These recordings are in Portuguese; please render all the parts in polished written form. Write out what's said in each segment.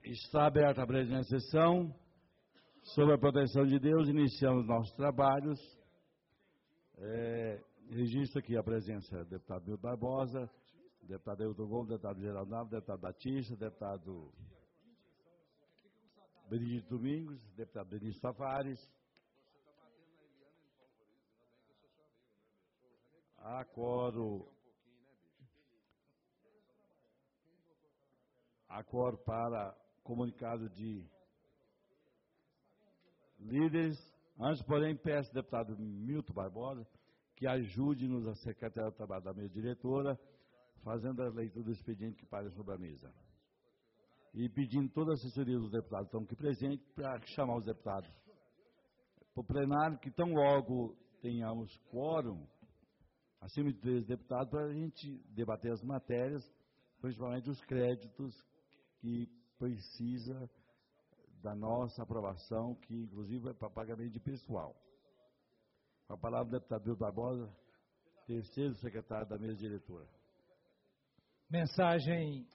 Está aberta a presente sessão. Sob a proteção de Deus, iniciamos nossos trabalhos. Registro aqui a presença do deputado Milton Barbosa, deputado Ailton Gomes, deputado Geraldo Naves, deputado Batista, deputado Benedito Domingos, deputado Benício Tavares. Há quórum para comunicado de líderes. Antes, porém, peço ao deputado Milton Barbosa que ajude-nos a Secretaria do Trabalho da mesa diretora, fazendo a leitura do expediente que paira sobre a mesa. E pedindo toda a assessoria dos deputados que estão aqui presentes para chamar os deputados para o plenário, que tão logo tenhamos quórum, acima de 13 deputados, para a gente debater as matérias, principalmente os créditos que precisa da nossa aprovação, que inclusive é para pagamento de pessoal. Com a palavra, o deputado Milton Barbosa, terceiro secretário da mesa diretora. Mensagem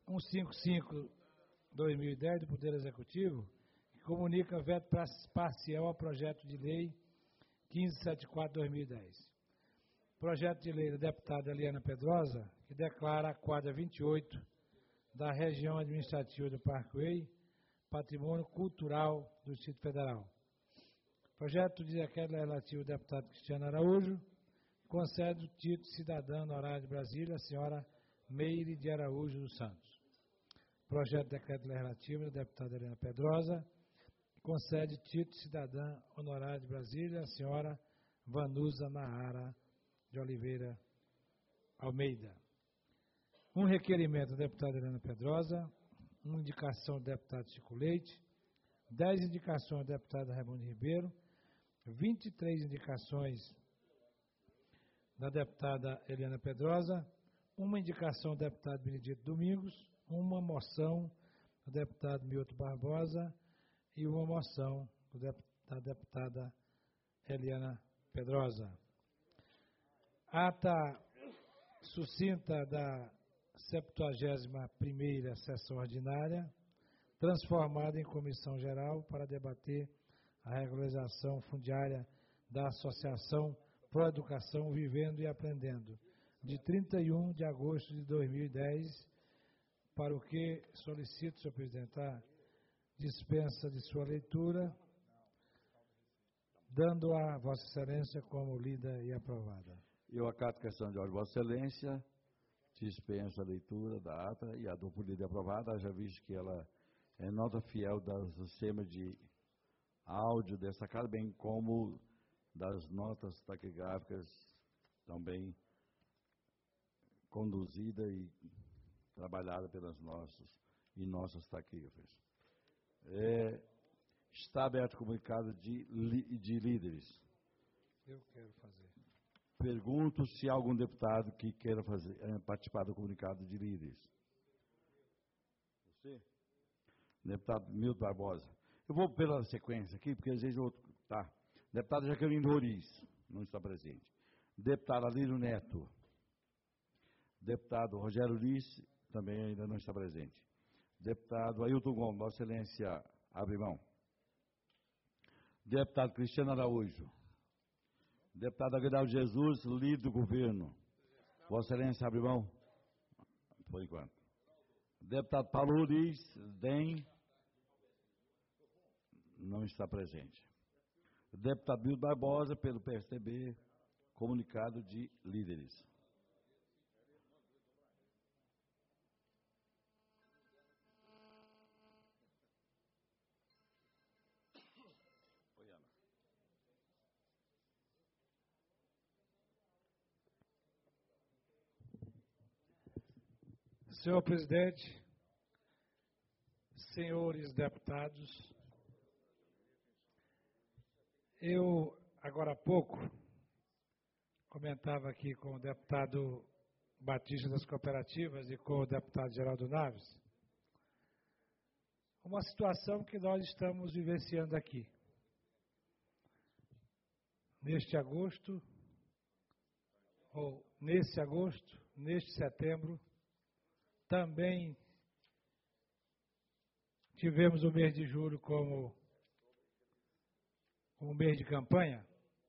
155/2010 do Poder Executivo, que comunica veto parcial ao projeto de lei 1574/2010. Projeto de lei da deputada Eliana Pedrosa, que declara a quadra 28 da região administrativa do Parkway Patrimônio Cultural do Distrito Federal. Projeto de decreto relativo ao deputado Cristiano Araújo, concede o título de cidadã honorária de Brasília à senhora Meire de Araújo dos Santos. Projeto de decreto relativo à deputada Eliana Pedrosa, concede título de cidadã honorária de Brasília à senhora Vanusa Nahara de Oliveira Almeida. Um requerimento da deputada Eliana Pedrosa, uma indicação do deputado Chico Leite, 10 indicações do deputado Raimundo Ribeiro, 23 indicações da deputada Eliana Pedrosa, uma indicação do deputado Benedito Domingos, uma moção do deputado Milton Barbosa e uma moção da deputada Eliana Pedrosa. Ata sucinta da 71ª sessão ordinária, transformada em comissão geral para debater a regularização fundiária da Associação Pro Educação Vivendo e Aprendendo, de 31 de agosto de 2010, para o que solicito, senhor presidente, a dispensa de sua leitura, dando a Vossa Excelência como lida e aprovada. Eu acato a questão de ordem de Vossa Excelência, dispenso a leitura da ata e a dou por lida e aprovada, já visto que ela é nota fiel do sistema de áudio dessa casa, bem como das notas taquigráficas também conduzida e trabalhada pelas nossas taquígrafas. Está aberto o comunicado de líderes. Eu quero fazer. Pergunto se há algum deputado que queira participar do comunicado de líderes. Você? Deputado Milton Barbosa. Eu vou pela sequência aqui, porque às vezes o outro... Tá. Deputado Jaqueline Roriz, não está presente. Deputado Alírio Neto. Deputado Rogério Liz, também ainda não está presente. Deputado Ailton Gomes, Vossa Excelência, abre mão. Deputado Cristiano Araújo. Deputado Aguinaldo Jesus, líder do governo. Vossa Excelência, abre mão? Por enquanto. Deputado Paulo Luiz, DEM, não está presente. Deputado Milton Barbosa, pelo PSDB, comunicado de líderes. Senhor presidente, senhores deputados, eu, agora há pouco, comentava aqui com o deputado Batista das Cooperativas e com o deputado Geraldo Naves, uma situação que nós estamos vivenciando aqui. Neste agosto, ou nesse agosto, neste setembro, também tivemos o mês de julho como um mês de campanha,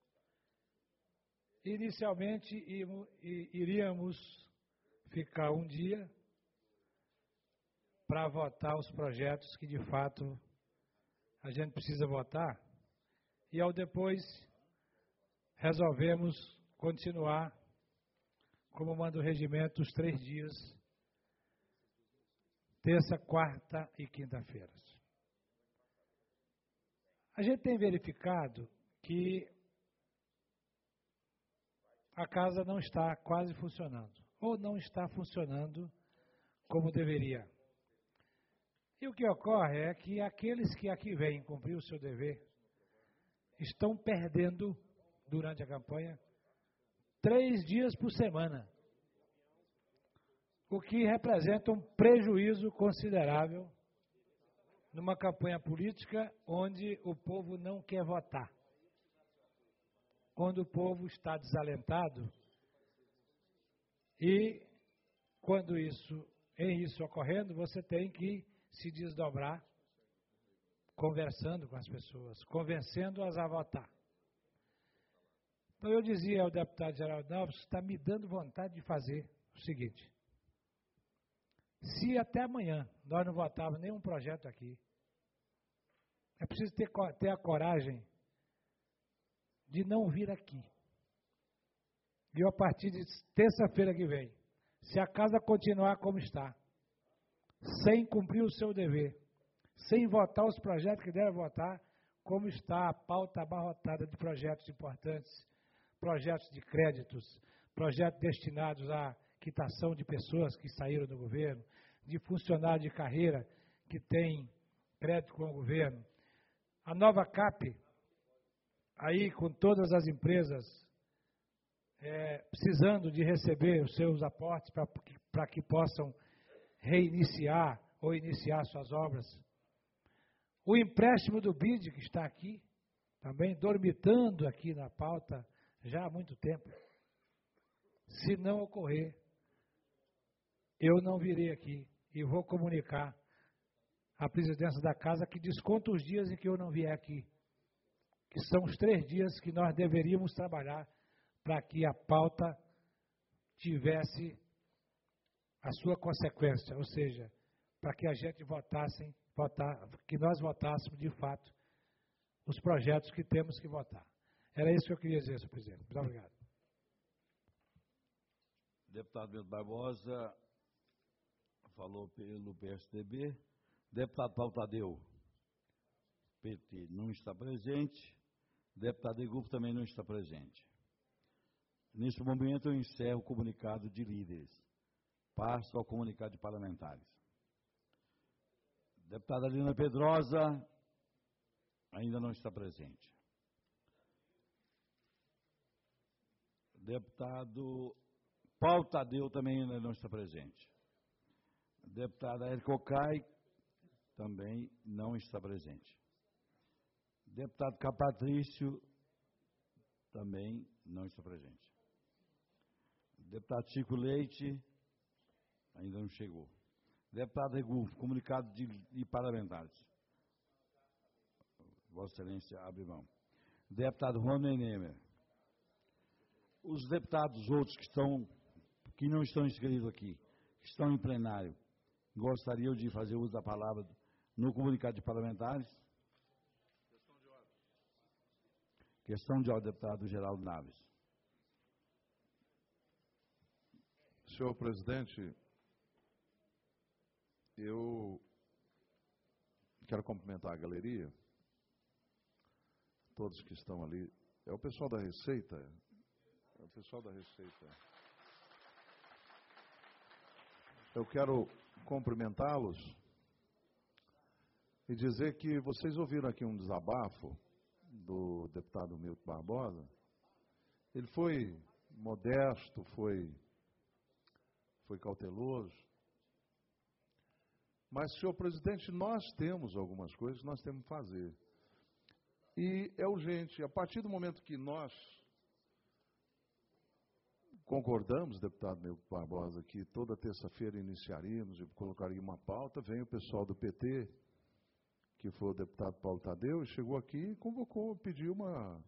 inicialmente iríamos ficar um dia para votar os projetos que, de fato, a gente precisa votar, e ao depois resolvemos continuar, como manda o regimento, os 3 dias, terça, quarta e quinta-feiras. A gente tem verificado que a casa não está quase funcionando, ou não está funcionando como deveria. E o que ocorre é que aqueles que aqui vêm cumprir o seu dever estão perdendo, durante a campanha, 3 dias por semana, o que representa um prejuízo considerável numa campanha política onde o povo não quer votar, onde o povo está desalentado, e quando isso ocorrendo, você tem que se desdobrar, conversando com as pessoas, convencendo-as a votar. Então eu dizia ao deputado Geraldo Alves, está me dando vontade de fazer o seguinte: se até amanhã nós não votarmos nenhum projeto aqui, é preciso ter a coragem de não vir aqui. E a partir de terça-feira que vem, se a casa continuar como está, sem cumprir o seu dever, sem votar os projetos que deve votar, como está a pauta abarrotada de projetos importantes, projetos de créditos, projetos destinados à quitação de pessoas que saíram do governo, de funcionários de carreira que têm crédito com o governo. A nova CAP, aí com todas as empresas precisando de receber os seus aportes para que possam reiniciar ou iniciar suas obras. O empréstimo do BID, que está aqui, também dormitando aqui na pauta já há muito tempo. Se não ocorrer, eu não virei aqui e vou comunicar à presidência da casa que desconta os dias em que eu não vier aqui, que são os 3 dias que nós deveríamos trabalhar para que a pauta tivesse a sua consequência, ou seja, para que a gente que nós votássemos de fato os projetos que temos que votar. Era isso que eu queria dizer, senhor presidente. Muito obrigado. Deputado Milton Barbosa falou pelo PSDB. Deputado Paulo Tadeu, PT, não está presente. Deputado Egufo também não está presente. Neste momento, eu encerro o comunicado de líderes. Passo ao comunicado de parlamentares. Deputada Lina Pedrosa ainda não está presente. Deputado Paulo Tadeu também ainda não está presente. Deputada Érica Ocai também não está presente. Deputado Capatrício também não está presente. Deputado Chico Leite ainda não chegou. Deputado Egufo, comunicado de parlamentares. Vossa Excelência abre mão. Deputado Juan Nenemer. Os deputados outros que não estão inscritos aqui, que estão em plenário, gostariam de fazer uso da palavra no comunicado de parlamentares? Questão de ordem, deputado Geraldo Naves. Senhor presidente, eu quero cumprimentar a galeria, todos que estão ali. É o pessoal da Receita. É o pessoal da Receita. Eu quero cumprimentá-los e dizer que vocês ouviram aqui um desabafo do deputado Milton Barbosa. Ele foi modesto, foi cauteloso. Mas, senhor presidente, nós temos algumas coisas que nós temos que fazer. E é urgente. A partir do momento que nós concordamos, deputado Milton Barbosa, que toda terça-feira iniciaríamos e colocaríamos uma pauta, vem o pessoal do PT que foi o deputado Paulo Tadeu, chegou aqui e convocou, pediu uma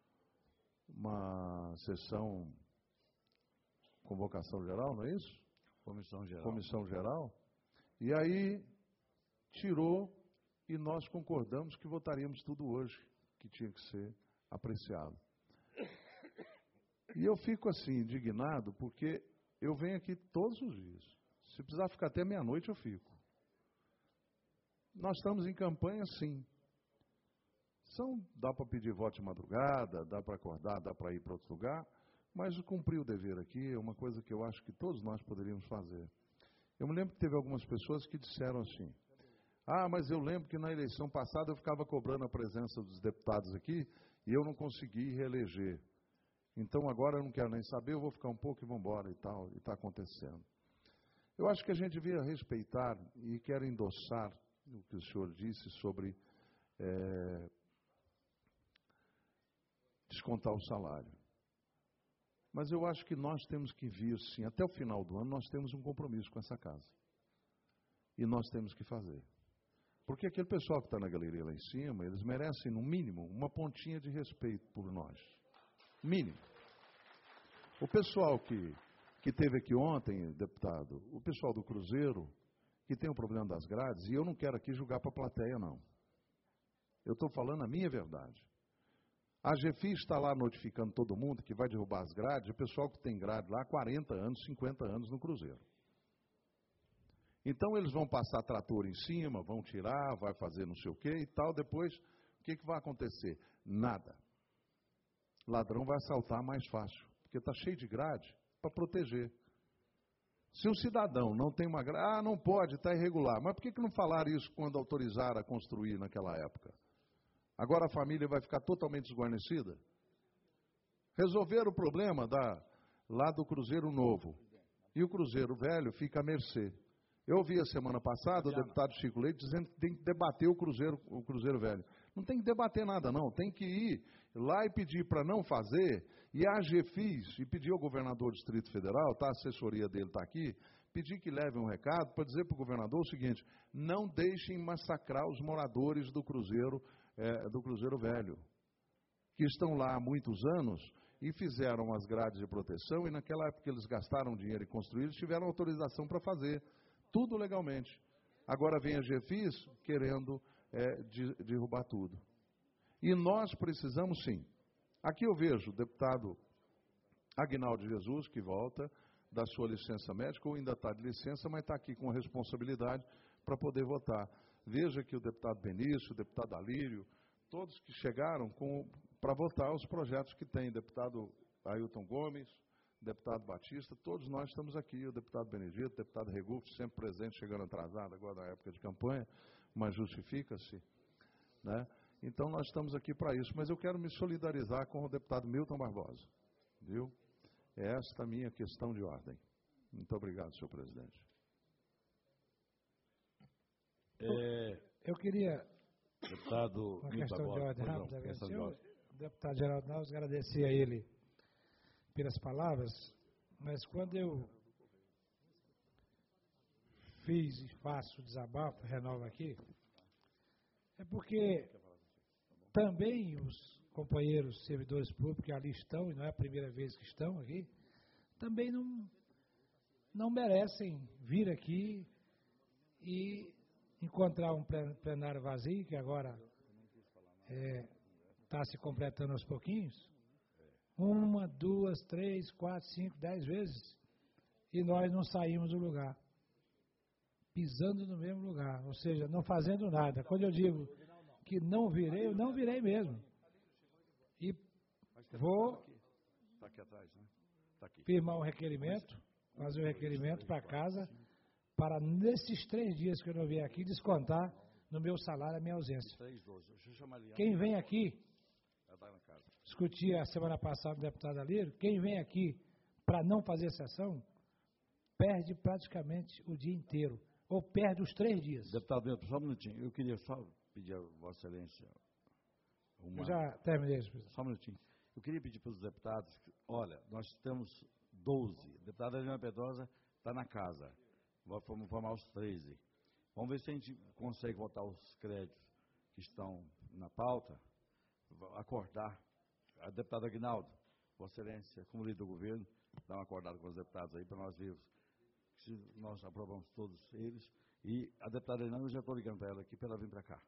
sessão, convocação geral, não é isso? Comissão geral. Comissão geral. E aí tirou e nós concordamos que votaríamos tudo hoje, que tinha que ser apreciado. E eu fico assim, indignado, porque eu venho aqui todos os dias. Se precisar ficar até meia-noite, eu fico. Nós estamos em campanha, sim. Dá para pedir voto de madrugada, dá para acordar, dá para ir para outro lugar, mas cumprir o dever aqui é uma coisa que eu acho que todos nós poderíamos fazer. Eu me lembro que teve algumas pessoas que disseram assim, mas eu lembro que na eleição passada eu ficava cobrando a presença dos deputados aqui e eu não consegui reeleger. Então agora eu não quero nem saber, eu vou ficar um pouco e vou embora e tal, e está acontecendo. Eu acho que a gente devia respeitar e quero endossar o que o senhor disse sobre descontar o salário. Mas eu acho que nós temos que vir, sim, até o final do ano nós temos um compromisso com essa casa. E nós temos que fazer. Porque aquele pessoal que está na galeria lá em cima, eles merecem, no mínimo, uma pontinha de respeito por nós. Mínimo. O pessoal que teve aqui ontem, deputado, o pessoal do Cruzeiro, que tem o problema das grades, e eu não quero aqui julgar para a plateia, não. Eu estou falando a minha verdade. A GFI está lá notificando todo mundo que vai derrubar as grades, o pessoal que tem grade lá há 40 anos, 50 anos no Cruzeiro. Então eles vão passar trator em cima, vão tirar, vai fazer não sei o quê e tal, depois o que vai acontecer? Nada. Ladrão vai assaltar mais fácil, porque está cheio de grade para proteger. Se o cidadão não tem uma grade, não pode, está irregular. Mas por que não falaram isso quando autorizaram a construir naquela época? Agora a família vai ficar totalmente desguarnecida? Resolveram o problema lá do Cruzeiro Novo. E o Cruzeiro Velho fica à mercê. Eu ouvi a semana passada o deputado Chico Leite dizendo que tem que debater o Cruzeiro Velho. Não tem que debater nada, não. Tem que ir lá e pedir para não fazer. E a AGFIS, e pedir ao governador do Distrito Federal, a assessoria dele está aqui, pedir que leve um recado para dizer para o governador o seguinte, não deixem massacrar os moradores do Cruzeiro Velho, que estão lá há muitos anos e fizeram as grades de proteção, e naquela época que eles gastaram dinheiro e construíram, eles tiveram autorização para fazer. Tudo legalmente. Agora vem a GFIS querendo derrubar tudo. E nós precisamos, sim. Aqui eu vejo o deputado Aguinaldo Jesus, que volta da sua licença médica, ou ainda está de licença, mas está aqui com a responsabilidade para poder votar. Veja que o deputado Benício, o deputado Alírio, todos que chegaram para votar os projetos que tem, deputado Ailton Gomes, deputado Batista, todos nós estamos aqui, o deputado Benedito, o deputado Regufo, sempre presente, chegando atrasado agora na época de campanha, mas justifica-se, né? Então nós estamos aqui para isso, mas eu quero me solidarizar com o deputado Milton Barbosa, viu? É esta a minha questão de ordem. Muito obrigado, senhor presidente. Eu queria, deputado uma Milton questão de Barbosa, ordem rápida, questão de ordem. o deputado Geraldo Naus, agradecer a ele pelas palavras, mas quando eu fiz e faço o desabafo, renovo aqui, é porque também os companheiros servidores públicos que ali estão, e não é a primeira vez que estão aqui, também não merecem vir aqui e encontrar um plenário vazio, que agora está se completando aos pouquinhos, 1, 2, 3, 4, 5, 10 vezes, e nós não saímos do lugar, pisando no mesmo lugar, ou seja, não fazendo nada. Quando eu digo que não virei, eu não virei mesmo. E vou firmar um requerimento, fazer um requerimento para casa, para nesses 3 dias que eu não vim aqui, descontar no meu salário a minha ausência. Quem vem aqui, discuti a semana passada o deputado Alírio, quem vem aqui para não fazer sessão, perde praticamente o dia inteiro, ou perde os 3 dias. Deputado Milton, só um minutinho, eu queria só pedir a Vossa Excelência Eu já terminei, presidente. Só um minutinho. Eu queria pedir para os deputados, olha, nós temos 12, a deputada Eliana Pedrosa está na casa, vamos formar os 13. Vamos ver se a gente consegue votar os créditos que estão na pauta, acordar. A deputada Aguinaldo, Vossa Excelência, como líder do governo, dá uma acordada com os deputados aí para nós vermos se nós aprovamos todos eles. E a deputada Aguinaldo, eu já estou ligando para ela aqui para ela vir para cá.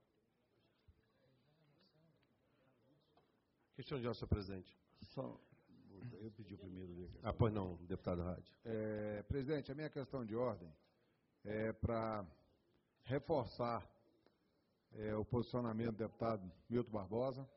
Questão de ordem, senhor presidente. Eu pedi o primeiro. Pois não, deputado Rádio. Presidente, a minha questão de ordem é para reforçar o posicionamento do deputado Milton Barbosa,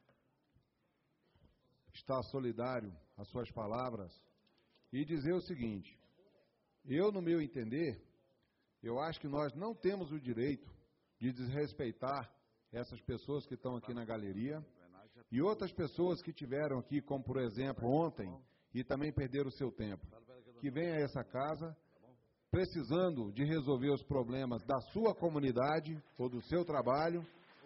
estar solidário às suas palavras e dizer o seguinte: eu, no meu entender, eu acho que nós não temos o direito de desrespeitar essas pessoas que estão aqui na galeria e outras pessoas que tiveram aqui, como por exemplo ontem, e também perderam o seu tempo, que vêm a essa casa precisando de resolver os problemas da sua comunidade ou do seu trabalho.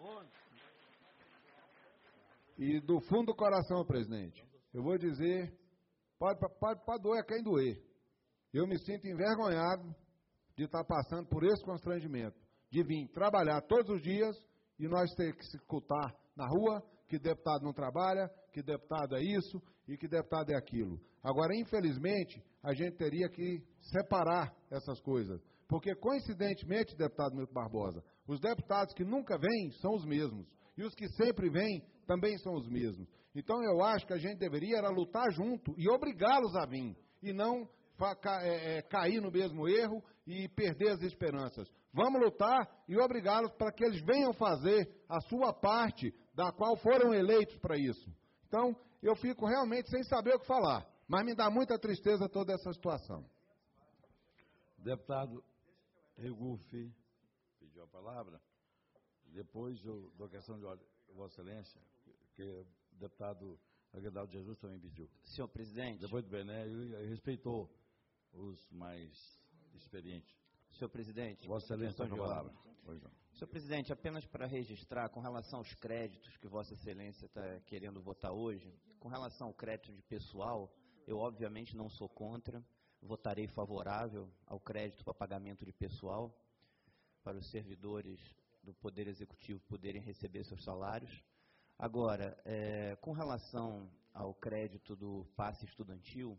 E do fundo do coração, presidente, eu vou dizer, pode doer quem doer. Eu me sinto envergonhado de estar passando por esse constrangimento, de vir trabalhar todos os dias e nós ter que se escutar na rua que deputado não trabalha, que deputado é isso e que deputado é aquilo. Agora, infelizmente, a gente teria que separar essas coisas, porque, coincidentemente, deputado Milton Barbosa, os deputados que nunca vêm são os mesmos, e os que sempre vêm também são os mesmos. Então, eu acho que a gente deveria era lutar junto e obrigá-los a vir, e não cair no mesmo erro e perder as esperanças. Vamos lutar e obrigá-los para que eles venham fazer a sua parte, da qual foram eleitos para isso. Então, eu fico realmente sem saber o que falar, mas me dá muita tristeza toda essa situação. Deputado Regufe pediu a palavra. Depois eu dou a questão de ordem, Vossa Excelência, que o deputado Aguinaldo Jesus também pediu. Senhor presidente. Depois do Bené, ele respeitou os mais experientes. Senhor presidente. Vossa Excelência, a palavra. Pois não. Senhor presidente, apenas para registrar, com relação aos créditos que Vossa Excelência está querendo votar hoje, com relação ao crédito de pessoal, eu obviamente não sou contra, votarei favorável ao crédito para pagamento de pessoal, para os servidores do Poder Executivo poderem receber seus salários. Agora, com relação ao crédito do passe estudantil,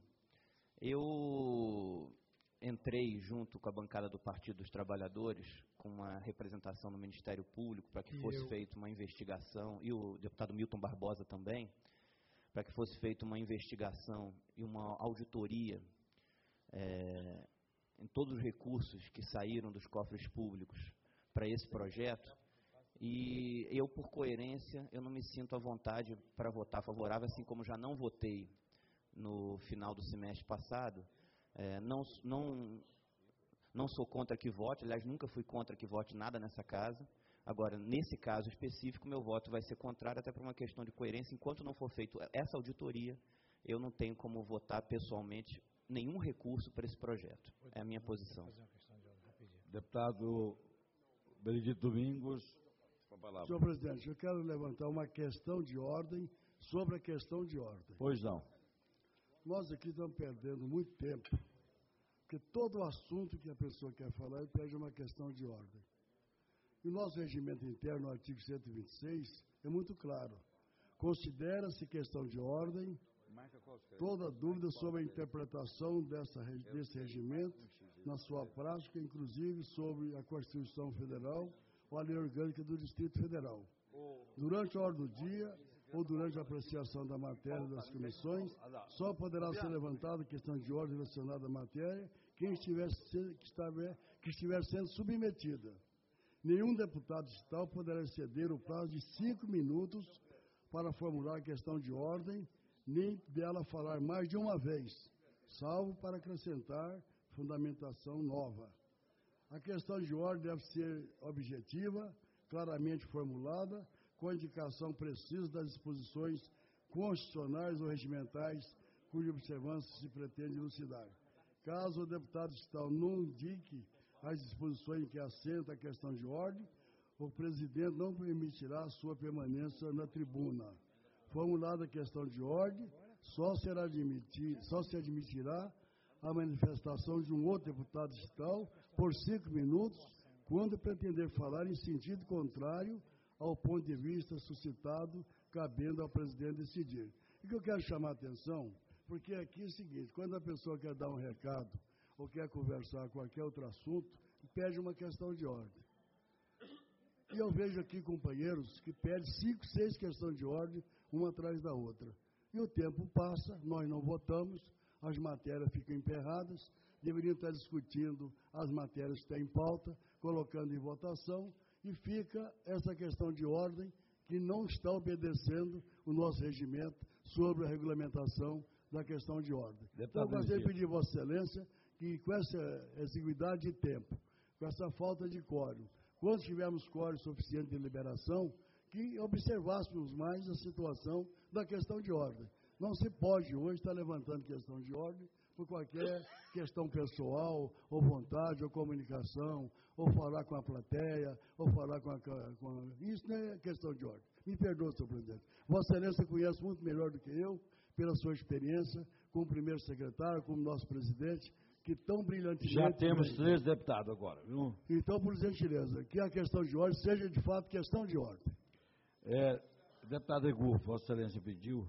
eu entrei junto com a bancada do Partido dos Trabalhadores, com uma representação no Ministério Público, para que fosse feita uma investigação, e o deputado Milton Barbosa também, para que fosse feita uma investigação e uma auditoria em todos os recursos que saíram dos cofres públicos para esse projeto. E eu, por coerência, eu não me sinto à vontade para votar favorável, assim como já não votei no final do semestre passado. Não sou contra que vote, aliás, nunca fui contra que vote nada nessa casa. Agora, nesse caso específico, meu voto vai ser contrário, até por uma questão de coerência. Enquanto não for feita essa auditoria, eu não tenho como votar pessoalmente nenhum recurso para esse projeto. É a minha posição. Deputado Benedito Domingos, com a palavra. Senhor presidente, eu quero levantar uma questão de ordem sobre a questão de ordem. Pois não. Nós aqui estamos perdendo muito tempo, porque todo assunto que a pessoa quer falar, ele pede uma questão de ordem. E o nosso regimento interno, no artigo 126, é muito claro. Considera-se questão de ordem toda dúvida sobre a interpretação desse regimento na sua prática, inclusive sobre a Constituição Federal ou a Lei Orgânica do Distrito Federal. Durante a ordem do dia ou durante a apreciação da matéria das comissões, só poderá ser levantada questão de ordem relacionada à matéria que estiver sendo submetida. Nenhum deputado distrital poderá exceder o prazo de 5 minutos para formular a questão de ordem, nem dela falar mais de uma vez, salvo para acrescentar fundamentação nova. A questão de ordem deve ser objetiva, claramente formulada, com a indicação precisa das disposições constitucionais ou regimentais cuja observância se pretende elucidar. Caso o deputado distrital não indique as disposições em que assenta a questão de ordem, o presidente não permitirá sua permanência na tribuna. Formulada a questão de ordem, só se admitirá a manifestação de um outro deputado distrital por 5 minutos, quando pretender falar em sentido contrário ao ponto de vista suscitado, cabendo ao presidente decidir. E que eu quero chamar a atenção, porque aqui é o seguinte, quando a pessoa quer dar um recado ou quer conversar qualquer outro assunto, pede uma questão de ordem. E eu vejo aqui companheiros que pedem 5, 6 questões de ordem, uma atrás da outra. E o tempo passa, nós não votamos, as matérias ficam emperradas, deveriam estar discutindo as matérias que estão em pauta, colocando em votação, e fica essa questão de ordem que não está obedecendo o nosso regimento sobre a regulamentação da questão de ordem. Então, eu gostaria de pedir a Vossa Excelência que, com essa exiguidade de tempo, com essa falta de quórum, quando tivermos quórum suficiente de liberação, que observássemos mais a situação da questão de ordem. Não se pode hoje estar levantando questão de ordem por qualquer questão pessoal, ou vontade, ou comunicação, ou falar com a plateia, ou falar com a... Isso não é questão de ordem. Me perdoe, senhor presidente. Vossa Excelência conhece muito melhor do que eu, pela sua experiência, como primeiro secretário, como nosso presidente, que tão brilhantemente... Já temos 3 deputados agora, viu? Então, por gentileza, que a questão de ordem seja, de fato, questão de ordem. Deputado Egur, Vossa Excelência pediu.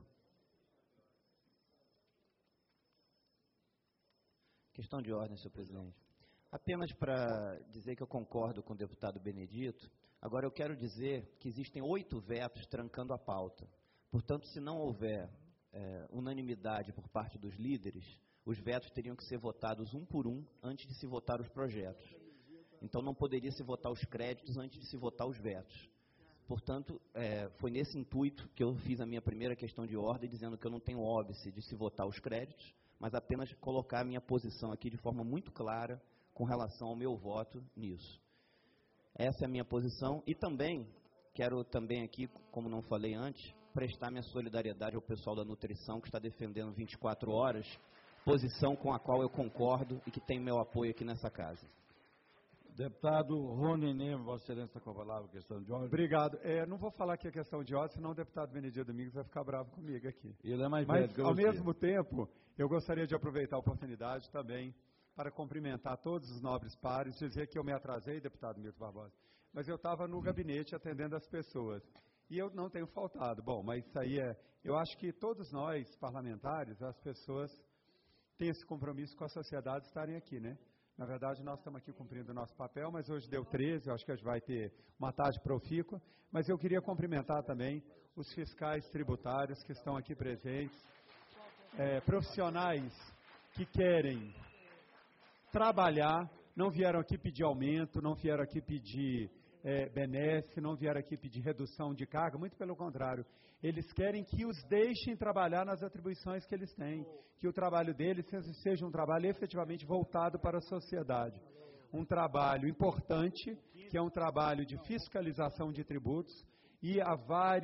Questão de ordem, senhor presidente. Apenas para dizer que eu concordo com o deputado Benedito, agora eu quero dizer que existem 8 vetos trancando a pauta. Portanto, se não houver unanimidade por parte dos líderes, os vetos teriam que ser votados um por um antes de se votar os projetos. Então, não poderia se votar os créditos antes de se votar os vetos. Portanto, foi nesse intuito que eu fiz a minha primeira questão de ordem, dizendo que eu não tenho óbice de se votar os créditos, mas apenas colocar a minha posição aqui de forma muito clara com relação ao meu voto nisso. Essa é a minha posição e também, quero também aqui, como não falei antes, prestar minha solidariedade ao pessoal da nutrição que está defendendo 24 horas, posição com a qual eu concordo e que tem meu apoio aqui nessa casa. Deputado Rony Ney, Vossa Excelência, com a palavra, questão de ordem. Obrigado. Não vou falar que é questão de ordem, senão o deputado Benedito Domingos vai ficar bravo comigo aqui. Ele é mais velho que eu. Mas, ao mesmo tempo, eu gostaria de aproveitar a oportunidade também para cumprimentar todos os nobres pares, dizer que eu me atrasei, deputado Milton Barbosa, mas eu estava no gabinete atendendo as pessoas. E eu não tenho faltado. Bom, mas isso aí eu acho que todos nós, parlamentares, as pessoas têm esse compromisso com a sociedade estarem aqui, né? Na verdade, nós estamos aqui cumprindo o nosso papel, mas hoje deu 13, eu acho que a gente vai ter uma tarde profícua, mas eu queria cumprimentar também os fiscais tributários que estão aqui presentes, profissionais que querem trabalhar, não vieram aqui pedir aumento, não vieram aqui pedir benesse, não vieram aqui pedir redução de carga, muito pelo contrário. Eles querem que os deixem trabalhar nas atribuições que eles têm, que o trabalho deles seja um trabalho efetivamente voltado para a sociedade. Um trabalho importante, que é um trabalho de fiscalização de tributos, e há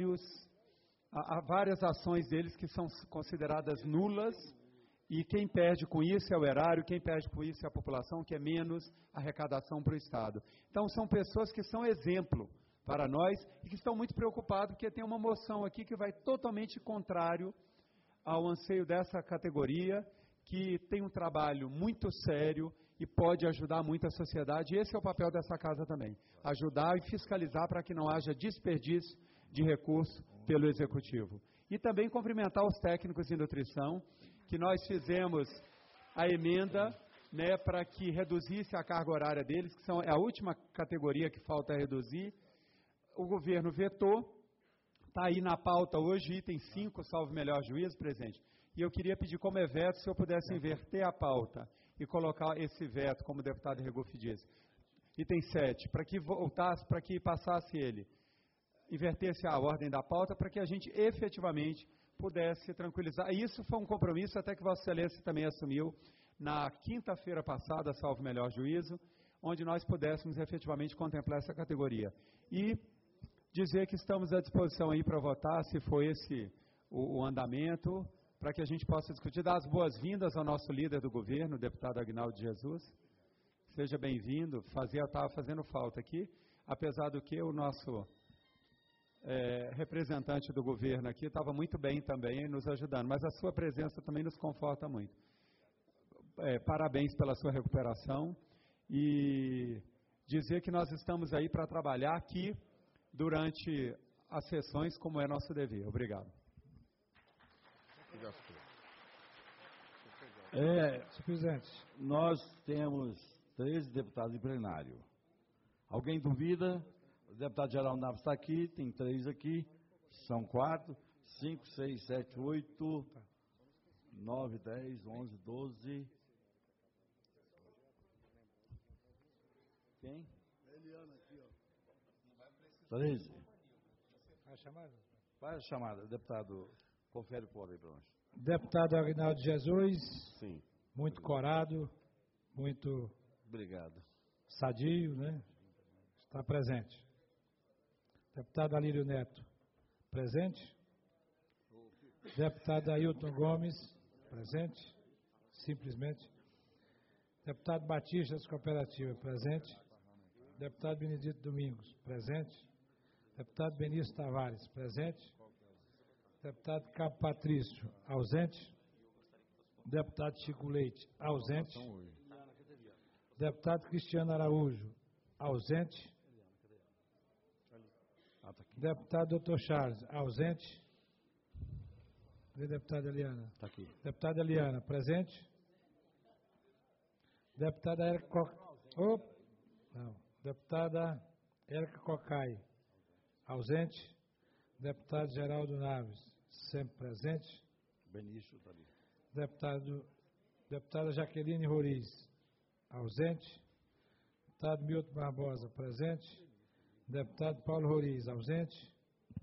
várias ações deles que são consideradas nulas, e quem perde com isso é o erário, quem perde com isso é a população, que é menos arrecadação para o Estado. Então, são pessoas que são exemplo para nós e que estão muito preocupados, porque tem uma moção aqui que vai totalmente contrário ao anseio dessa categoria, que tem um trabalho muito sério e pode ajudar muito a sociedade. E esse é o papel dessa casa também, ajudar e fiscalizar para que não haja desperdício de recurso pelo Executivo. E também cumprimentar os técnicos em nutrição, que nós fizemos a emenda, né, para que reduzisse a carga horária deles, que é a última categoria que falta reduzir. O governo vetou, está aí na pauta hoje, item 5, salvo melhor juízo, presidente. E eu queria pedir, como é veto, se eu pudesse inverter a pauta e colocar esse veto, como o deputado Regufe diz, item 7, para que voltasse, para que passasse ele, invertesse a ordem da pauta, para que a gente efetivamente pudesse tranquilizar. E isso foi um compromisso até que Vossa Excelência também assumiu na quinta-feira passada, salvo melhor juízo, onde nós pudéssemos efetivamente contemplar essa categoria. E dizer que estamos à disposição aí para votar, se for esse o andamento, para que a gente possa discutir. Dar as boas-vindas ao nosso líder do governo, o deputado Aguinaldo de Jesus. Seja bem-vindo. Estava fazendo falta aqui, apesar do que o nosso representante do governo aqui estava muito bem também nos ajudando, mas a sua presença também nos conforta muito. Parabéns pela sua recuperação e dizer que nós estamos aí para trabalhar aqui durante as sessões, como é nosso dever. Obrigado. Senhor presidente. Nós temos 13 deputados em plenário. Alguém duvida? O deputado Geraldo Naves está aqui, tem 3 aqui, são 4, 5, 6, 7, 8, 9, 10, 11, 12. Quem? Eliana aqui, ó. 13. A chamada? Faz a chamada, deputado, confere o quórum aí para nós. Deputado Aguinaldo Jesus, Sim. muito corado, muito Obrigado. sadio, né? Está presente. Deputado Alírio Neto, presente. Deputado Ailton Gomes, presente, simplesmente. Deputado Batista das Cooperativas, presente. Deputado Benedito Domingos, presente. Deputado Benício Tavares, presente. Deputado Cabo Patrício, ausente. Deputado Chico Leite, ausente. Deputado Cristiano Araújo, ausente. Deputado Dr. Charles, ausente. Deputada Eliana. Está aqui. Deputada Eliana, presente. Deputada Érica Deputada Érica Cocai, ausente. Deputado Geraldo Naves, sempre presente. Benício está ali. Deputada Jaqueline Roriz, ausente. Deputado Milton Barbosa, presente. Deputado Paulo Roriz, ausente.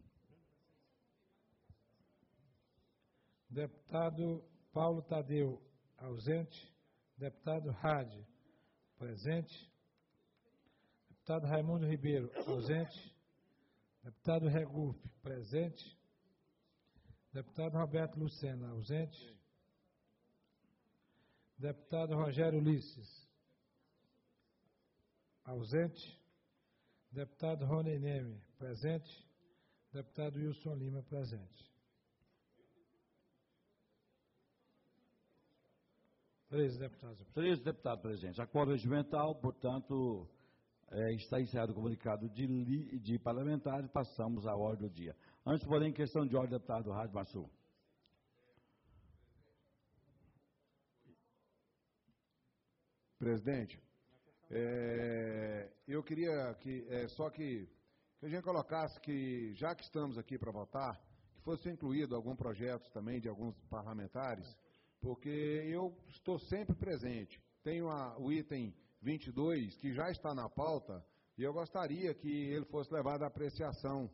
Deputado Paulo Tadeu, ausente. Deputado Hadi, presente. Deputado Raimundo Ribeiro, ausente. Deputado Reguf, presente. Deputado Roberto Lucena, ausente. Deputado Rogério Ulisses, ausente. Deputado Rony Neme, presente. Deputado Wilson Lima, presente. 13 deputados. 13 deputados presentes. A quórum regimental, portanto, está encerrado o comunicado de parlamentares. Passamos à ordem do dia. Antes, porém, questão de ordem, deputado Rádio Massu. Presidente, eu queria que a gente colocasse que, já que estamos aqui para votar, que fosse incluído algum projeto também de alguns parlamentares, porque eu estou sempre presente. Tenho o item 22, que já está na pauta, e eu gostaria que ele fosse levado à apreciação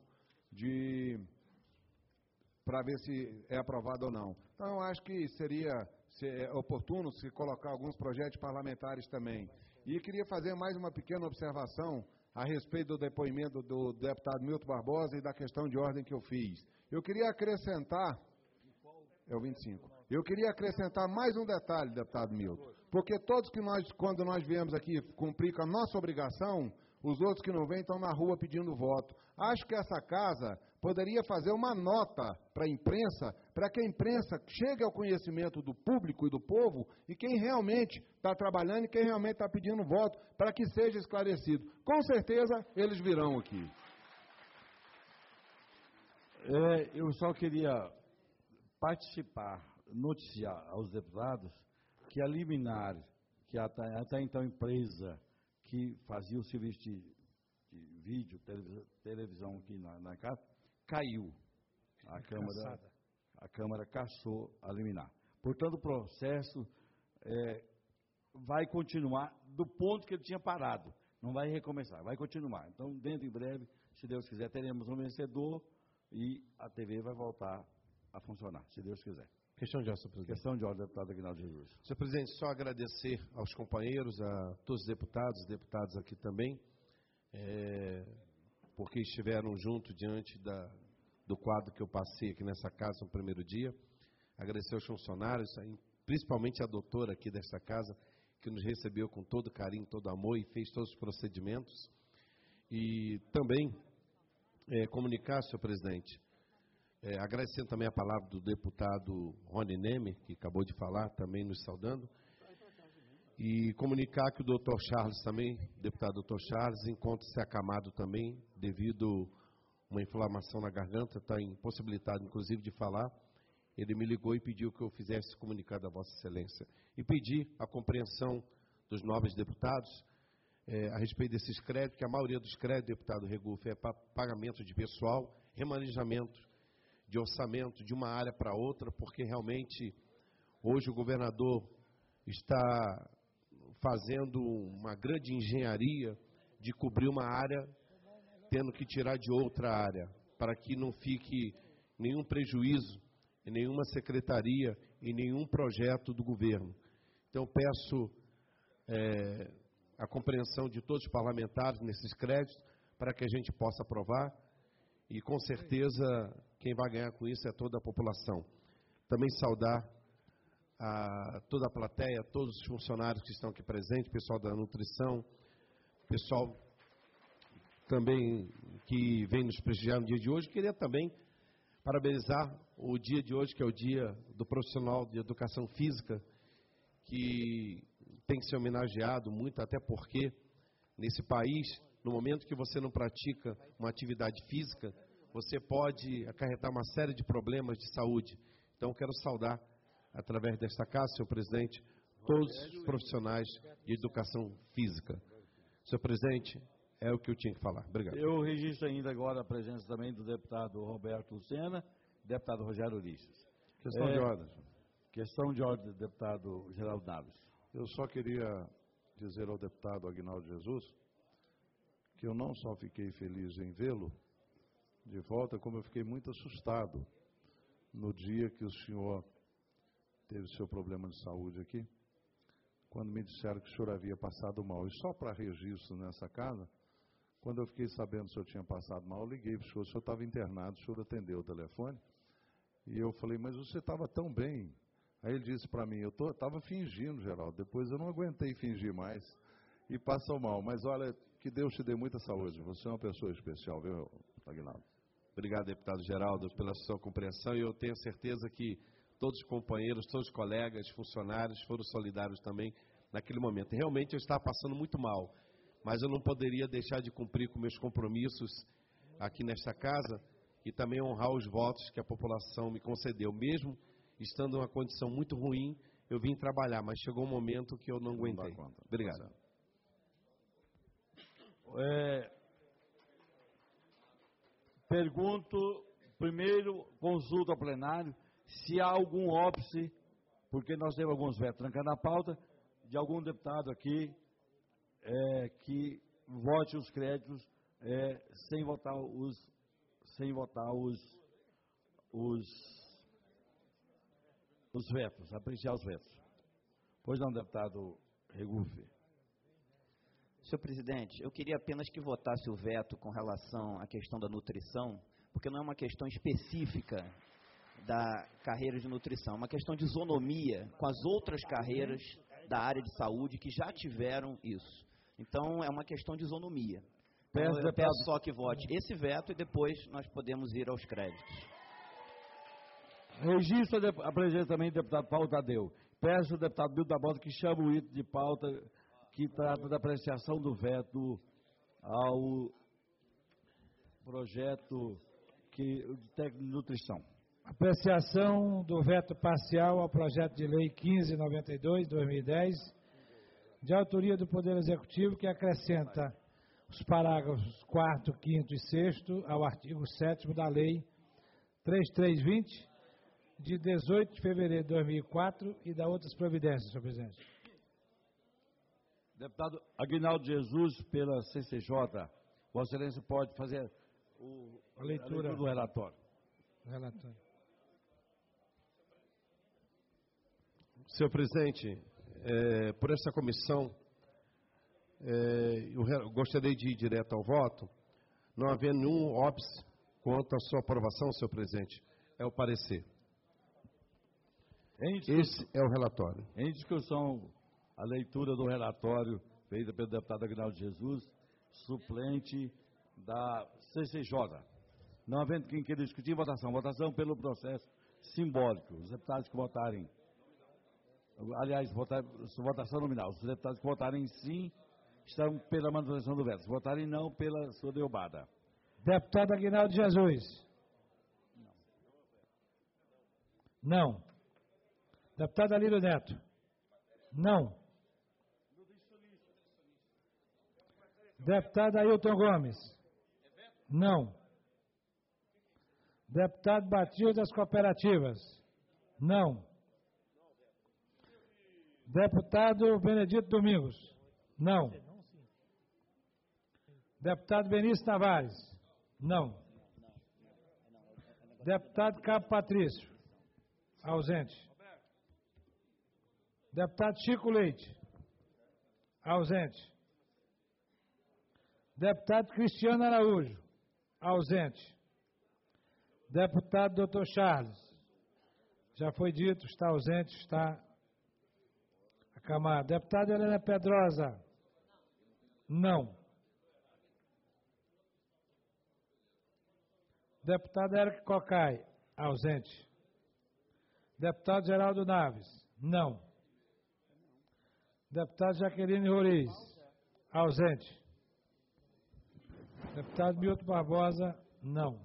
para ver se é aprovado ou não. Então, eu acho que seria oportuno se colocar alguns projetos parlamentares também. E queria fazer mais uma pequena observação a respeito do depoimento do deputado Milton Barbosa e da questão de ordem que eu fiz. Eu queria acrescentar... É o 25. Eu queria acrescentar mais um detalhe, deputado Milton, porque todos quando nós viemos aqui cumprir com a nossa obrigação, os outros que não vêm estão na rua pedindo voto. Acho que essa casa poderia fazer uma nota para a imprensa, para que a imprensa chegue ao conhecimento do público e do povo, e quem realmente está trabalhando e quem realmente está pedindo voto, para que seja esclarecido. Com certeza, eles virão aqui. Eu só queria participar, noticiar aos deputados que a liminar, que até então empresa que fazia o serviço de vídeo, televisão aqui na casa, caiu. A Câmara cassou a liminar. Portanto, o processo vai continuar do ponto que ele tinha parado. Não vai recomeçar, vai continuar. Então, dentro em breve, se Deus quiser, teremos um vencedor e a TV vai voltar a funcionar, se Deus quiser. Questão de ordem, senhor presidente. Questão de ordem, deputado Aguinaldo Jesus. Senhor presidente, só agradecer aos companheiros, a todos os deputados aqui também, porque estiveram junto diante do quadro que eu passei aqui nessa casa no primeiro dia. Agradecer aos funcionários, principalmente a doutora aqui desta casa, que nos recebeu com todo carinho, todo amor e fez todos os procedimentos. E também comunicar, senhor presidente, agradecendo também a palavra do deputado Rony Neme, que acabou de falar, também nos saudando, e comunicar que o doutor Charles também, deputado doutor Charles, encontra-se acamado também, devido uma inflamação na garganta, está impossibilitado, inclusive, de falar. Ele me ligou e pediu que eu fizesse esse comunicado a Vossa Excelência. E pedi a compreensão dos nobres deputados a respeito desses créditos, que a maioria dos créditos, deputado Regufe, é para pagamento de pessoal, remanejamento de orçamento de uma área para outra, porque realmente hoje o governador está fazendo uma grande engenharia de cobrir uma área, tendo que tirar de outra área, para que não fique nenhum prejuízo em nenhuma secretaria, em nenhum projeto do governo. Então, peço a compreensão de todos os parlamentares nesses créditos, para que a gente possa aprovar, e com certeza quem vai ganhar com isso é toda a população. Também saudar a toda a plateia, todos os funcionários que estão aqui presentes, pessoal da nutrição, pessoal também que vem nos prestigiar no dia de hoje. Queria também parabenizar o dia de hoje, que é o dia do profissional de educação física, que tem que ser homenageado muito, até porque nesse país, no momento que você não pratica uma atividade física, você pode acarretar uma série de problemas de saúde. Então, quero saudar, através desta casa, senhor presidente, todos os profissionais de educação física. Senhor presidente, é o que eu tinha que falar. Obrigado. Eu registro ainda agora a presença também do deputado Roberto Lucena, deputado Rogério Ulisses. Questão de ordem. Questão de ordem do deputado Geraldo Naves. Eu só queria dizer ao deputado Aguinaldo Jesus que eu não só fiquei feliz em vê-lo de volta, como eu fiquei muito assustado no dia que o senhor teve seu problema de saúde aqui, quando me disseram que o senhor havia passado mal. E só para registro nessa casa, quando eu fiquei sabendo que o senhor tinha passado mal, eu liguei para o senhor estava internado, o senhor atendeu o telefone, e eu falei, mas você estava tão bem. Aí ele disse para mim, eu estava fingindo, Geraldo, depois eu não aguentei fingir mais, e passou mal. Mas olha, que Deus te dê muita saúde, você é uma pessoa especial, viu, Aguinaldo? Obrigado, deputado Geraldo, pela sua compreensão, e eu tenho certeza que todos os companheiros, todos os colegas, funcionários foram solidários também naquele momento. Realmente eu estava passando muito mal, mas eu não poderia deixar de cumprir com meus compromissos aqui nesta casa e também honrar os votos que a população me concedeu. Mesmo estando em uma condição muito ruim, eu vim trabalhar, mas chegou um momento que eu não aguentei. Obrigado. Pergunto, primeiro, consulta ao plenário, se há algum óbice, porque nós temos alguns vetos trancando a pauta, de algum deputado aqui que vote os créditos sem votar os vetos, apreciar os vetos. Pois não, deputado Regufe. Senhor presidente, eu queria apenas que votasse o veto com relação à questão da nutrição, porque não é uma questão específica da carreira de nutrição, é uma questão de isonomia com as outras carreiras da área de saúde que já tiveram isso. Então, é uma questão de isonomia. Então, eu peço só que vote esse veto e depois nós podemos ir aos créditos. Registra a presença também do deputado Paulo Tadeu. Peço ao deputado Milton da Bota que chame o item de pauta que trata da apreciação do veto ao projeto de técnico de nutrição. Apreciação do veto parcial ao projeto de lei 1592/2010, de autoria do Poder Executivo, que acrescenta os parágrafos 4º, 5º e 6º ao artigo 7º da Lei 3320, de 18 de fevereiro de 2004, e da outras providências, senhor presidente. Deputado Aguinaldo Jesus, pela CCJ, Vossa Excelência pode fazer a leitura do relatório. Senhor presidente, por essa comissão, eu gostaria de ir direto ao voto, não havendo nenhum óbice quanto à sua aprovação, senhor presidente, é o parecer. Esse é o relatório. Em discussão, a leitura do relatório feita pelo deputado Aguinaldo Jesus, suplente da CCJ. Não havendo quem queira discutir, votação pelo processo simbólico. Os deputados que votarem, aliás, votação nominal, os deputados que votarem sim, estão pela manutenção do veto. Se votarem não, pela sua derrubada. Deputado Aguinaldo Jesus. Não. Deputado Alírio Neto. Não. Deputado Ailton Gomes. Não. Deputado Batil das Cooperativas. Não. Deputado Benedito Domingos. Não. Deputado Benício Tavares. Não. Deputado Cabo Patrício. Ausente. Deputado Chico Leite. Ausente. Deputado Cristiano Araújo. Ausente. Deputado Dr. Charles. Já foi dito, está ausente, está acamado. Deputada Helena Pedrosa. Não. Deputado Érico Cocai. Ausente. Deputado Geraldo Naves. Não. Deputado Jaqueline Roriz. Ausente. Deputado Milton Barbosa. Não.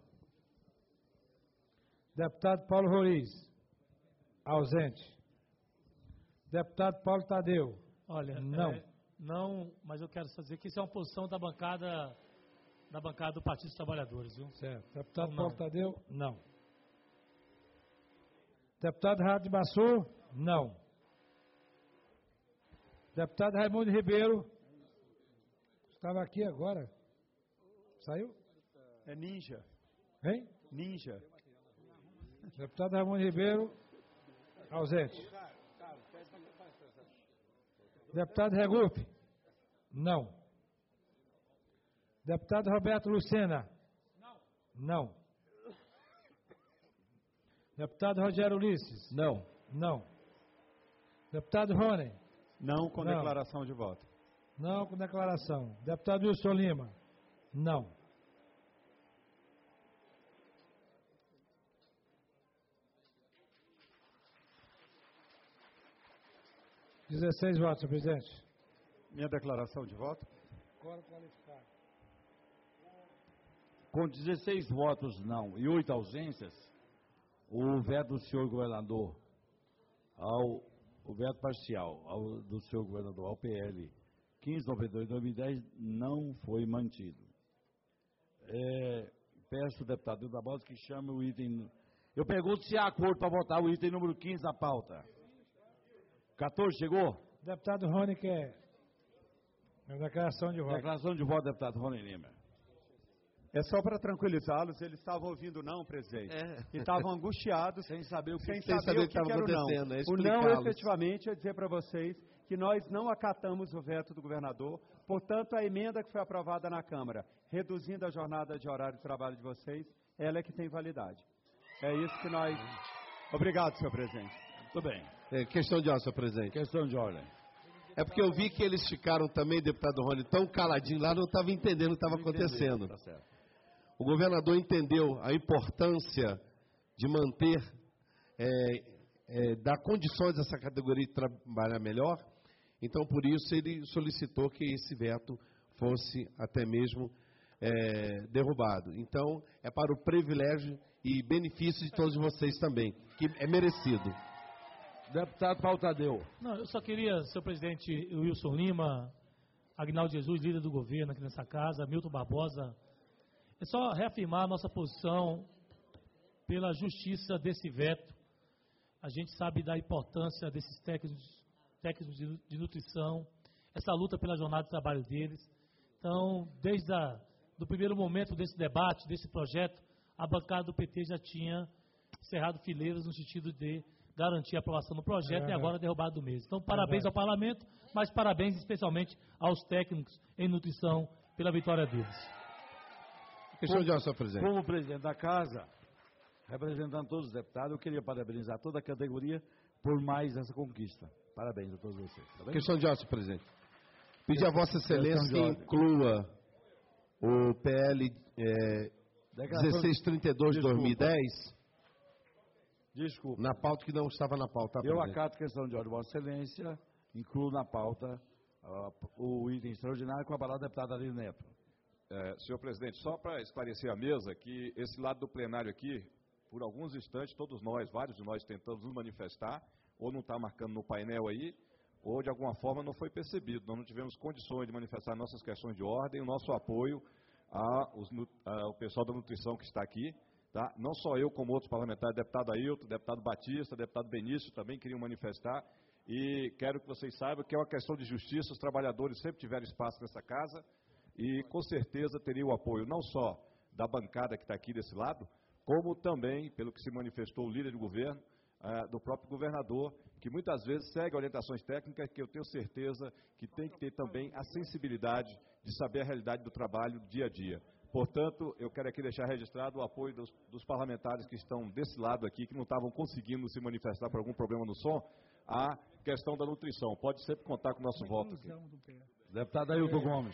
Deputado Paulo Roriz. Ausente. Deputado Paulo Tadeu. Olha, não. Não, mas eu quero só dizer que isso é uma posição da bancada do Partido dos Trabalhadores, viu? Certo. Deputado Então, Paulo Tadeu? Não. Deputado Rádio Bassur? Não. Deputado Raimundo Ribeiro? Estava aqui agora. Saiu? É ninja. Hein? Ninja. Deputado Raimundo Ribeiro? Ausente. Deputado Regufe? Não. Deputado Roberto Lucena? Não. Deputado Rogério Ulisses? Não. Não. Deputado Rony? Não com Não. declaração de voto. Não com declaração. Deputado Wilson Lima? Não. (16 votos, senhor presidente. Minha declaração de voto. Quórum qualificado. Com 16 votos não e 8 ausências, o veto do senhor governador o veto parcial do senhor governador ao PL 1592-2010 não foi mantido. Peço ao deputado Hilda Barbosa que chame o item... Eu pergunto se há acordo para votar o item número 15 da pauta. 14 chegou? Deputado Rony quer declaração de voto. Declaração de voto, deputado Rony Lima. É só para tranquilizá-los, eles estavam ouvindo não, presidente. E estavam angustiados, Sem saber o que sem saber o que estava era o não. acontecendo. O não, efetivamente, é dizer para vocês que nós não acatamos o veto do governador, portanto, a emenda que foi aprovada na Câmara, reduzindo a jornada de horário de trabalho de vocês, ela é que tem validade. É isso que nós... Obrigado, senhor presidente. Tudo bem. Questão de ordem, senhor presidente. Questão de ordem. É porque eu vi que eles ficaram também, deputado Rony, tão caladinho lá, não estava entendendo o que estava acontecendo. Tá certo. O governador entendeu a importância de manter, dar condições a essa categoria de trabalhar melhor, então por isso ele solicitou que esse veto fosse até mesmo derrubado. Então é para o privilégio e benefício de todos vocês também, que é merecido. Deputado Paulo Tadeu. Não, eu só queria, senhor presidente Wilson Lima, Aguinaldo Jesus, líder do governo aqui nessa casa, Milton Barbosa, é só reafirmar a nossa posição pela justiça desse veto. A gente sabe da importância desses técnicos de nutrição, essa luta pela jornada de trabalho deles. Então, desde do primeiro momento desse debate, desse projeto, a bancada do PT já tinha cerrado fileiras no sentido de garantir a aprovação do projeto e agora derrubado do mesmo. Então, parabéns ao parlamento, mas parabéns especialmente aos técnicos em nutrição pela vitória deles. Questão de ordem, senhor presidente. Como presidente da casa, representando todos os deputados, eu queria parabenizar toda a categoria por mais essa conquista. Parabéns a todos vocês. Tá bem? Questão de ordem, senhor presidente. Pedir a Vossa Excelência que inclua o PL 1632-2010 Desculpa. na pauta que não estava na pauta. Eu acato a questão de ordem, Vossa Excelência, incluo na pauta o item extraordinário com a palavra do deputado Alírio Neto. Senhor presidente, só para esclarecer a mesa que esse lado do plenário aqui, por alguns instantes, todos nós, vários de nós tentamos nos manifestar, ou não está marcando no painel aí, ou de alguma forma não foi percebido. Nós não tivemos condições de manifestar nossas questões de ordem, o nosso apoio ao pessoal da nutrição que está aqui. Tá? Não só eu, como outros parlamentares, deputado Ailton, deputado Batista, deputado Benício, também queriam manifestar. E quero que vocês saibam que é uma questão de justiça, os trabalhadores sempre tiveram espaço nessa casa e com certeza teriam o apoio não só da bancada que está aqui desse lado, como também, pelo que se manifestou o líder do governo, do próprio governador, que muitas vezes segue orientações técnicas que eu tenho certeza que tem que ter também a sensibilidade de saber a realidade do trabalho dia a dia. Portanto, eu quero aqui deixar registrado o apoio dos parlamentares que estão desse lado aqui, que não estavam conseguindo se manifestar por algum problema no som, a questão da nutrição. Pode sempre contar com o nosso voto aqui. Deputado Ailton Gomes.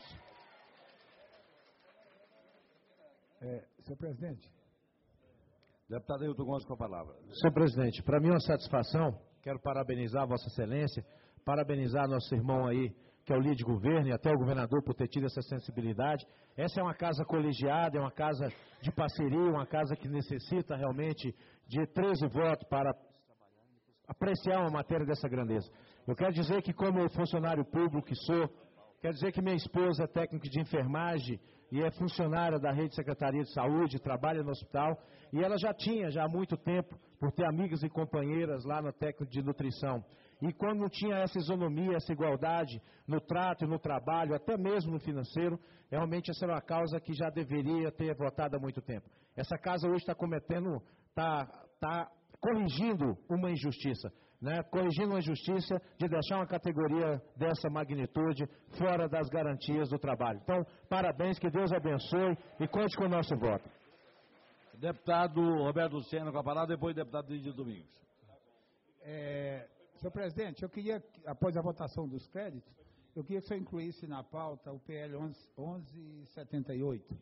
Senhor presidente. Deputado Ailton Gomes com a palavra. Senhor presidente, para mim é uma satisfação, quero parabenizar Vossa Excelência, parabenizar nosso irmão aí, que é o líder de governo, e até o governador por ter tido essa sensibilidade. Essa é uma casa colegiada, é uma casa de parceria, uma casa que necessita realmente de 13 votos para apreciar uma matéria dessa grandeza. Eu quero dizer que, como funcionário público que sou, quero dizer que minha esposa é técnica de enfermagem e é funcionária da Rede Secretaria de Saúde, trabalha no hospital, e ela já tinha, já há muito tempo, por ter amigas e companheiras lá no técnico de nutrição. E quando não tinha essa isonomia, essa igualdade no trato e no trabalho, até mesmo no financeiro, realmente essa era uma causa que já deveria ter votado há muito tempo. Essa casa hoje está cometendo, está corrigindo uma injustiça, né? Corrigindo uma injustiça de deixar uma categoria dessa magnitude fora das garantias do trabalho. Então, parabéns, que Deus abençoe e conte com o nosso voto. Deputado Roberto Lucena com a palavra, depois deputado Lídio Domingos. Senhor presidente, eu queria, após a votação dos créditos, eu queria que o senhor incluísse na pauta o PL 1178.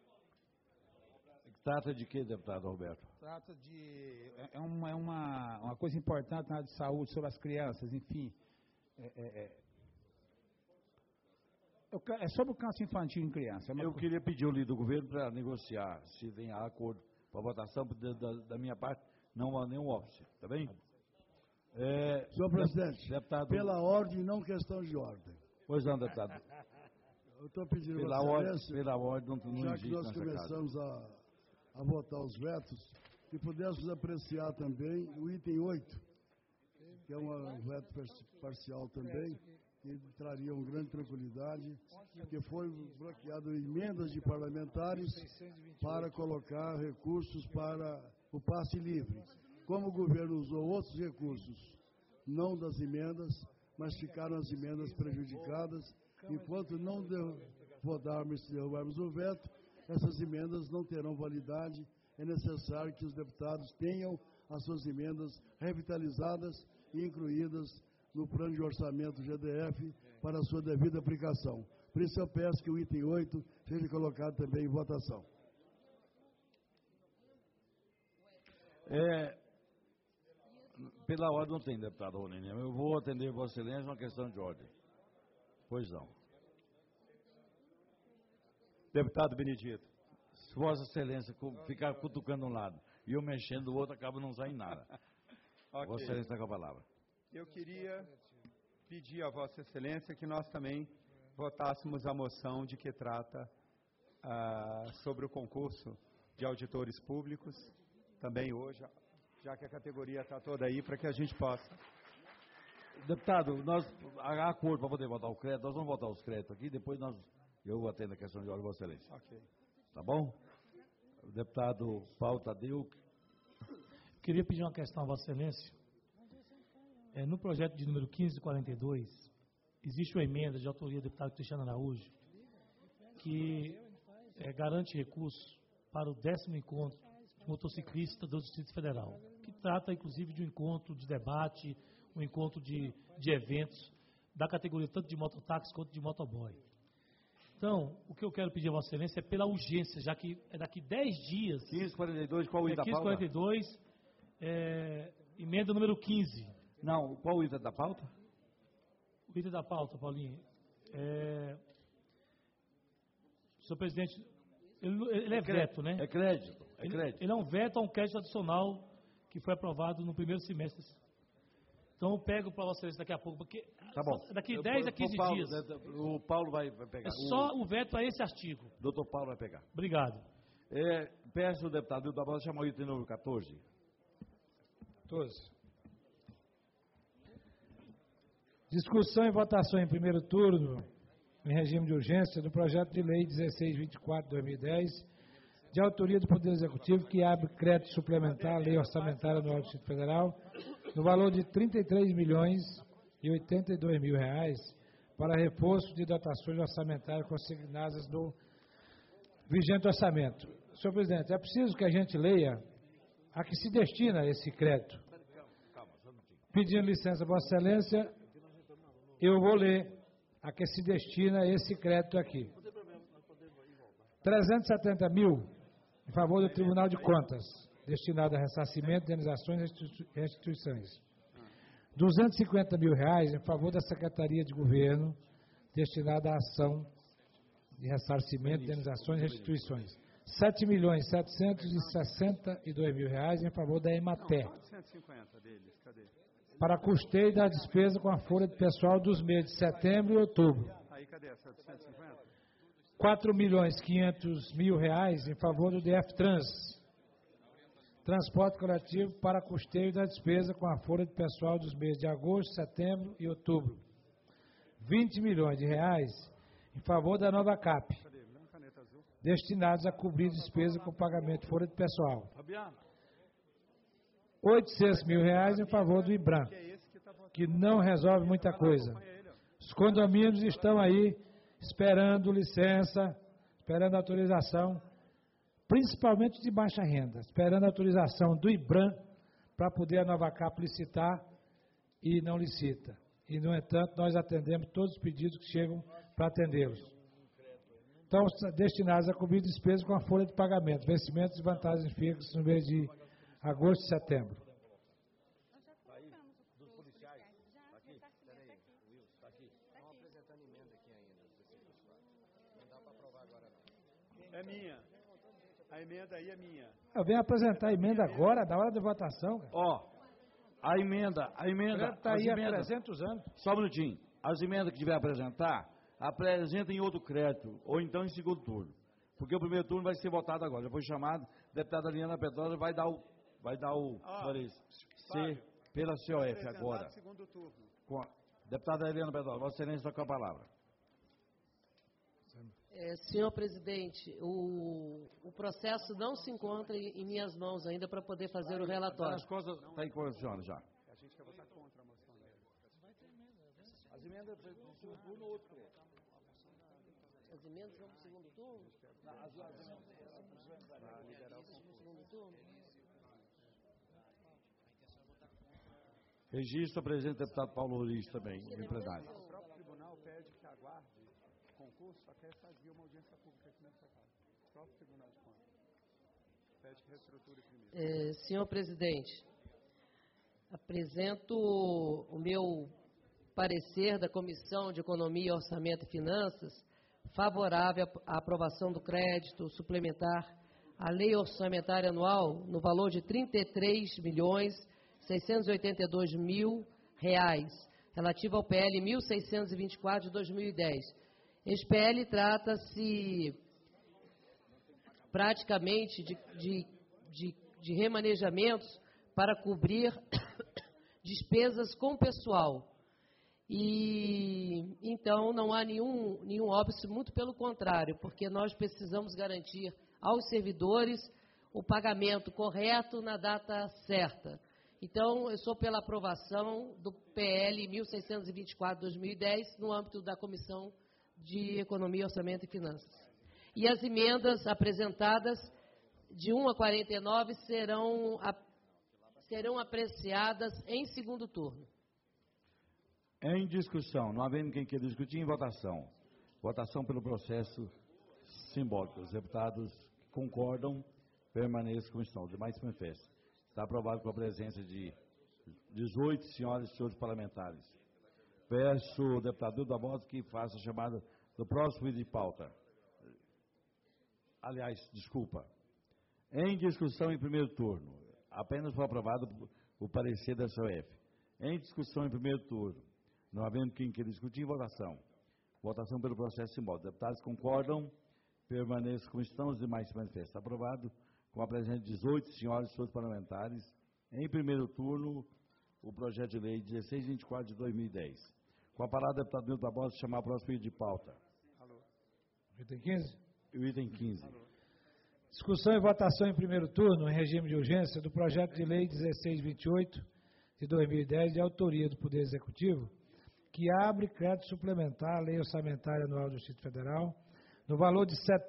Trata de quê, deputado Roberto? Trata de... É uma coisa importante na área de saúde, sobre as crianças, enfim. É sobre o câncer infantil em criança. Eu queria pedir ao líder do governo para negociar, se tem acordo para a votação, da minha parte, não há nenhum óbice, está bem? Senhor presidente, deputado, pela ordem, não questão de ordem. Pois não, deputado. Eu estou pedindo pela ordem, não já existe que nós começamos a votar os vetos, que pudéssemos apreciar também o item 8, que é um veto parcial também, que traria uma grande tranquilidade, porque foi bloqueado emendas de parlamentares para colocar recursos para o passe livre. Como o governo usou outros recursos, não das emendas, mas ficaram as emendas prejudicadas, enquanto não derrubarmos o veto, essas emendas não terão validade. É necessário que os deputados tenham as suas emendas revitalizadas e incluídas no plano de orçamento GDF para a sua devida aplicação. Por isso eu peço que o item 8 seja colocado também em votação. Pela ordem não tem, deputado Ronini. Eu vou atender Vossa Excelência uma questão de ordem. Pois não. Deputado Benedito. Se Vossa Excelência ficar cutucando um lado e eu mexendo do outro, acaba não saindo nada. Okay. Vossa Excelência está com a palavra. Eu queria pedir a Vossa Excelência que nós também votássemos a moção de que trata sobre o concurso de auditores públicos, também hoje, já que a categoria está toda aí, para que a gente possa. Deputado, há acordo para poder votar o crédito, nós vamos votar os créditos aqui, depois eu atendo a questão de ordem, Vossa Excelência. Ok. Tá bom? O deputado Paulo Tadeu. Queria pedir uma questão a Vossa Excelência. No projeto de número 1542, existe uma emenda de autoria do deputado Cristiano Araújo, que garante recursos para o 10º encontro de motociclistas do Distrito Federal, que trata, inclusive, de um encontro de debate, um encontro de eventos da categoria tanto de mototáxi quanto de motoboy. Então, o que eu quero pedir a Vossa Excelência é pela urgência, já que é daqui 10 dias... 1542, qual o item da pauta? 1542, emenda número 15. Não, qual o item da pauta? O item da pauta, Paulinho, Senhor presidente, ele é veto, né? É crédito. Ele é um veto a um crédito adicional que foi aprovado no primeiro semestre. Então eu pego para Vossa Excelência daqui a pouco, porque Tá bom. daqui 10 a 15 dias. O Paulo vai pegar. É só o veto a esse artigo. Doutor Paulo vai pegar. Obrigado. Peço o deputado Hildo Barbosa chamar o item número 14. 12. Discussão e votação em primeiro turno, em regime de urgência, do projeto de lei 1624/2010, de autoria do Poder Executivo, que abre crédito suplementar à Lei Orçamentária Anual do Distrito Federal, no valor de R$ 33.082.000, para reforço de dotações orçamentárias consignadas no vigente orçamento. Senhor presidente, é preciso que a gente leia a que se destina esse crédito. Pedindo licença, Vossa Excelência, eu vou ler a que se destina esse crédito aqui. 370 mil em favor do Tribunal de Contas, destinado a ressarcimento, indenizações e restituições. 250 mil reais em favor da Secretaria de Governo, destinada à ação de ressarcimento, indenizações e restituições. 7.762.000 reais em favor da EMATER. 150 deles, cadê? Para custeio da despesa com a folha de pessoal dos meses de setembro e outubro. Aí, cadê essa 150? 4.500.000 reais em favor do DF Trans, transporte coletivo para custeio da despesa com a folha de pessoal dos meses de agosto, setembro e outubro. 20 milhões de reais em favor da Nova CAP, destinados a cobrir despesa com pagamento de folha de pessoal. 800 mil reais em favor do IBRAM, que não resolve muita coisa. Os condomínios estão aí esperando licença, esperando autorização, principalmente de baixa renda, esperando autorização do IBRAM para poder a Nova CAP licitar e não licita. E, no entanto, nós atendemos todos os pedidos que chegam para atendê-los. Então, destinados a cobrir despesas com a folha de pagamento, vencimentos e vantagens fixas no mês de agosto e setembro. É minha. A emenda aí é minha. Eu venho apresentar a emenda agora, na hora da votação. A emenda. Está aí há 300 anos. Só um minutinho. As emendas que tiver a apresentar, apresenta em outro crédito, ou então em segundo turno. Porque o primeiro turno vai ser votado agora. Já foi chamado, a deputada Liana Pedrosa vai dar o C pela COF agora. Segundo turno. Deputada Eliana Pedrosa, Vossa Excelência, com a palavra. Senhor presidente, o processo não se encontra em minhas mãos ainda para poder fazer o relatório. As coisas está aí com a senhora já. A gente quer votar contra a moção dele. As emendas do segundo turno ou outro crédito? As emendas vão para o segundo turno? As emendas vão para o segundo turno? Registro, presidente deputado Paulo Luiz também, empresário. O próprio tribunal pede que aguarde concurso até fazer uma audiência pública aqui nessa casa. O próprio Tribunal de Contas pede que reestruture primeiro. Senhor presidente, apresento o meu parecer da Comissão de Economia, Orçamento e Finanças favorável à aprovação do crédito suplementar à Lei Orçamentária Anual no valor de R$ 33.682.000, relativo ao PL 1624 de 2010. Este PL trata-se praticamente de remanejamentos para cobrir despesas com pessoal. E então não há nenhum óbice, muito pelo contrário, porque nós precisamos garantir aos servidores o pagamento correto na data certa. Então, eu sou pela aprovação do PL 1624/2010 no âmbito da Comissão de Economia, Orçamento e Finanças. E as emendas apresentadas de 1 a 49 serão apreciadas em segundo turno. Em discussão, não havendo quem queira discutir, em votação. Votação pelo processo simbólico. Os deputados que concordam permaneçam como estão. Os demais se manifestam. Está aprovado com a presença de 18 senhoras e senhores parlamentares. Peço ao deputado Hildo Barbosa que faça a chamada do próximo item de pauta. aliás, desculpa, em discussão em primeiro turno, apenas foi aprovado o parecer da COF. Em discussão em primeiro turno, não havendo quem queira discutir, votação. Votação pelo processo simbólico. Deputados concordam, permaneçam como estão, os demais se manifestam. Aprovado com a presença de 18 senhores e seus parlamentares. Em primeiro turno, o projeto de lei 1624 de 2010. Com a palavra, deputado Milton Barbosa, chamar o próximo item de pauta. Item 15? O item 15. Discussão e votação em primeiro turno, em regime de urgência, do projeto de lei 1628 de 2010, de autoria do Poder Executivo, que abre crédito suplementar à Lei Orçamentária Anual do Distrito Federal, no valor de R$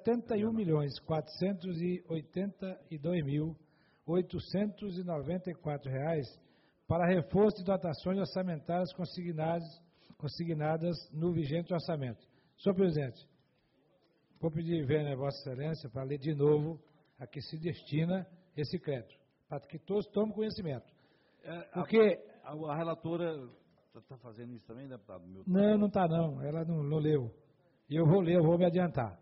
71.482.894, para reforço de dotações orçamentárias consignadas no vigente orçamento. Senhor presidente, vou pedir a Vossa Excelência para ler de novo a que se destina esse crédito, para que todos tomem conhecimento. Porque a relatora está fazendo isso também, deputado Milton? Não está não, ela não leu. E eu vou ler, eu vou me adiantar.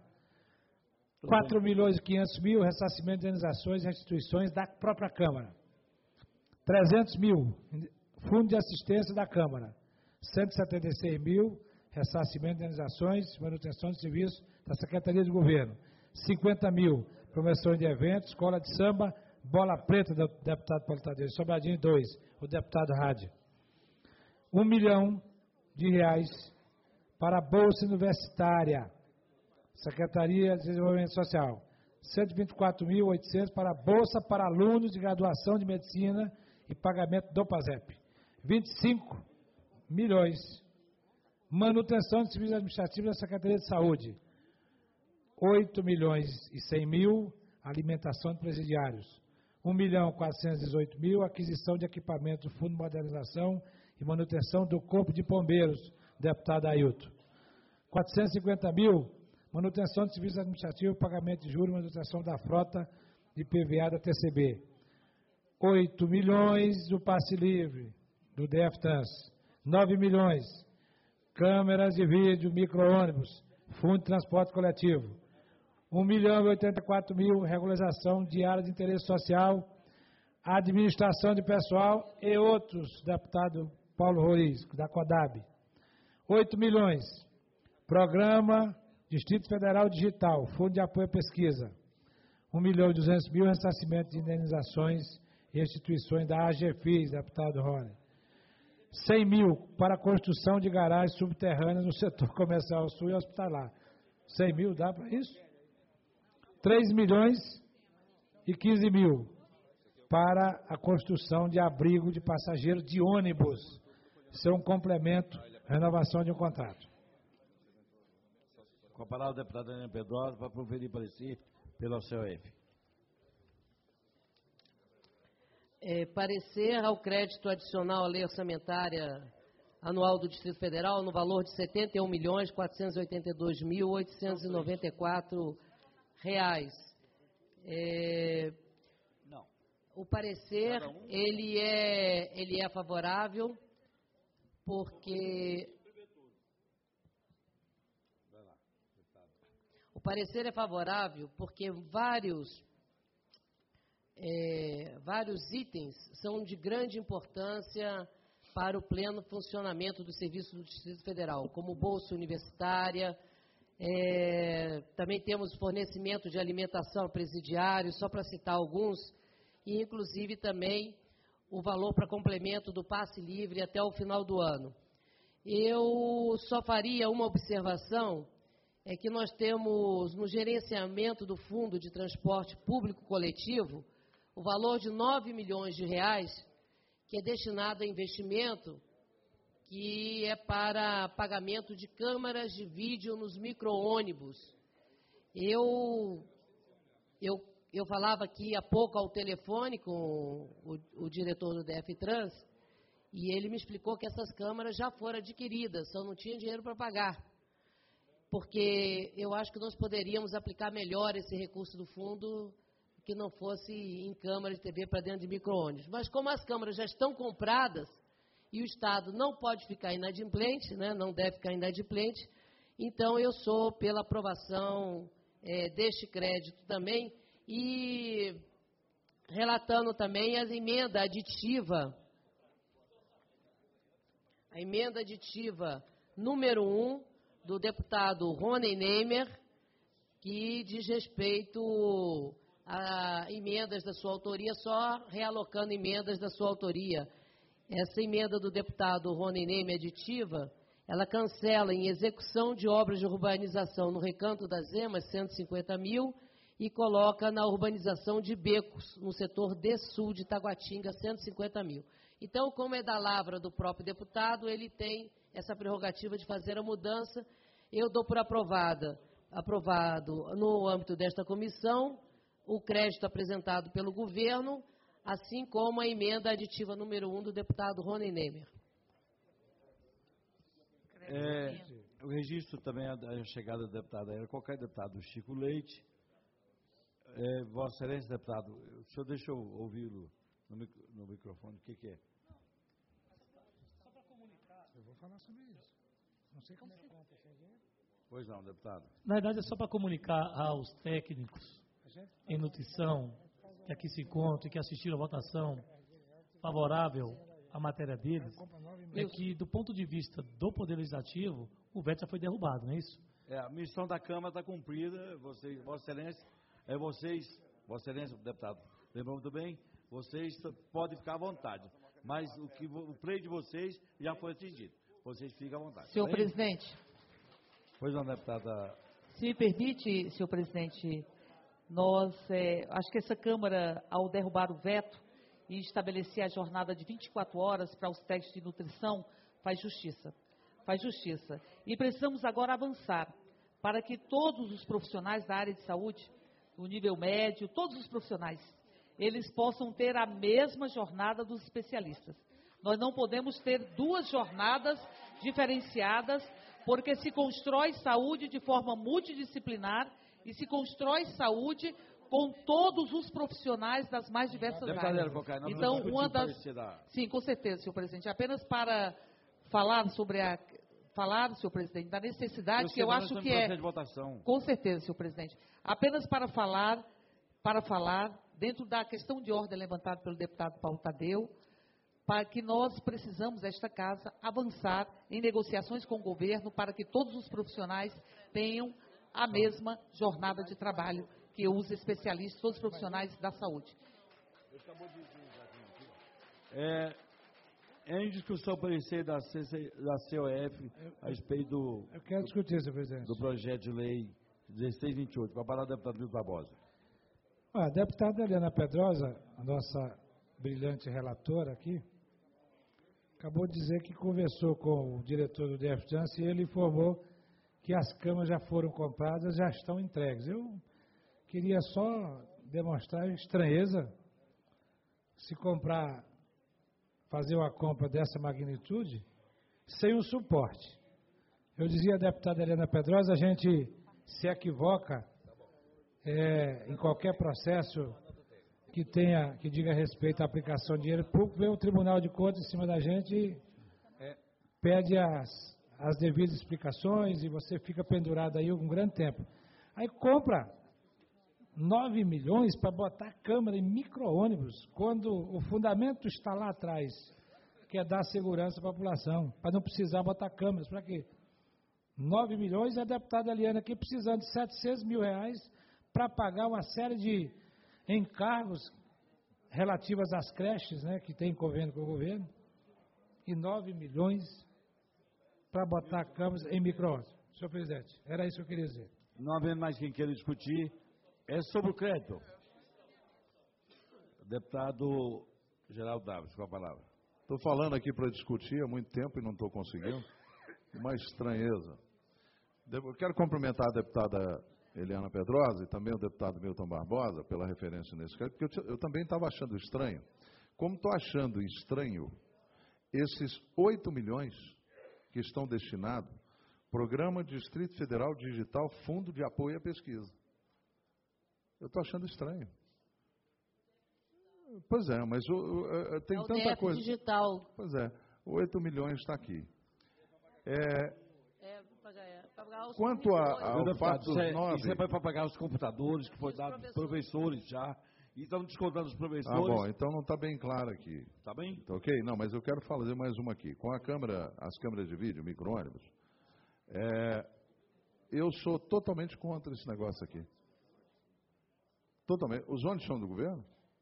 4.500.000 ressarcimento de indenizações e restituições da própria Câmara. 300.000, fundo de assistência da Câmara. 176.000, ressarcimento de indenizações e manutenção de serviços da Secretaria de Governo. 50.000, promoções de eventos, escola de samba, bola preta do deputado Paulo Tadeu, Sobradinho 2, o deputado Rádio. R$ 1 milhão para a Bolsa Universitária, Secretaria de Desenvolvimento Social. 124.800 para a Bolsa para alunos de graduação de medicina e pagamento do PASEP. 25 milhões. Manutenção de serviços administrativos da Secretaria de Saúde. 8.100.000, alimentação de presidiários. 1.418.000, aquisição de equipamento do Fundo de Modernização e Manutenção do Corpo de Bombeiros, deputado Ailton. 450.000, manutenção de serviços administrativos, pagamento de juros e manutenção da frota de PVA da TCB. 8 milhões do passe livre, do DF-Trans. 9 milhões, câmeras de vídeo, micro-ônibus, Fundo de Transporte Coletivo. 1.084.000, regularização de área de interesse social, administração de pessoal e outros, deputado Paulo Roriz, da CODAB. 8 milhões, Programa Distrito Federal Digital, Fundo de Apoio à Pesquisa. 1.200.000, ressarcimento de indenizações e restituições da AGFIS, deputado Rony. 100.000 para a construção de garagens subterrâneas no setor comercial sul e hospitalar. 100.000, dá para isso? 3.015.000 para a construção de abrigo de passageiros de ônibus. Isso é um complemento, renovação de um contrato. Com a palavra, o deputado Daniel Pedrosa, para proferir parecer pela COF. Parecer ao crédito adicional à Lei Orçamentária Anual do Distrito Federal no valor de R$ 71.482.894. Não. O parecer, ele é favorável, porque... O parecer é favorável porque vários itens são de grande importância para o pleno funcionamento do serviço do Distrito Federal, como bolsa universitária, também temos fornecimento de alimentação a presidiários, só para citar alguns, e inclusive também o valor para complemento do passe livre até o final do ano. Eu só faria uma observação, é que nós temos no gerenciamento do Fundo de Transporte Público Coletivo o valor de R$ 9 milhões, que é destinado a investimento, que é para pagamento de câmaras de vídeo nos micro-ônibus. Eu falava aqui há pouco ao telefone com o diretor do DF-Trans, e ele me explicou que essas câmaras já foram adquiridas, só não tinha dinheiro para pagar. Porque eu acho que nós poderíamos aplicar melhor esse recurso do fundo que não fosse em câmaras de TV para dentro de micro-ônibus. Mas como as câmaras já estão compradas e o Estado não pode ficar inadimplente, né, não deve ficar inadimplente, então eu sou pela aprovação deste crédito também, e relatando também as emendas aditiva. A emenda aditiva número 1, do deputado Rony Neymer, que diz respeito a emendas da sua autoria, só realocando emendas da sua autoria. Essa emenda do deputado Rony Neymer aditiva, ela cancela em execução de obras de urbanização no Recanto das Emas, 150 mil, e coloca na urbanização de becos, no setor sul de Taguatinga, 150 mil. Então, como é da lavra do próprio deputado, ele tem essa prerrogativa de fazer a mudança. Eu dou por aprovado no âmbito desta comissão o crédito apresentado pelo governo, assim como a emenda aditiva número 1 do deputado Rony Neymer. O registro também da chegada da deputada era qualquer deputado Chico Leite. Vossa Excelência, deputado, o senhor deixa eu ouvi-lo no microfone, o que é? Só para comunicar. Eu vou falar sobre isso. Não sei como é que conta esse dinheiro. Pois não, deputado. Na verdade, é só para comunicar aos técnicos em nutrição que aqui se encontram e que assistiram a votação favorável à matéria deles, é que, do ponto de vista do Poder Legislativo, o veto já foi derrubado, não é isso? A missão da Câmara está cumprida, Vossa Excelência, Vossa Excelência, deputado, lembrou muito bem, vocês podem ficar à vontade, mas o pleito de vocês já foi atingido. Vocês ficam à vontade. Senhor presidente. Pois não, deputada. Se me permite, senhor presidente, acho que essa Câmara, ao derrubar o veto e estabelecer a jornada de 24 horas para os técnicos de nutrição, faz justiça. Faz justiça. E precisamos agora avançar para que todos os profissionais da área de saúde, o nível médio, todos os profissionais, eles possam ter a mesma jornada dos especialistas. Nós não podemos ter duas jornadas diferenciadas, porque se constrói saúde de forma multidisciplinar e se constrói saúde com todos os profissionais das mais diversas áreas. Então, Sim, com certeza, senhor presidente. Apenas para falar senhor presidente, da necessidade que eu acho que é... Com certeza, senhor presidente. Apenas para falar, dentro da questão de ordem levantada pelo deputado Paulo Tadeu, para que nós precisamos, esta casa, avançar em negociações com o governo para que todos os profissionais tenham a mesma jornada de trabalho que os especialistas, todos os profissionais da saúde. Em discussão parecer da COF a respeito do... Eu quero discutir, senhor presidente. Do projeto de lei 1628. Com a palavra, deputado Milton Barbosa. A deputada Eliana Pedrosa, a nossa brilhante relatora aqui, acabou de dizer que conversou com o diretor do DFJANS e ele informou que as camas já foram compradas, já estão entregues. Eu queria só demonstrar estranheza se fazer uma compra dessa magnitude sem um suporte. Eu dizia à deputada Eliana Pedrosa, a gente se equivoca em qualquer processo que diga respeito à aplicação de dinheiro público, vem o Tribunal de Contas em cima da gente e pede as devidas explicações e você fica pendurado aí um grande tempo. Aí compra 9 milhões para botar câmera em micro-ônibus, quando o fundamento está lá atrás, que é dar segurança à população, para não precisar botar câmeras. Para quê? 9 milhões e a deputada Eliana aqui precisando de 700 mil reais para pagar uma série de encargos relativos às creches, né, que tem convênio com o governo, e 9 milhões para botar câmeras em micro-ônibus. Senhor presidente, era isso que eu queria dizer. Não havendo mais quem queira discutir, é sobre o crédito. Deputado Geraldo Davis, com a palavra. Estou falando aqui para discutir há muito tempo e não estou conseguindo. Uma estranheza. Eu quero cumprimentar a deputada Eliana Pedrosa e também o deputado Milton Barbosa pela referência nesse caso, porque eu também estava achando estranho. Como estou achando estranho esses 8 milhões que estão destinados Programa Distrito Federal Digital Fundo de Apoio à Pesquisa. Eu estou achando estranho. Pois é, mas tem tanta coisa. Digital. Pois é, 8 milhões está aqui. Para pagar quanto ao fato dos 9... Isso é para pagar os computadores, que foi dado aos professores já. E estão descontando os professores. Ah, bom, então não está bem claro aqui. Está bem? Tá ok? Não, mas eu quero fazer mais uma aqui. Com a câmera, as câmeras de vídeo, micro-ônibus, eu sou totalmente contra esse negócio aqui. Totalmente. Os ônibus são do governo?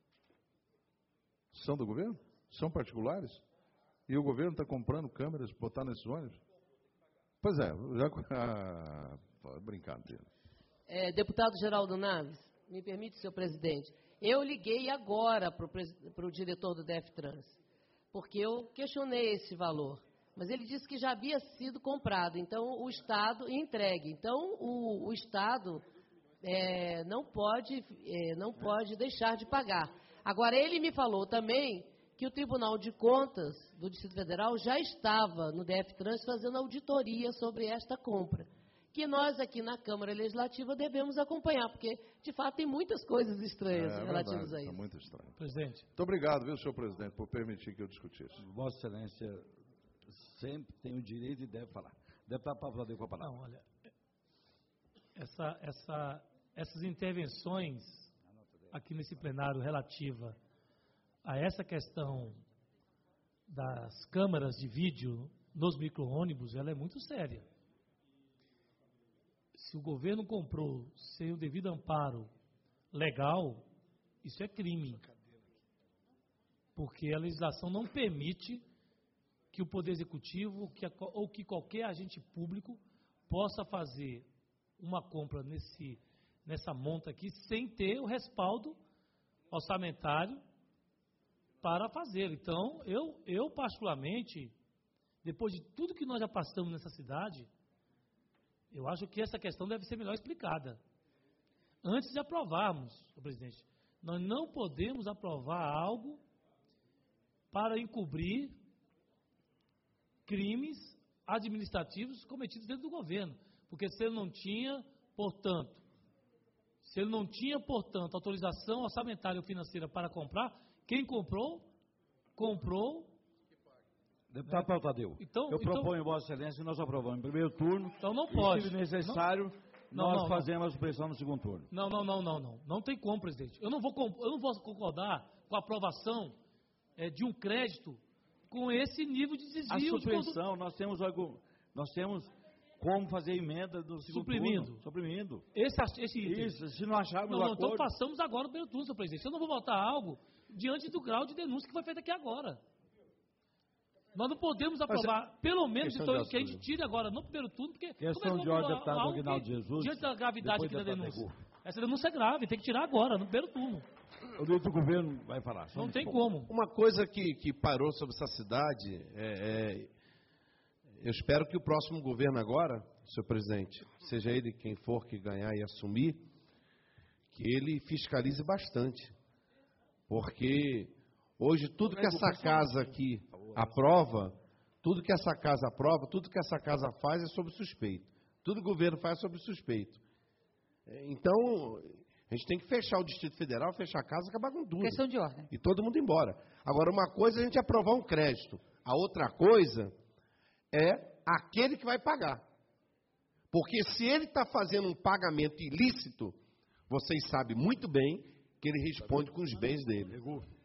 São do governo? São particulares? E o governo está comprando câmeras para botar nesses ônibus? Pois é, já... brincadeira. Deputado Geraldo Naves, me permite, senhor presidente, eu liguei agora para o diretor do DEFTRANS, porque eu questionei esse valor, mas ele disse que já havia sido comprado, então o Estado entregue. Então o Estado não pode deixar de pagar. Agora, ele me falou também que o Tribunal de Contas do Distrito Federal já estava no DEFTRANS fazendo auditoria sobre esta compra, que nós aqui na Câmara Legislativa devemos acompanhar, porque, de fato, tem muitas coisas estranhas relativas a isso. É muito estranho. Presidente. Muito obrigado, viu, senhor presidente, por permitir que eu discutisse. Vossa Excelência sempre tem o direito e deve falar. Deputado Pavladeu com a palavra. Não, olha, essas intervenções aqui nesse plenário relativa a essa questão das câmaras de vídeo nos micro-ônibus, ela é muito séria. Se o governo comprou sem o devido amparo legal, isso é crime. Porque a legislação não permite que o Poder Executivo ou que qualquer agente público possa fazer uma compra nessa monta aqui sem ter o respaldo orçamentário para fazer. Então, eu particularmente, depois de tudo que nós já passamos nessa cidade, eu acho que essa questão deve ser melhor explicada. Antes de aprovarmos, senhor presidente, nós não podemos aprovar algo para encobrir crimes administrativos cometidos dentro do governo. Porque se ele não tinha, portanto, autorização orçamentária ou financeira para comprar, quem comprou. Deputado Pautadeu, eu proponho, Vossa Excelência, que nós aprovamos em primeiro turno. Então não pode. Se necessário, nós fazemos pressão no segundo turno. Não. Não tem como, presidente. Eu não vou concordar com a aprovação de um crédito com esse nível de desvio. A supressão, nós temos como fazer emenda do segundo turno. Suprimindo. Esse item. Isso, se não acharmos o acordo... Então passamos agora no primeiro turno, senhor presidente. Eu não vou votar algo diante do grau de denúncia que foi feito aqui agora. Nós não podemos aprovar, pelo menos, então, que a gente tire agora no primeiro turno, porque... Questão de ordem, deputado Aguinaldo Jesus. Diante da gravidade aqui da denúncia. Essa denúncia é grave, tem que tirar agora, no primeiro turno. O do governo vai falar. Não tem como. Uma coisa que parou sobre essa cidade, eu espero que o próximo governo agora, senhor presidente, seja ele quem for que ganhar e assumir, que ele fiscalize bastante. Porque hoje tudo que essa casa aqui aprova, tudo que essa casa faz é sobre suspeito. Tudo que o governo faz é sobre suspeito. Então, a gente tem que fechar o Distrito Federal, fechar a casa, acabar com tudo. Questão de ordem. E todo mundo embora. Agora, uma coisa é a gente aprovar um crédito. A outra coisa é aquele que vai pagar. Porque se ele está fazendo um pagamento ilícito, vocês sabem muito bem que ele responde com os bens dele.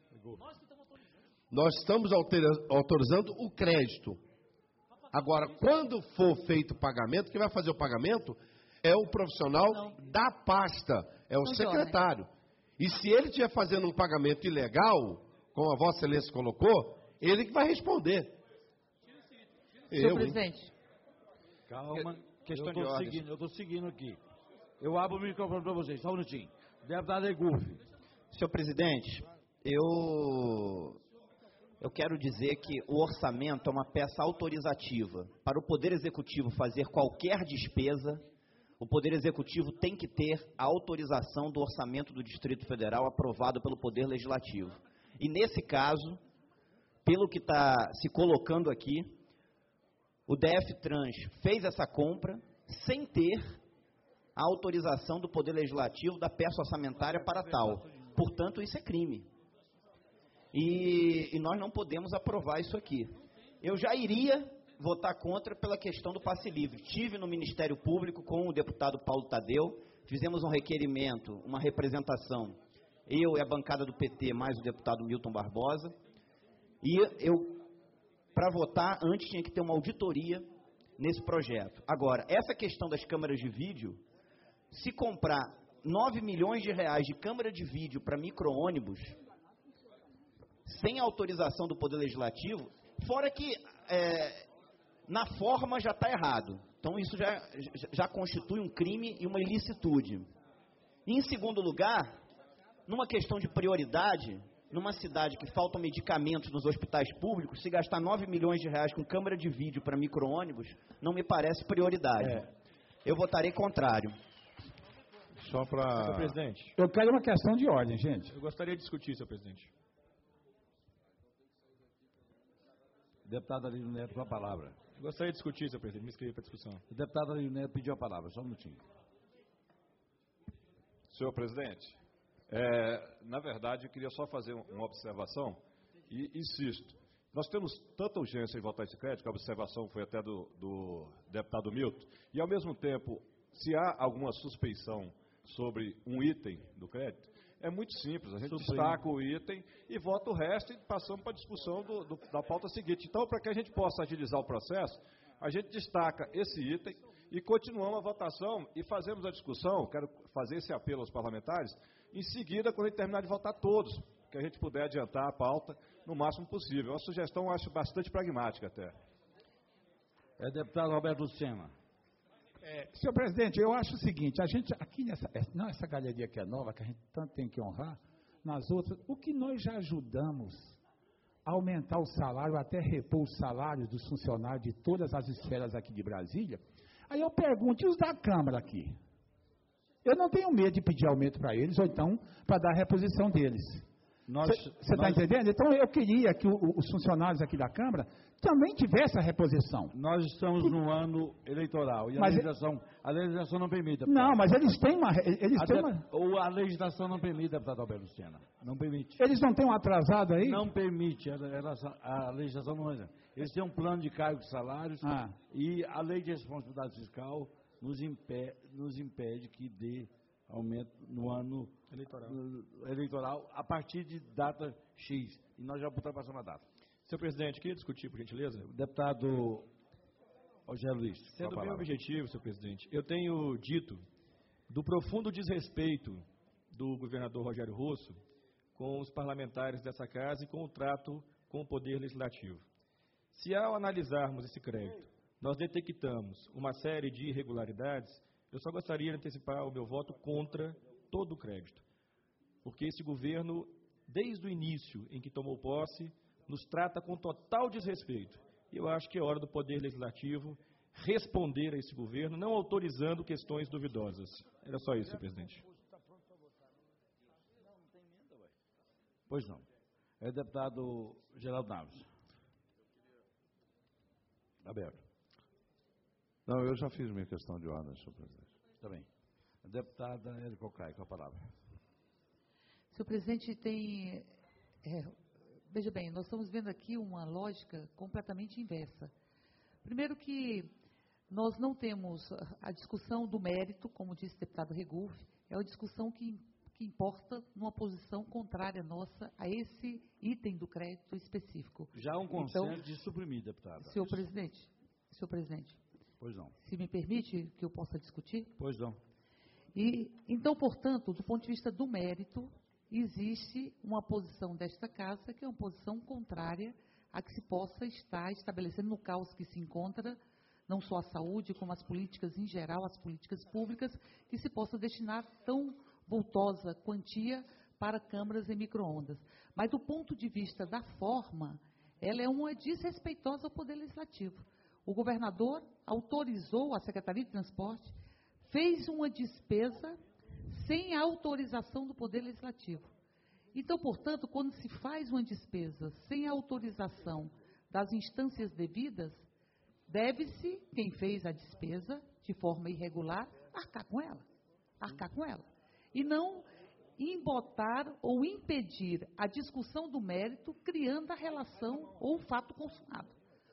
Nós estamos autorizando o crédito. Agora, quando for feito o pagamento, quem vai fazer o pagamento é o profissional da pasta, é o secretário. E se ele estiver fazendo um pagamento ilegal, como a Vossa Excelência colocou, ele que vai responder. Senhor presidente. Calma, questão de ordem. Eu estou seguindo aqui. Eu abro o microfone para vocês, só um minutinho. Deputado Eguf. Senhor presidente, eu quero dizer que o orçamento é uma peça autorizativa. Para o Poder Executivo fazer qualquer despesa, o Poder Executivo tem que ter a autorização do orçamento do Distrito Federal aprovado pelo Poder Legislativo. E nesse caso, pelo que está se colocando aqui, o DEFTRANS fez essa compra sem ter a autorização do Poder Legislativo da peça orçamentária para tal. Portanto, isso é crime. E nós não podemos aprovar isso aqui. Eu já iria votar contra pela questão do passe livre. Estive no Ministério Público com o deputado Paulo Tadeu, fizemos um requerimento, uma representação, eu e a bancada do PT, mais o deputado Milton Barbosa, e para votar, antes tinha que ter uma auditoria nesse projeto. Agora, essa questão das câmeras de vídeo, se comprar 9 milhões de reais de câmera de vídeo para micro-ônibus, sem autorização do Poder Legislativo, fora que na forma já está errado. Então, isso já constitui um crime e uma ilicitude. E, em segundo lugar, numa questão de prioridade, numa cidade que faltam medicamentos nos hospitais públicos, se gastar 9 milhões de reais com câmera de vídeo para micro-ônibus, não me parece prioridade. Eu votarei contrário. Só para... Senhor presidente. Eu quero uma questão de ordem, gente. Eu gostaria de discutir, senhor presidente. Deputado Alírio Neto com a palavra. Eu gostaria de discutir, senhor presidente. Me inscrevi para a discussão. O deputado Alírio Neto pediu a palavra. Só um minutinho. Senhor presidente, na verdade, eu queria só fazer uma observação e insisto. Nós temos tanta urgência em votar esse crédito, que a observação foi até do deputado Milton, e, ao mesmo tempo, se há alguma suspeição sobre um item do crédito, é muito simples, a gente destaca o item e vota o resto e passamos para a discussão da pauta seguinte. Então, para que a gente possa agilizar o processo, a gente destaca esse item e continuamos a votação e fazemos a discussão, quero fazer esse apelo aos parlamentares, em seguida, quando a gente terminar de votar todos, que a gente puder adiantar a pauta no máximo possível. É uma sugestão, eu acho, bastante pragmática até. Deputado Roberto Lucena. Senhor presidente, eu acho o seguinte, a gente aqui essa galeria que é nova, que a gente tanto tem que honrar, nas outras, o que nós já ajudamos a aumentar o salário, até repor os salários dos funcionários de todas as esferas aqui de Brasília, aí eu pergunto, e os da Câmara aqui? Eu não tenho medo de pedir aumento para eles, ou então para dar a reposição deles. Você está entendendo? Então eu queria que os funcionários aqui da Câmara também tivessem a reposição. Nós estamos no ano eleitoral e a legislação não permite. Deputado. Não, mas eles têm uma... Ou a legislação não permite, deputado Alberto Lucena. Não permite. Eles não têm um atrasado aí? Não permite. A legislação não é. Eles têm um plano de cargos e salários e a lei de responsabilidade fiscal nos impede que dê aumento no ano eleitoral a partir de data X. E nós já ultrapassamos a data. Senhor presidente, queria discutir, por gentileza? O deputado Rogério Luiz. Sendo bem objetivo, senhor presidente, eu tenho dito do profundo desrespeito do governador Rogério Rosso com os parlamentares dessa casa e com o trato com o Poder Legislativo. Se ao analisarmos esse crédito, nós detectamos uma série de irregularidades, eu só gostaria de antecipar o meu voto contra todo o crédito. Porque esse governo, desde o início em que tomou posse, nos trata com total desrespeito. E eu acho que é hora do Poder Legislativo responder a esse governo, não autorizando questões duvidosas. Era só isso, senhor presidente. Pois não. Deputado Geraldo Naves. Aberto. Não, eu já fiz minha questão de ordem, senhor presidente. Está bem. A deputada Érica Ocai, com a palavra. Senhor presidente, veja bem, nós estamos vendo aqui uma lógica completamente inversa. Primeiro que nós não temos a discussão do mérito, como disse o deputado Regufe, é uma discussão que importa numa posição contrária nossa a esse item do crédito específico. Já há um consenso de suprimir, deputada. Senhor presidente, pois não. Se me permite que eu possa discutir? Pois não. Então, portanto, do ponto de vista do mérito, existe uma posição desta Casa que é uma posição contrária a que se possa estar estabelecendo no caos que se encontra, não só a saúde, como as políticas em geral, as políticas públicas, que se possa destinar tão vultosa quantia para câmaras e micro-ondas. Mas do ponto de vista da forma, ela é uma desrespeitosa ao Poder Legislativo. O governador autorizou a Secretaria de Transporte, fez uma despesa sem a autorização do Poder Legislativo. Então, portanto, quando se faz uma despesa sem a autorização das instâncias devidas, deve-se, quem fez a despesa de forma irregular, arcar com ela. E não embotar ou impedir a discussão do mérito, criando a relação ou o fato consumado.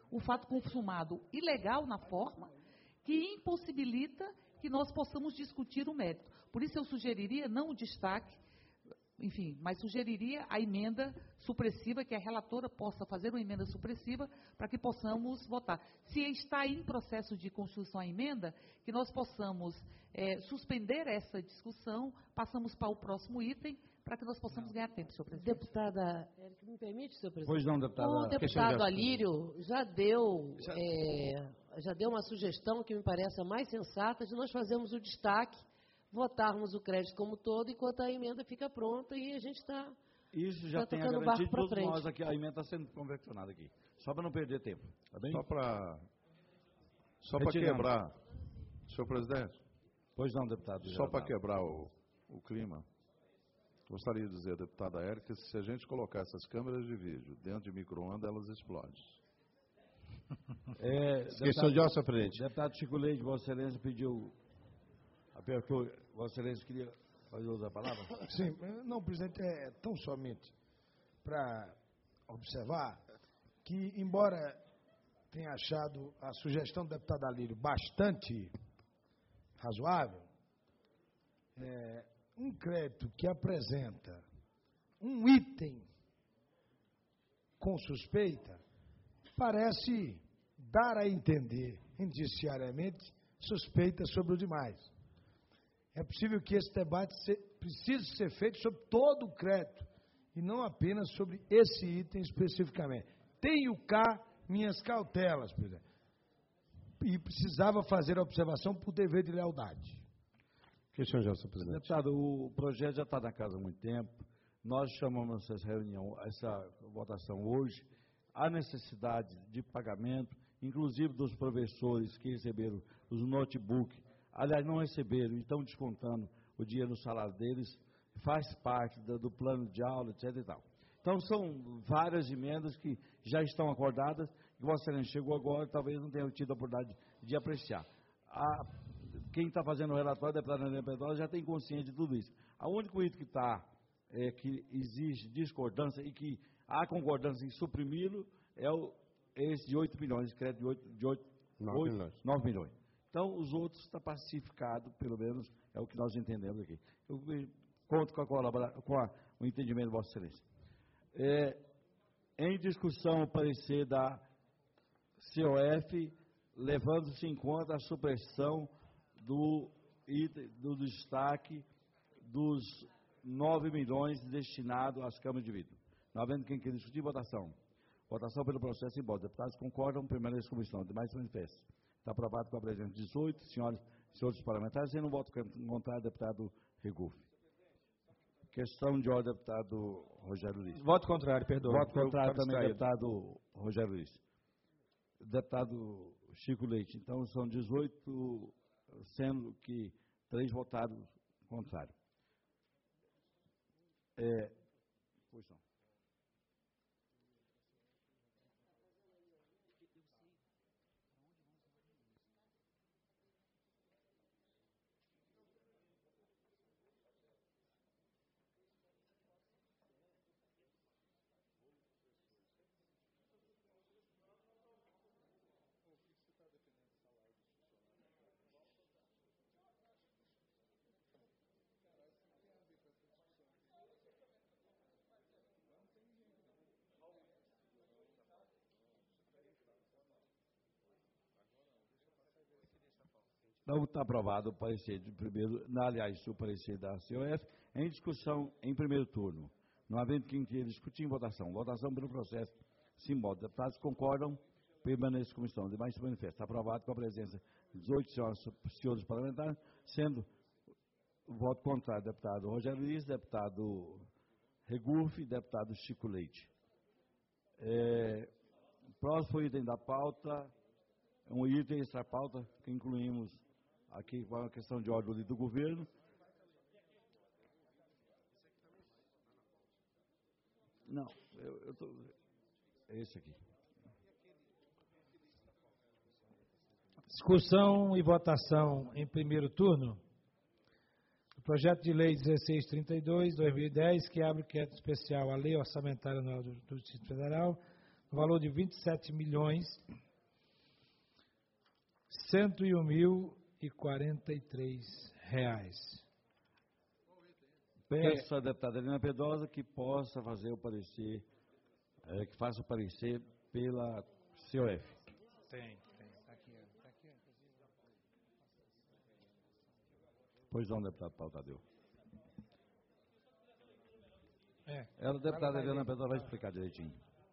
um fato consumado ilegal na forma, que impossibilita que nós possamos discutir o mérito. Por isso eu sugeriria não o destaque, enfim, mas sugeriria a emenda supressiva, que a relatora possa fazer uma emenda supressiva para que possamos votar. Se está em processo de construção a emenda, que nós possamos suspender essa discussão, passamos para o próximo item, para que nós possamos ganhar tempo, senhor presidente. Deputada, me permite, senhor presidente? Pois não, deputada. O deputado Alírio já deu uma sugestão que me parece a mais sensata de nós fazermos o destaque, votarmos o crédito como todo, enquanto a emenda fica pronta e a gente está Isso já tem a tocando o garantia barco de todos para frente. nós aqui. A emenda está sendo confeccionada aqui. Só para não perder tempo. Tá bem? Só para Retiramos. quebrar, senhor presidente. Pois não, deputado. Só para quebrar o clima. Gostaria de dizer, deputada Érica, que se a gente colocar essas câmeras de vídeo dentro de micro-ondas, elas explodem. Questão de ordem, senhor presidente. Deputado Chico Leite, Vossa Excelência pediu. Vossa Excelência queria fazer outra palavra? Sim, não, presidente, é tão somente para observar que, embora tenha achado a sugestão do deputado Alírio bastante razoável, um crédito que apresenta um item com suspeita parece dar a entender, indiciariamente, suspeita sobre o demais. É possível que esse debate precise ser feito sobre todo o crédito e não apenas sobre esse item especificamente. Tenho cá minhas cautelas, presidente. E precisava fazer a observação por dever de lealdade. Questão já, senhor presidente. Deputado, o projeto já está na casa há muito tempo. Nós chamamos essa reunião, essa votação hoje, a necessidade de pagamento, inclusive dos professores que receberam os notebooks, aliás, não receberam e estão descontando o dinheiro no salário deles, faz parte do plano de aula, etc. e tal. Então, são várias emendas que já estão acordadas, e Vossa Excelência chegou agora, talvez não tenha tido a oportunidade de apreciar. Quem está fazendo o relatório, a deputada Helena Pedrosa, já tem consciência de tudo isso. A único item que está, que exige discordância e que há concordância em suprimi-lo, é esse de 8 milhões, crédito de 9 milhões. Então, os outros estão pacificados, pelo menos é o que nós entendemos aqui. Eu conto com o entendimento de Vossa Excelência. Em discussão, o parecer da COF, levando-se em conta a supressão do destaque dos 9 milhões destinados às câmaras de vidro. Não havendo quem queira discutir, votação. Votação pelo processo em voto. Deputados concordam, permanece a comissão. Demais se manifesta. Está aprovado com a presença de 18 senhoras e senhores parlamentares. E no voto contrário, deputado Regufe. Questão de ordem, deputado Rogério Luiz. Voto contrário, perdão. Voto contrário também, deputado Rogério Luiz. Deputado Chico Leite. Então, são 18, sendo que 3 votaram contrário. Pois não. Então, está aprovado o parecer de primeiro, aliás, o parecer da COF, em discussão em primeiro turno. Não havendo quem queira discutir em votação. Votação pelo processo simbólico. Deputados concordam, permanece comissão. Demais se manifesta. Está aprovado com a presença de 18 senhores parlamentares, sendo o voto contrário, deputado Rogério Luiz, deputado Regufe, deputado Chico Leite. Próximo item da pauta, um item extra pauta que incluímos aqui com a questão de ordem do governo. Não, eu estou... É esse aqui. Discussão e votação em primeiro turno. O projeto de lei 1632, 2010, que abre o inquérito especial à Lei Orçamentária Anual do Distrito Federal, no valor de R$ 27.101.043. Peço à deputada Helena Pedrosa que possa fazer o parecer, que faça o parecer pela COF. Tem. Está aqui. Pois não, deputado Paulo Tadeu. A deputada Helena Pedrosa vai explicar direitinho.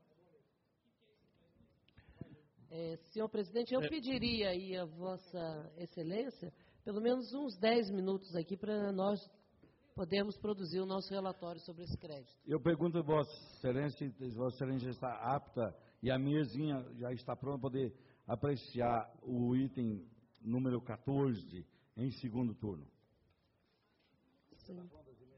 Senhor presidente, eu pediria aí a Vossa Excelência pelo menos uns 10 minutos aqui para nós podermos produzir o nosso relatório sobre esse crédito. Eu pergunto a Vossa Excelência se Vossa Excelência está apta e a mesinha já está pronta para poder apreciar o item número 14 em segundo turno. Sim.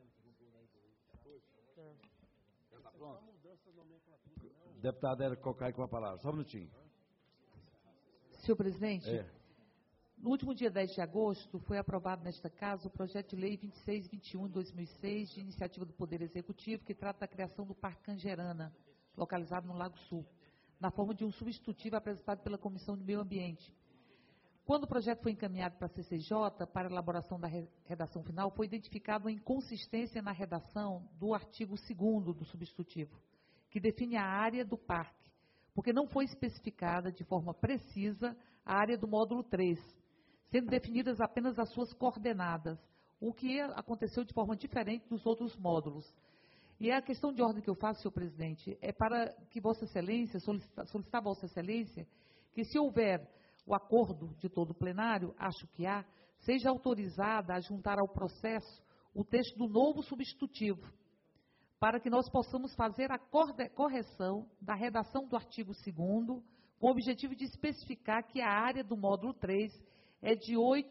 Deputada Érica Cocai com a palavra. Só um minutinho. Senhor presidente, no último dia 10 de agosto, foi aprovado nesta Casa o projeto de lei 2621 de 2006, de iniciativa do Poder Executivo, que trata da criação do Parque Cangerana, localizado no Lago Sul, na forma de um substitutivo apresentado pela Comissão de Meio Ambiente. Quando o projeto foi encaminhado para a CCJ, para a elaboração da redação final, foi identificada uma inconsistência na redação do artigo 2º do substitutivo, que define a área do parque, porque não foi especificada de forma precisa a área do módulo 3, sendo definidas apenas as suas coordenadas, o que aconteceu de forma diferente dos outros módulos. E a questão de ordem que eu faço, senhor presidente, é para que Vossa Excelência, solicitar a Vossa Excelência, que se houver o acordo de todo o plenário, acho que há, seja autorizada a juntar ao processo o texto do novo substitutivo, para que nós possamos fazer a correção da redação do artigo 2º, com o objetivo de especificar que a área do módulo 3 é de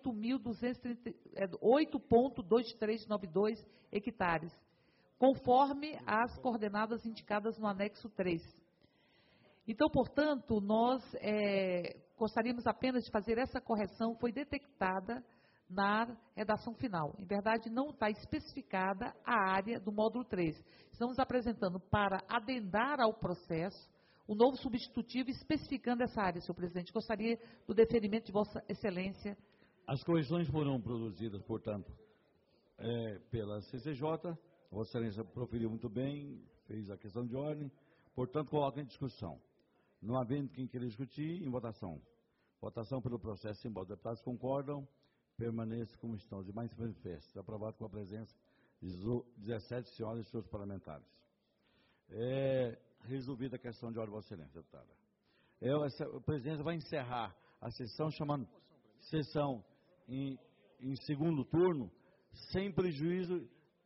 8.2392 hectares, conforme as coordenadas indicadas no anexo 3. Então, portanto, nós gostaríamos apenas de fazer essa correção, foi detectada na redação final. Em verdade, não está especificada a área do módulo 3. Estamos apresentando para adendar ao processo o novo substitutivo especificando essa área, senhor presidente. Gostaria do deferimento de Vossa Excelência. As correções foram produzidas, portanto, pela CCJ. Vossa Excelência proferiu muito bem, fez a questão de ordem, portanto, coloca em discussão. Não havendo quem queira discutir, em votação. Votação pelo processo simbólico. Os deputados concordam, permaneça como estão. Os demais se manifestam. Aprovado com a presença de 17 senhoras e seus parlamentares. Resolvida a questão de ordem, Vossa Excelência, deputada. A presidência vai encerrar a sessão, chamando sessão em segundo turno, sem prejuízo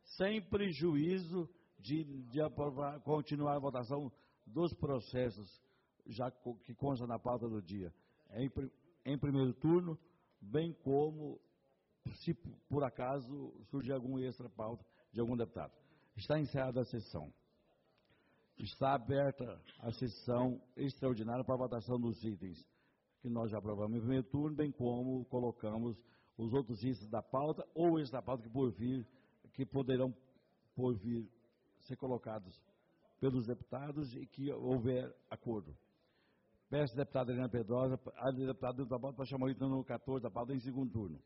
de aprovar, continuar a votação dos processos já que consta na pauta do dia, em primeiro turno, bem como, se por acaso surgir algum extra pauta de algum deputado. Está encerrada a sessão. Está aberta a sessão extraordinária para a votação dos itens que nós já aprovamos em primeiro turno, bem como colocamos os outros itens da pauta ou extra pauta que poderão por vir ser colocados pelos deputados e que houver acordo. Peço à deputada Helena Pedrosa, a deputada Dutra Bota, para chamar o item número 14 da pauta em segundo turno.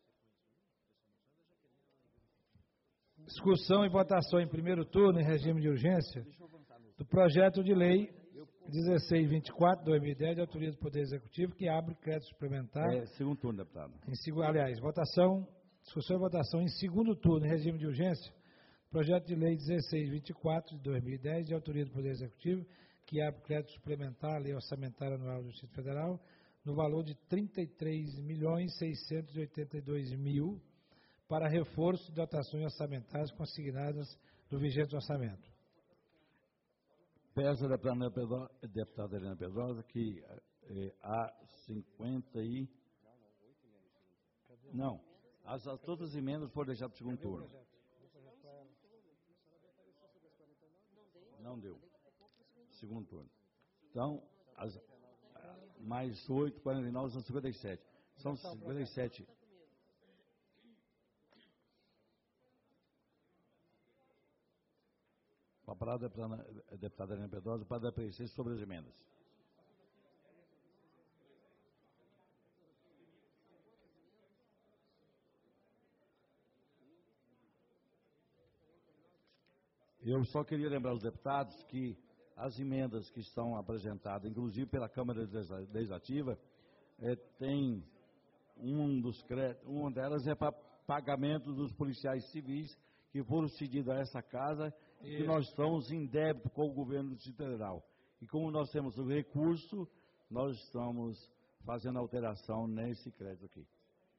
Discussão e votação em primeiro turno, em regime de urgência, do projeto de lei 1624, 2010, de autoria do Poder Executivo, que abre crédito suplementar. Segundo turno, deputado. Discussão e votação em segundo turno, em regime de urgência, projeto de lei 1624, de 2010, de autoria do Poder Executivo, que abre crédito suplementar à Lei Orçamentária Anual do Distrito Federal, no valor de R$ 33.682.000, para reforço de dotações orçamentárias consignadas do vigente orçamento. Peço à deputada Helena Pedrosa que há 50 e... Não, todas as emendas foram deixadas para o segundo turno. Não deu. Segundo turno. Então, mais 8, 49, são 57. São 57. Com a palavra a deputada Helena Pedrosa para apreciar sobre as emendas. Eu só queria lembrar aos deputados que as emendas que estão apresentadas, inclusive pela Câmara Legislativa, tem uma delas é para pagamento dos policiais civis que foram cedidos a essa casa e que nós estamos em débito com o governo do Distrito Federal. E como nós temos o recurso, nós estamos fazendo alteração nesse crédito aqui.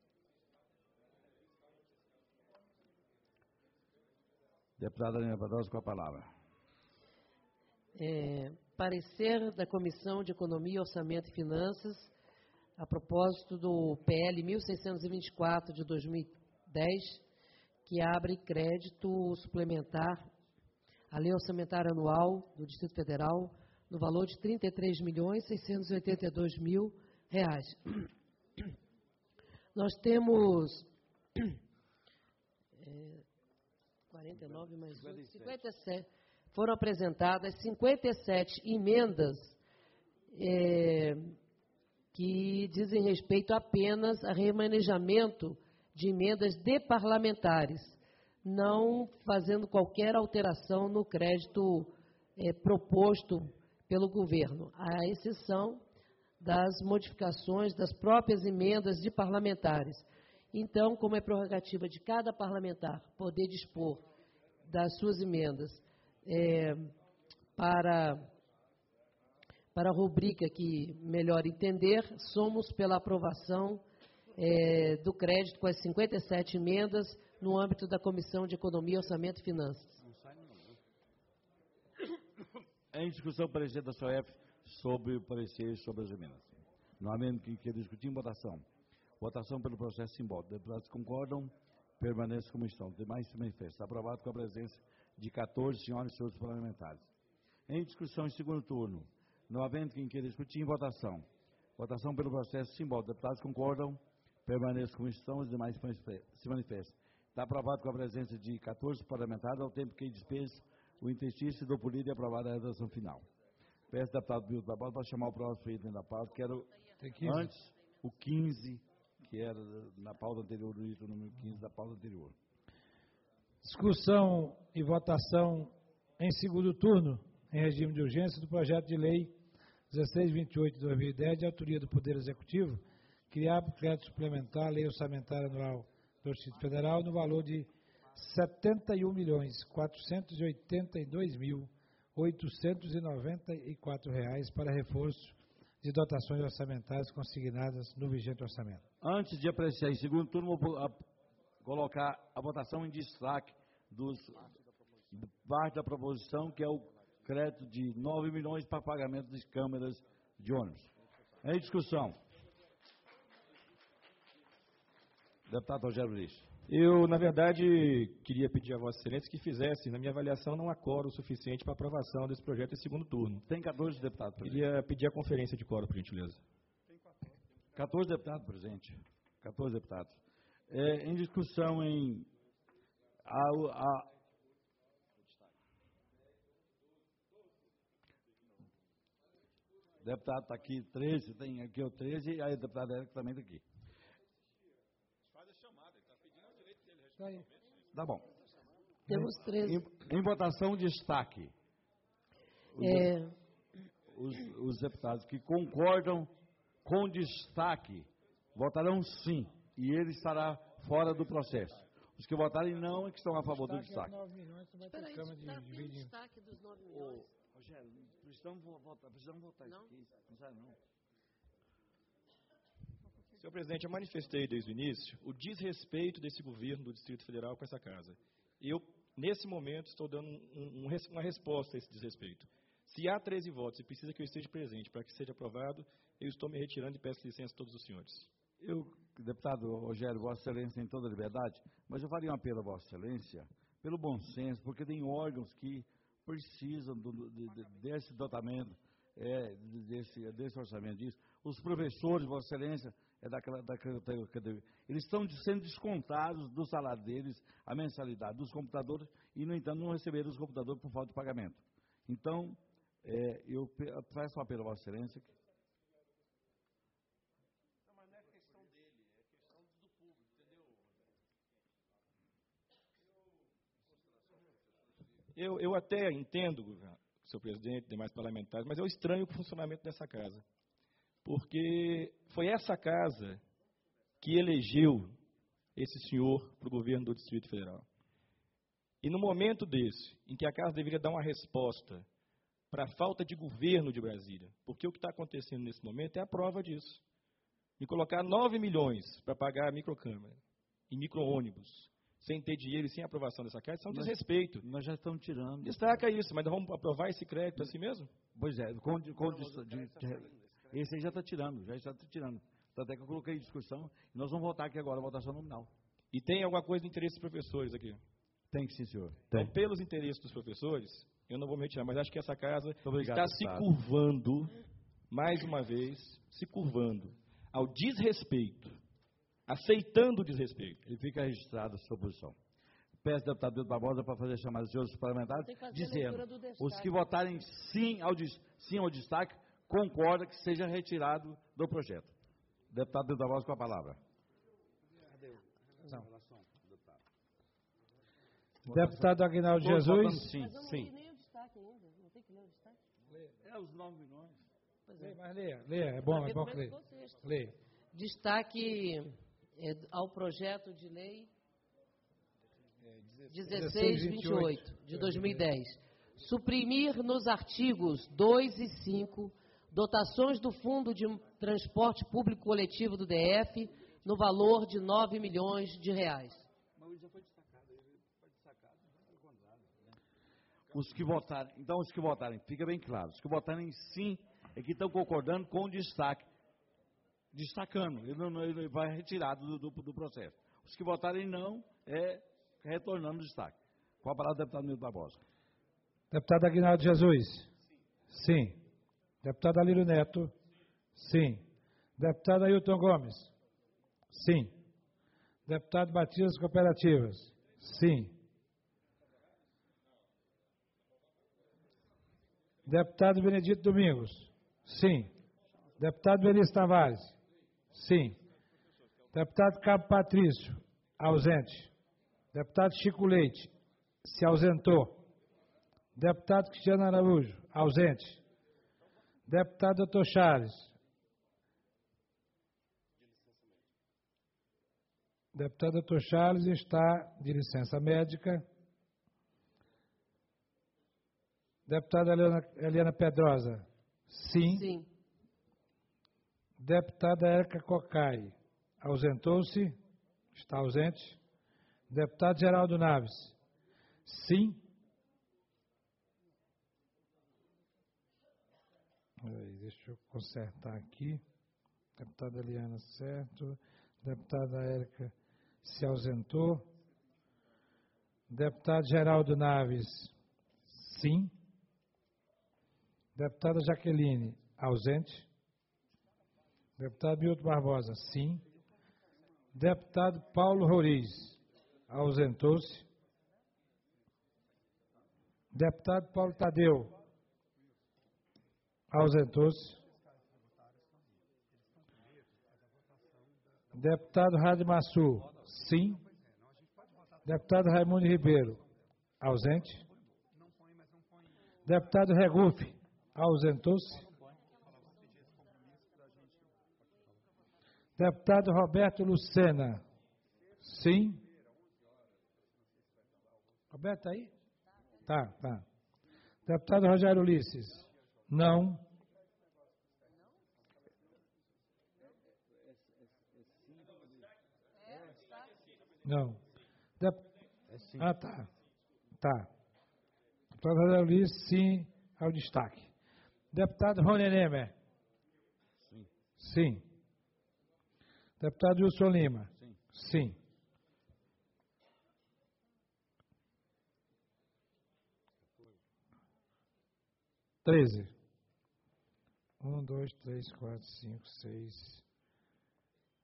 Deputada Helena Pedrosa, com a palavra. Parecer da Comissão de Economia, Orçamento e Finanças, a propósito do PL 1624 de 2010, que abre crédito suplementar à Lei Orçamentária Anual do Distrito Federal, no valor de R$ 33.682.000. Nós temos 49 mais 57. Foram apresentadas 57 emendas que dizem respeito apenas a remanejamento de emendas de parlamentares, não fazendo qualquer alteração no crédito proposto pelo governo, à exceção das modificações das próprias emendas de parlamentares. Então, como é prerrogativa de cada parlamentar poder dispor das suas emendas para a rubrica que melhor entender, somos pela aprovação do crédito com as 57 emendas no âmbito da Comissão de Economia, Orçamento e Finanças. Em discussão, o parecer da SOEF sobre o parecer sobre as emendas. No amendo que quer discutir em votação. Votação pelo processo simbólico. Deputados concordam, permanece como estão. Demais se manifesta. Aprovado com a presença de 14 senhores e senhores parlamentares. Em discussão em segundo turno. No havendo quem queira discutir em votação. Votação pelo processo simbólico. Deputados concordam, permaneçam como estão, os demais se manifestam. Está aprovado com a presença de 14 parlamentares, ao tempo que dispensa o interstício do polido e aprovada a redação final. Peço ao deputado Milton Barbosa para chamar o próximo item da pauta, que era antes o 15, que era na pauta anterior, do item número 15 da pauta anterior. Discussão e votação em segundo turno, em regime de urgência, do projeto de lei 1628 de 2010, de autoria do Poder Executivo, criar crédito suplementar à Lei Orçamentária Anual do Distrito Federal no valor de R$ 71.482.894 para reforço de dotações orçamentárias consignadas no vigente orçamento. Antes de apreciar em segundo turno, vou colocar a votação em destaque parte da proposição, que é o crédito de 9 milhões para pagamento de câmeras de ônibus. Em discussão. Deputado Rogério Lixo. Eu, na verdade, queria pedir a Vossa Excelência que fizesse, na minha avaliação, não há quórum suficiente para aprovação desse projeto em segundo turno. Tem 14 deputados presentes. Queria pedir a conferência de quórum, por gentileza. 14 deputados presentes. 14 deputados. Em discussão em... O deputado está aqui, 13, tem aqui o 13, e a deputada Érica também está aqui. Tá bom. Temos 13. Em votação, destaque. Os deputados que concordam com destaque votarão sim, e ele estará fora do processo. Os que votarem não é que estão a favor do destaque. Espera aí, está tendo destaque dos 9 milhões. Rogério, precisamos votar isso aqui. Não sai não. Senhor presidente, eu manifestei desde o início o desrespeito desse governo do Distrito Federal com essa casa. Eu, nesse momento, estou dando uma resposta a esse desrespeito. Se há 13 votos e precisa que eu esteja presente para que seja aprovado, eu estou me retirando e peço licença a todos os senhores. Deputado Rogério, Vossa Excelência tem toda a liberdade, mas eu faria um apelo a Vossa Excelência pelo bom senso, porque tem órgãos que precisam desse dotamento, desse orçamento disso. Os professores, Vossa Excelência, Eles estão sendo descontados do salário deles, a mensalidade dos computadores, e, no entanto, não receberam os computadores por falta de pagamento. Então, eu faço um apelo a Vossa Excelência. Não, mas não é questão dele, é questão do público, entendeu? Eu até entendo, senhor presidente, demais parlamentares, mas eu estranho o funcionamento dessa casa. Porque foi essa casa que elegeu esse senhor para o governo do Distrito Federal. E no momento desse, em que a casa deveria dar uma resposta para a falta de governo de Brasília, porque o que está acontecendo nesse momento é a prova disso. De colocar 9 milhões para pagar a microcâmara e micro-ônibus, sem ter dinheiro e sem aprovação dessa casa, isso é um desrespeito. Nós já estamos tirando. Destaca isso, mas nós vamos aprovar esse crédito assim mesmo? Pois é, esse aí já está tirando, Tanto é que eu coloquei em discussão, e nós vamos votar aqui agora, votação nominal. E tem alguma coisa de interesse dos professores aqui? Tem que sim, senhor. Então, pelos interesses dos professores, eu não vou me retirar, mas acho que essa casa obrigado, está se curvando, mais uma vez, se curvando ao desrespeito, aceitando o desrespeito. Ele fica registrado a sua posição. Peço ao deputado Milton Barbosa para fazer chamada de senhores parlamentares, dizendo, os que votarem sim ao destaque, concorda que seja retirado do projeto. Deputado Milton Barbosa, com a palavra. Não. Deputado Aguinaldo Jesus. Sim, sim. Nem o destaque ainda. Não tem que ler o destaque? Os 9 milhões. Mas leia. É bom que leia. Leia. Destaque ao projeto de lei 1628, de 2010. Suprimir nos artigos 2 e 5 dotações do Fundo de Transporte Público Coletivo do DF no valor de 9 milhões de reais. Os que votarem, fica bem claro, os que votarem sim é que estão concordando com o destaque, destacando, ele vai retirado do processo. Os que votarem não, retornando o destaque. Com a palavra do deputado Milton Barbosa. Deputado Aguinaldo Jesus. Sim. Deputado Alírio Neto. Sim. Deputado Ailton Gomes. Sim. Deputado Batista Cooperativas. Sim. Deputado Benedito Domingos. Sim. Deputado Benício Tavares. Sim. Deputado Cabo Patrício. Ausente. Deputado Chico Leite. Se ausentou. Deputado Cristiano Araújo. Ausente. Deputado Dr. Charles. Deputado Dr. Charles está de licença médica. Deputada Eliana Pedrosa. Sim. Deputada Érica Cocai. Ausentou-se. Está ausente. Deputado Geraldo Naves. Sim. Deixa eu consertar aqui. Deputada Eliana, certo. Deputada Érica se ausentou. Deputado Geraldo Naves, sim. Deputada Jaqueline, ausente. Deputado Milton Barbosa, sim. Deputado Paulo Roriz, ausentou-se. Deputado Paulo Tadeu, ausentou-se. Deputado Rádio Massu, sim. Deputado Raimundo Ribeiro, ausente. Deputado Regufe, ausentou-se. Deputado Roberto Lucena, sim. Roberto está aí? Tá. Deputado Rogério Ulisses, não. Não. Tá. Deputado Rogério Ulisses, sim, ao destaque. Deputado Rony Nemer. Sim. Deputado Wilson Lima. Sim. Treze. 1, 2, 3, 4, 5, 6,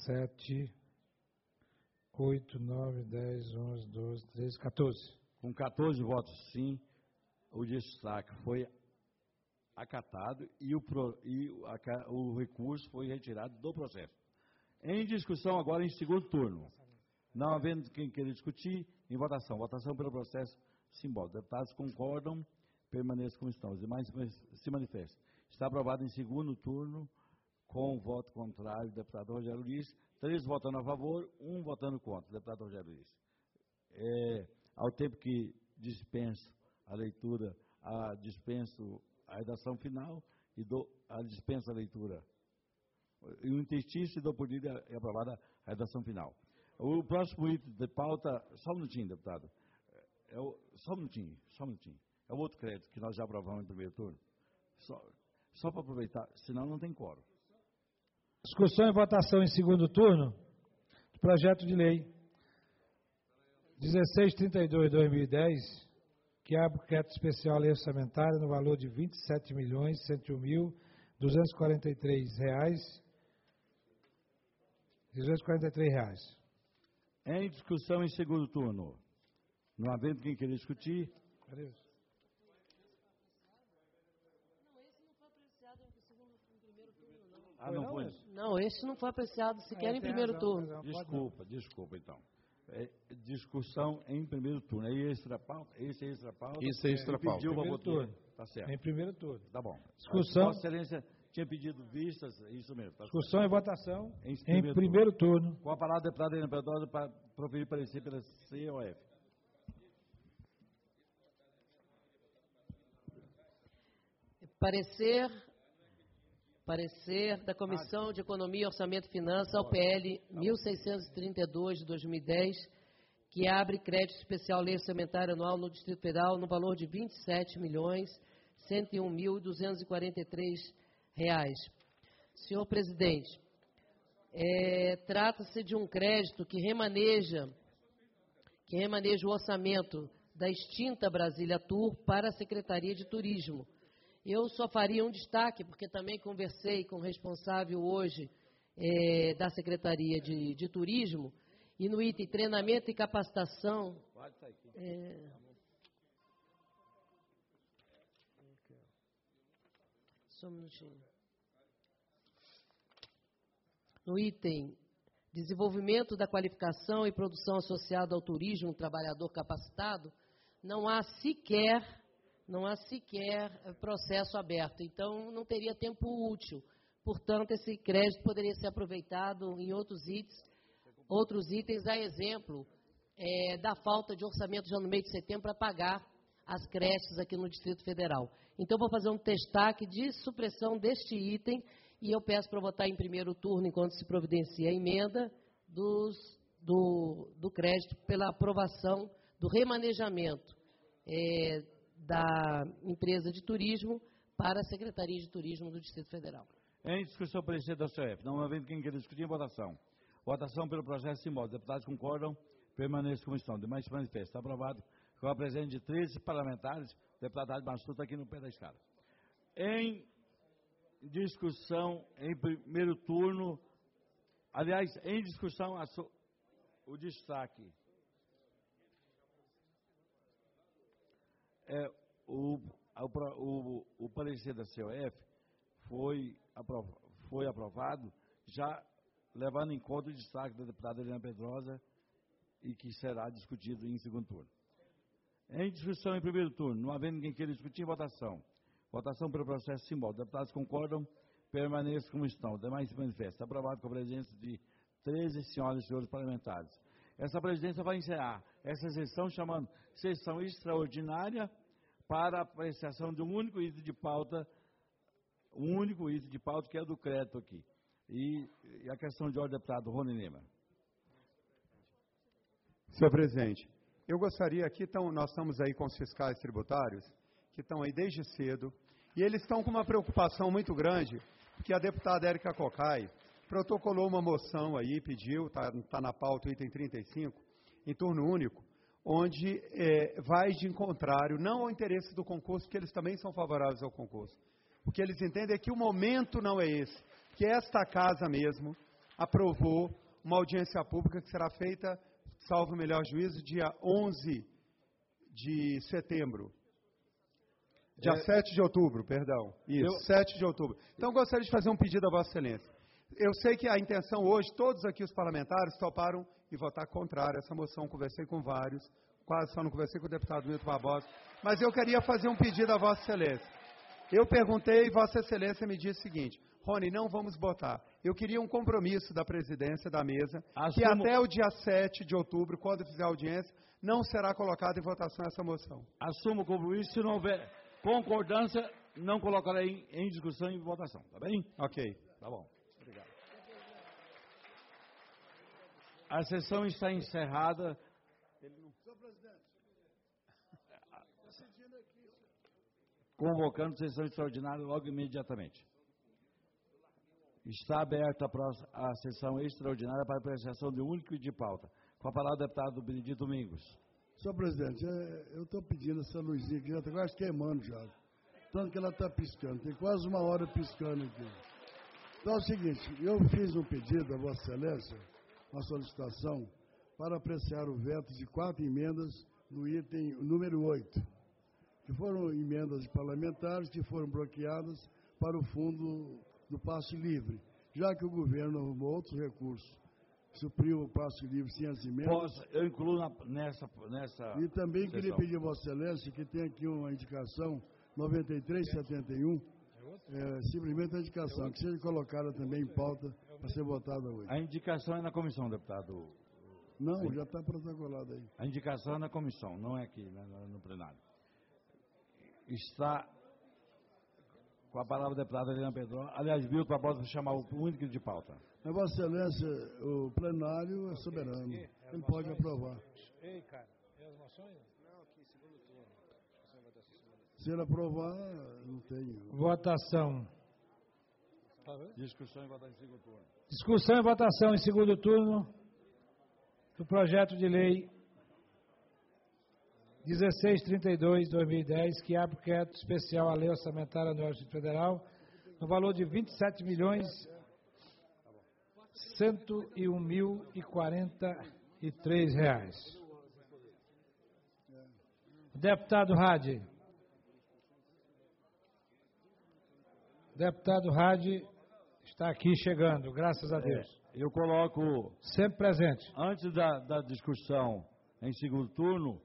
7, 8, 9, 10, 11, 12, 13, 14. Com 14 votos sim, o destaque foi acatado e o recurso foi retirado do processo. Em discussão agora em segundo turno. Não havendo quem queira discutir, em votação. Votação pelo processo simbólico. Deputados concordam, permaneçam como estão. Os demais se manifestam. Está aprovado em segundo turno, com voto contrário, deputado Rogério Luiz. 3 votando a favor, 1 votando contra, deputado Rogério Luiz. Ao tempo que dispenso a leitura, dispenso a redação final e dispenso a leitura. E o interstício e dou por lida é aprovada a redação final. O próximo item de pauta, só um minutinho, deputado. Só um minutinho. É o outro crédito que nós já aprovamos em primeiro turno. Só para aproveitar, senão não tem quórum. Discussão e votação em segundo turno do projeto de lei 1632/2010, que abre o crédito especial lei orçamentária no valor de R$ 27.101.243. Em discussão em segundo turno. Não havendo quem queira discutir. Cadê? Não foi? Não, esse não foi apreciado sequer em primeiro turno. Desculpa então. Discussão em primeiro turno. Aí extra pauta? Esse é extra pauta? Isso é extra pauta. Pediu para votar. Tá certo. Em primeiro turno. Tá bom. Discussão. Vossa Excelência tinha pedido vistas, isso mesmo. Tá discussão certo. e votação em primeiro turno. Com a palavra, deputada Helena Pedrosa, para proferir parecer pela COF. Parecer da Comissão de Economia, Orçamento e Finanças ao PL 1632 de 2010, que abre crédito especial lei orçamentária anual no Distrito Federal no valor de R$ 27.101.243. Senhor presidente, trata-se de um crédito que remaneja o orçamento da extinta Brasília Tour para a Secretaria de Turismo. Eu só faria um destaque, porque também conversei com o responsável hoje da Secretaria de Turismo, e no item treinamento e capacitação... Só um minutinho. No item desenvolvimento da qualificação e produção associada ao turismo, trabalhador capacitado, não há sequer processo aberto. Então, não teria tempo útil. Portanto, esse crédito poderia ser aproveitado em outros itens, a exemplo da falta de orçamento já no mês de setembro para pagar as creches aqui no Distrito Federal. Então, vou fazer um destaque de supressão deste item e eu peço para votar em primeiro turno, enquanto se providencia a emenda do crédito pela aprovação do remanejamento da empresa de turismo para a Secretaria de Turismo do Distrito Federal. Em discussão, parecer da COF. Não havendo quem queira discutir, em votação. Votação pelo projeto simbólico. Deputados concordam, permaneçam como estão. Demais se manifestam. Está aprovado com a presença de 13 parlamentares. O deputado Adilson Mansur está aqui no pé da escada. Em discussão, em primeiro turno, aliás, em discussão, o destaque. O parecer da COF foi aprovado, já levando em conta o destaque da deputada Helena Pedrosa e que será discutido em segundo turno. Em discussão em primeiro turno, não havendo ninguém queira discutir, votação. Votação pelo processo simbólico. Deputados concordam, permaneçam como estão. Demais se manifestam. Aprovado com a presença de 13 senhoras e senhores parlamentares. Essa presidência vai encerrar essa sessão chamando sessão extraordinária para a apreciação de um único item de pauta, que é do crédito aqui. E a questão de ordem, deputado Rony Lima. Senhor presidente, eu gostaria aqui, nós estamos aí com os fiscais tributários, que estão aí desde cedo, e eles estão com uma preocupação muito grande, porque a deputada Érica Cocai protocolou uma moção aí, pediu, está na pauta, item 35, em turno único, onde vai de contrário, não ao interesse do concurso, porque eles também são favoráveis ao concurso. O que eles entendem é que o momento não é esse, que esta casa mesmo aprovou uma audiência pública que será feita, salvo o melhor juízo, dia 11 de setembro. Dia 7 de outubro, perdão. Isso, 7 de outubro. Então, gostaria de fazer um pedido a Vossa Excelência. Eu sei que a intenção hoje, todos aqui os parlamentares toparam e votar contrário a essa moção. Conversei com vários, quase só não conversei com o deputado Milton Barbosa, mas eu queria fazer um pedido a Vossa Excelência. Eu perguntei e Vossa Excelência me disse o seguinte: Rony, não vamos votar. Eu queria um compromisso da presidência da mesa, que até o dia 7 de outubro, quando fizer a audiência, não será colocada em votação essa moção. Assumo o compromisso, se não houver concordância, não colocarei em discussão e votação, tá bem? Ok. Tá bom. Obrigado. A sessão está encerrada. Senhor presidente, decidindo aqui. Convocando sessão extraordinária logo imediatamente. Está aberta a sessão extraordinária para apreciação de único e de pauta. Com a palavra o deputado Benedito Domingos. Senhor presidente, eu estou pedindo essa luzinha aqui, já está quase queimando já. Tanto que ela está piscando, tem quase uma hora piscando aqui. Então é o seguinte, eu fiz um pedido a Vossa Excelência, uma solicitação, para apreciar o veto de 4 emendas no item número 8, que foram emendas de parlamentares que foram bloqueadas para o fundo do passe livre, já que o governo arrumou outros recursos, supriu o passe livre sem as emendas. Eu incluo nessa E também sessão. queria pedir a Vossa Excelência que tem aqui uma indicação 9371, simplesmente a indicação, que seja colocada também em pauta para ser votada hoje. A indicação é na comissão, deputado. Não, Sim. já está protocolado aí. A indicação é na comissão, não é aqui, no plenário. Está com a palavra o deputado Helena Pedrosa. Aliás, Milton Barbosa vai chamar o único de pauta. Mas, Vossa Excelência, o plenário é soberano. Ele pode aprovar. Ei, cara, e as moções? Não, aqui, segundo turno. Se ele aprovar, não tem. Votação. Discussão e votação em segundo turno. Discussão e votação em segundo turno do projeto de lei 1632/2010, que abre crédito especial à Lei Orçamentária Anual do Distrito Federal, no valor de R$ 27.101.043. Deputado Hadi. Deputado Hadi está aqui chegando, graças a Deus. Eu coloco... Sempre presente. Antes da discussão em segundo turno,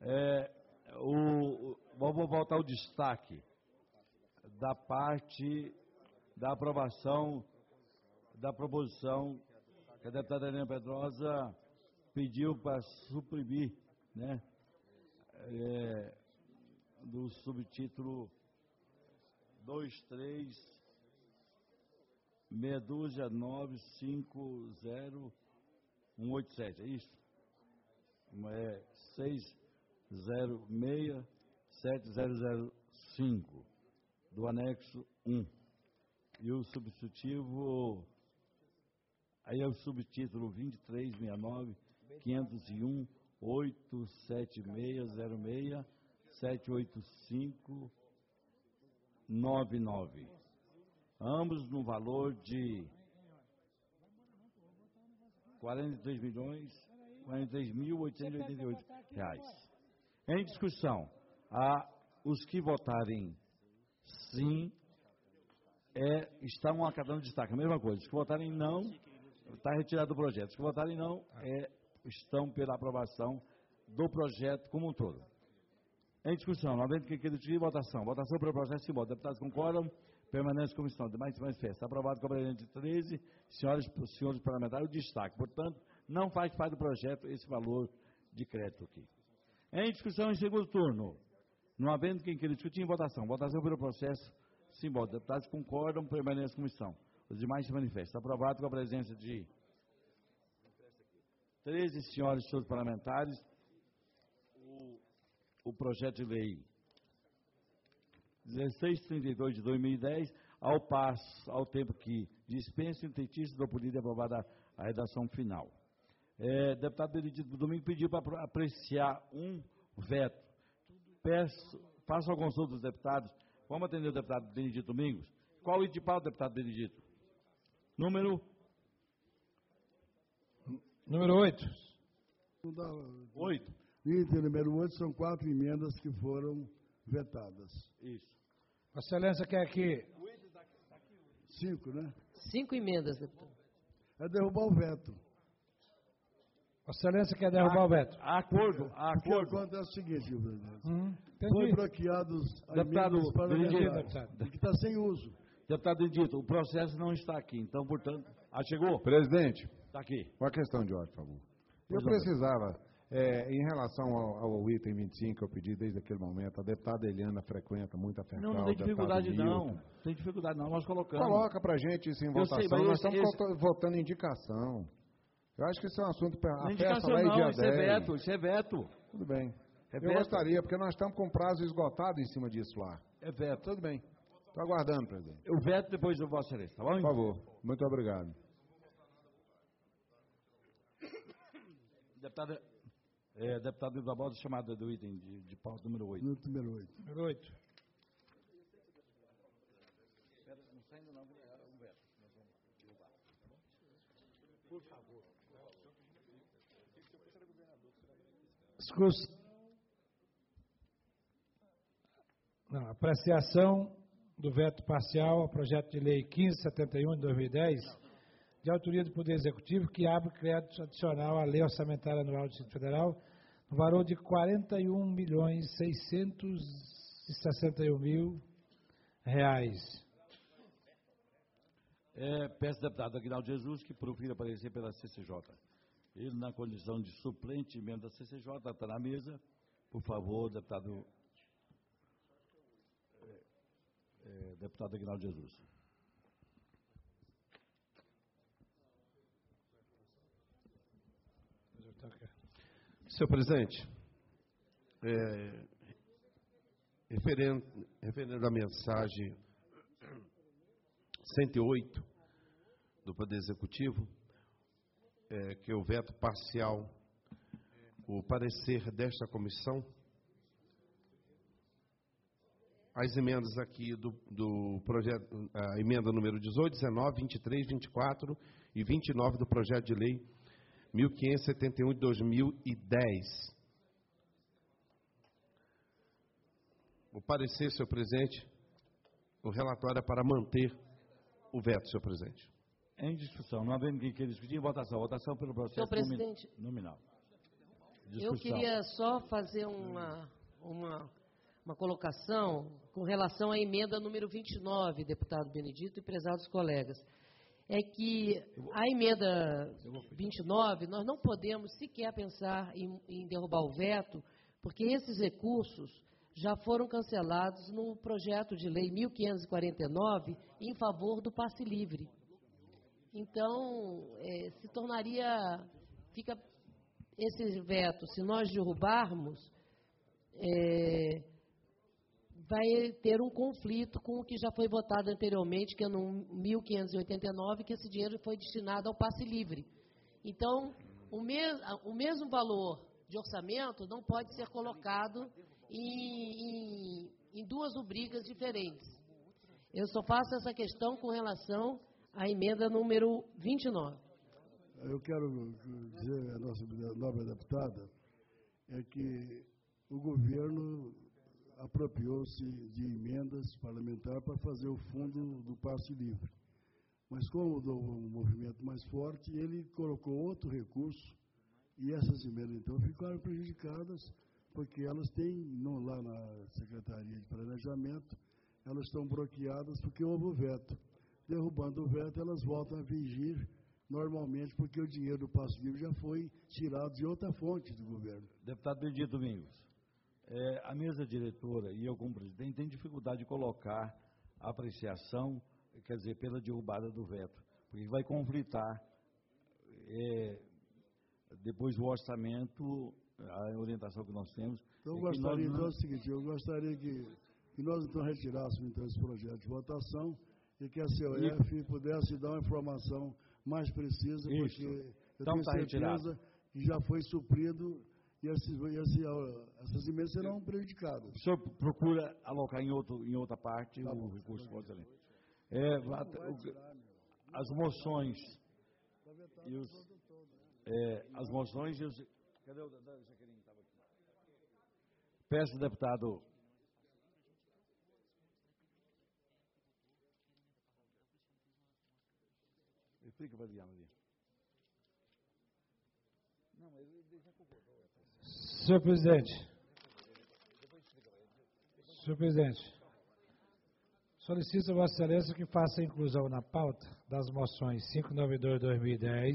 vou voltar ao destaque da parte da aprovação da proposição que a deputada Helena Pedrosa pediu para suprimir, né, do subtítulo 23.62950.187, é isso? 6067005 do anexo 1. E o substitutivo, aí é o subtítulo 23.501.87606.78599. Ambos no valor de R$43.043.888. Em discussão, os que votarem sim, estão acatando destaque, a mesma coisa. Os que votarem não, está retirado do projeto. Os que votarem não, estão pela aprovação do projeto como um todo. Em discussão, não havendo que discutir, votação. Votação pelo projeto se vota. Deputados concordam? Permanece comissão. Demais se manifesta. Aprovado com a presença de 13 senhores parlamentares. O destaque. Portanto, não faz parte do projeto esse valor de crédito aqui. Em discussão em segundo turno, não havendo quem queira discutir, em votação. Votação pelo processo sim vota. Deputados concordam? Permanece comissão. Os demais se manifestam. Aprovado com a presença de 13 senhores parlamentares. O projeto de lei 1632 de 2010, ao tempo que dispensa o inteitício do pedido de aprovada a redação final. Deputado Benedito Domingos pediu para apreciar um veto. Faço a consulta dos deputados. Vamos atender o deputado Benedito Domingos. Qual o item de pauta, deputado Benedito? Número Número 8. 8. Item número 8 são 4 emendas que foram vetadas. Isso. Vossa Excelência quer que... 5, né? 5 emendas, deputado. É derrubar o veto. Vossa Excelência quer derrubar o veto. Acordo. O que acontece é o seguinte, senhor presidente. Entendi. Foi bloqueados a Deputado emendas parlamentares, deputado. e que está sem uso. Deputado Benedito, o processo não está aqui, então, portanto... chegou? Presidente, Está aqui. uma questão de ordem, por favor. Eu Pois não, precisava, em relação ao item 25 que eu pedi desde aquele momento, a deputada Eliana frequenta muito a Fercal. Não tem dificuldade não. Milton. Tem dificuldade não, nós colocamos. Coloca pra gente isso em Eu votação, sei, mas nós estamos votando indicação. Eu acho que isso é um assunto para a festa lá em dia 10. Isso é veto. Tudo bem. É Eu veto. gostaria, porque nós estamos com prazo esgotado em cima disso lá. É veto. Tudo bem. Estou aguardando, presidente. O veto depois do Vossa Excelência, tá bom? Por favor. Muito obrigado. Deputado Ildo Barbosa, chamada do item de pauta número 8. Número 8. Número 8. Por favor. Discurso. Não, apreciação do veto parcial ao projeto de lei 1571 de 2010, de autoria do Poder Executivo, que abre crédito adicional à Lei Orçamentária Anual do Distrito Federal, no valor de R$ 41.661.000. Peço ao deputado Aguinaldo Jesus que profira aparecer pela CCJ. Ele, na condição de suplente membro da CCJ, está na mesa. Por favor, deputado Aguinaldo Jesus. Senhor presidente, referendo à mensagem 108 do Poder Executivo, que é o veto parcial, o parecer desta comissão, as emendas aqui do projeto, a emenda número 18, 19, 23, 24 e 29 do projeto de lei 1571 de 2010. O parecer, senhor presidente, o relatório é para manter o veto, senhor presidente. Em discussão, não havendo ninguém que discutir, votação. Votação pelo processo Senhor presidente, nominal. Eu queria só fazer uma colocação com relação à emenda número 29, deputado Benedito e prezados colegas. É que a emenda 29, nós não podemos sequer pensar em derrubar o veto, porque esses recursos já foram cancelados no projeto de lei 1549 em favor do passe livre. Então, se tornaria, esse veto, se nós derrubarmos, vai ter um conflito com o que já foi votado anteriormente, que é no 1589, que esse dinheiro foi destinado ao passe livre. Então, o mesmo valor de orçamento não pode ser colocado em duas rubricas diferentes. Eu só faço essa questão com relação à emenda número 29. Eu quero dizer à nossa nobre deputada que o governo apropriou-se de emendas parlamentares para fazer o fundo do passe livre. Mas como um movimento mais forte, ele colocou outro recurso e essas emendas, então, ficaram prejudicadas, porque elas têm, lá na Secretaria de Planejamento, elas estão bloqueadas porque houve o veto. Derrubando o veto, elas voltam a vigir normalmente, porque o dinheiro do passe livre já foi tirado de outra fonte do governo. Deputado Benedito Domingos. A mesa diretora e eu, como presidente, tem dificuldade de colocar a apreciação, quer dizer, pela derrubada do veto, porque vai conflitar depois o orçamento, a orientação que nós temos. Então, eu gostaria, então, é o seguinte, eu gostaria que nós, então, retirássemos, então, esse projeto de votação e que a COF pudesse dar uma informação mais precisa, porque eu tenho certeza que já foi suprido. E essas emendas serão prejudicadas. O senhor procura alocar em outra parte o recurso. As moções e as moções e os... Cadê o Jaqueline? Estava aqui. Peço ao deputado... Explica para a Diana ali. Não, mas ele já concordou. Senhor presidente, solicito a Vossa Excelência que faça a inclusão na pauta das moções 592/2010,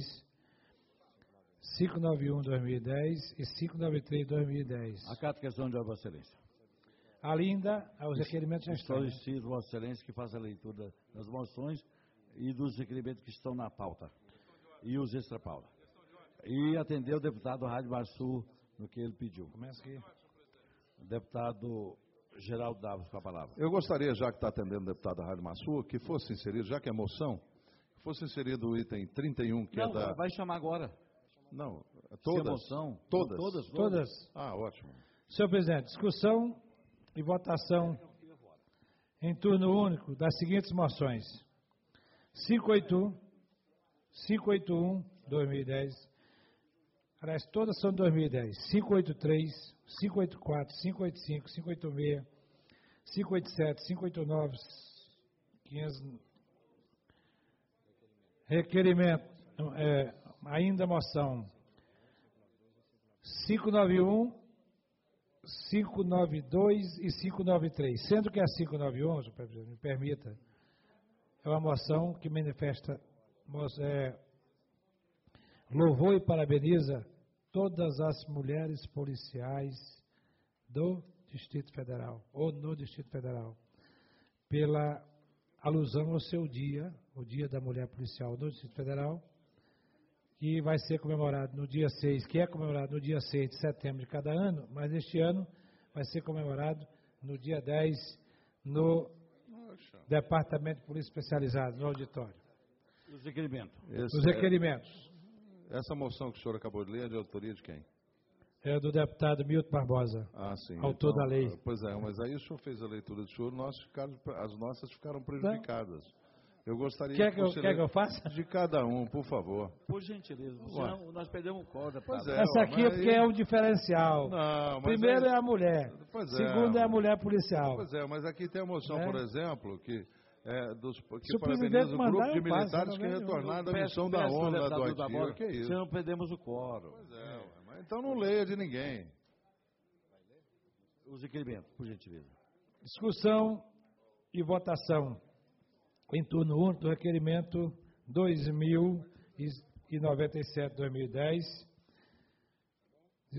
591/2010 e 593/2010. Acato a questão de Vossa Excelência. Ainda, os requerimentos já estão. Solicito Vossa Excelência que faça a leitura das moções e dos requerimentos que estão na pauta e os extra-pauta. E atender o deputado Rádio Marçu no que ele pediu. Começa aqui. O deputado Geraldo Davos com a palavra. Eu gostaria, já que está atendendo o deputado Rádio Marçu, que fosse inserido, já que é moção, fosse inserido o item 31, que não, é da... vai chamar agora. Não, todas? Se é moção? Todas? Todas. Ah, ótimo. Senhor presidente, discussão e votação em turno único das seguintes moções. 581, 581/2010. Aliás, todas são de 2010. 583, 584, 585, 586, 587, 589, 500... Requerimento, ainda moção 591, 592 e 593. Sendo que a 591, senhor presidente, me permita, é uma moção que manifesta louvor e parabeniza todas as mulheres policiais do Distrito Federal, ou no Distrito Federal, pela alusão ao seu dia, o Dia da Mulher Policial no Distrito Federal, que vai ser comemorado no dia 6, que é comemorado no dia 6 de setembro de cada ano, mas este ano vai ser comemorado no dia 10, no Departamento de Polícia Especializado, no auditório. Os requerimentos. Os requerimentos. Essa moção que o senhor acabou de ler é de autoria de quem? É do deputado Milton Barbosa, sim, autor da lei. Pois é, mas aí o senhor fez a leitura do senhor, as nossas ficaram prejudicadas. Eu gostaria quer que eu faça? De cada um, por favor. Por gentileza, senão nós perdemos o coro, deputado. Essa aqui é porque é o diferencial. Não, primeiro é a mulher, segundo é a mulher policial. Pois é, mas aqui tem a moção, por exemplo, que que parabeniza o grupo de militares que retornaram da missão da ONU lá do Haiti. Que é isso? Senão perdemos o quórum. Pois é, mas então não leia de ninguém. Os requerimentos, por gentileza. Discussão e votação em turno único do requerimento 2097/2010, de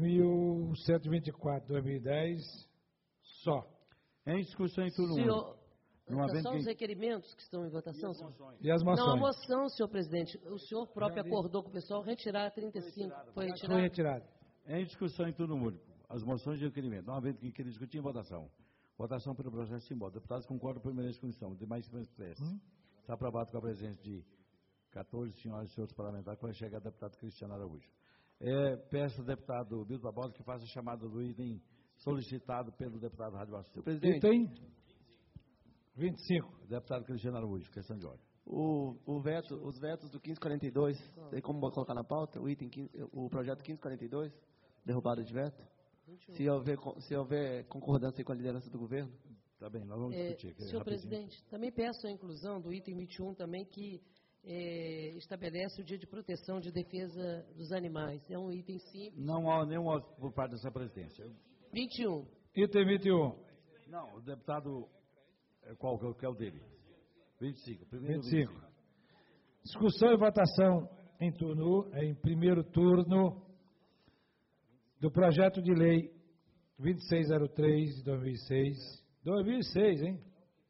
2124/2010, só. Em discussão em turno único. São os requerimentos que estão em votação? E as moções? Não, a moção, senhor presidente. O senhor próprio acordou com o pessoal retirar a 35. Foi retirado? Foi retirado. Em discussão em turno único. As moções de requerimento. Não havendo que querer discutir em votação. Votação pelo processo simbólico. Deputados concordam por emergência de comissão. Demais expressas. Está aprovado com a presença de 14 senhoras e senhores parlamentares. Quando chegar o deputado Cristiano Araújo. Peço ao deputado Milton Barbosa que faça a chamada do item solicitado pelo deputado Rádio Marçu. Item 25. Deputado Cristiano Araújo, questão de ordem. Os vetos do 1542, tem como colocar na pauta o projeto 1542, derrubada de veto? Se houver concordância com a liderança do governo? Tá bem, nós vamos discutir. Senhor presidente, também peço a inclusão do item 21 também, que estabelece o dia de proteção de defesa dos animais. É um item simples. Não há nenhum por parte dessa presidência. 21. Item 21. Não, o deputado... Qual que é o dele? 25. Primeiro 25. Discussão e votação em primeiro turno do projeto de lei 2603 de 2006. 2006, hein?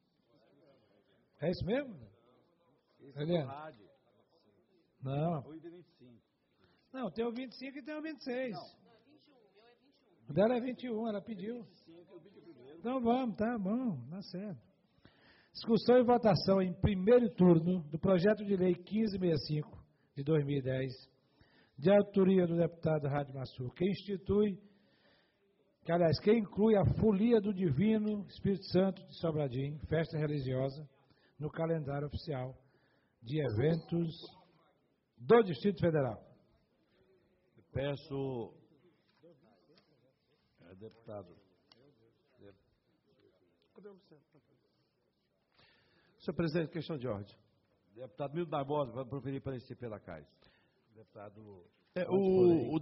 É isso mesmo? Eliana? Não. Não, tem o 25 e tem o 26. Não, 21. Meu é 21. O dela é 21, ela pediu. Então vamos, tá bom, tá certo. Discussão e votação em primeiro turno do projeto de lei 1565 de 2010, de autoria do deputado Rádio Marçu, que inclui a Folia do Divino Espírito Santo de Sobradinho, festa religiosa, no calendário oficial de eventos do Distrito Federal. Peço... deputado. Senhor presidente, questão de ordem. Deputado Milton Barbosa, vai proferir parecer pela CAIS. Deputado... O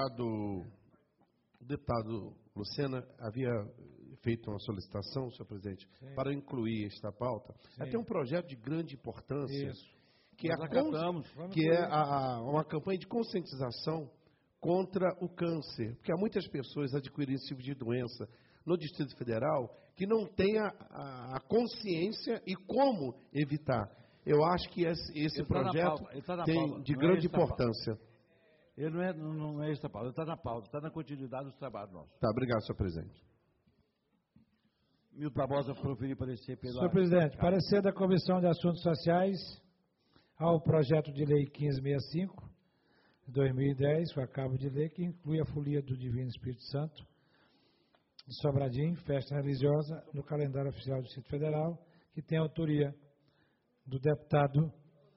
deputado Lucena havia feito uma solicitação, senhor presidente, Sim. para incluir esta pauta. Sim. Até um projeto de grande importância, Isso. que é, uma campanha de conscientização contra o câncer, porque há muitas pessoas adquirindo esse tipo de doença no Distrito Federal que não têm a consciência e como evitar. Eu acho que esse projeto tem de grande importância. Ele não é esta pauta, ele está na pauta, está na continuidade dos trabalhos nossos. Tá, obrigado, senhor presidente. Milton Barbosa, proferir parecer pela... Senhor presidente, parecer da Comissão de Assuntos Sociais ao projeto de lei 1565, de 2010, que eu acabo de ler, que inclui a folia do Divino Espírito Santo de Sobradinho, festa religiosa, no calendário oficial do Distrito Federal, que tem autoria do deputado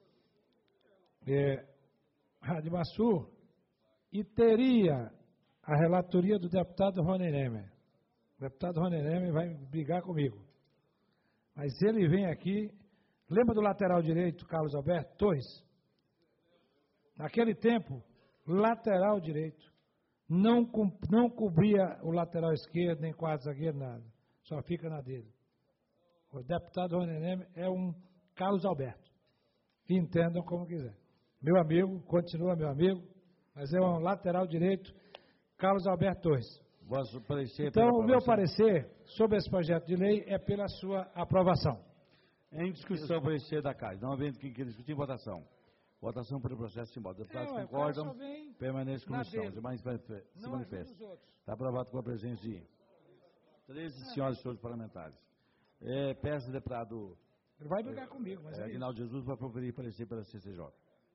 Rademassur, e teria a relatoria do deputado Rony Nemer. O deputado Rony Nemer vai brigar comigo. Mas ele vem aqui, lembra do lateral direito, Carlos Alberto Torres? Naquele tempo, lateral direito, não cobria o lateral esquerdo, nem quadro zagueiro, nada. Só fica na dele. O deputado Rony Nemer é um Carlos Alberto. Entendam como quiser. Meu amigo, continua meu amigo, mas é um lateral direito, Carlos Alberto Torres. Então, o meu parecer sobre esse projeto de lei é pela sua aprovação. Em discussão, parecer da CAIS. Não havendo quem queira discutir, votação. Votação pelo processo simbólico. Deputados concordam, permaneçam como estão. Demais se manifestam. Está aprovado com a presença de 13 senhoras e senhores parlamentares. Peço, deputado... Ele vai brigar comigo, mas Aguinaldo Jesus vai proferir parecer pela CCJ.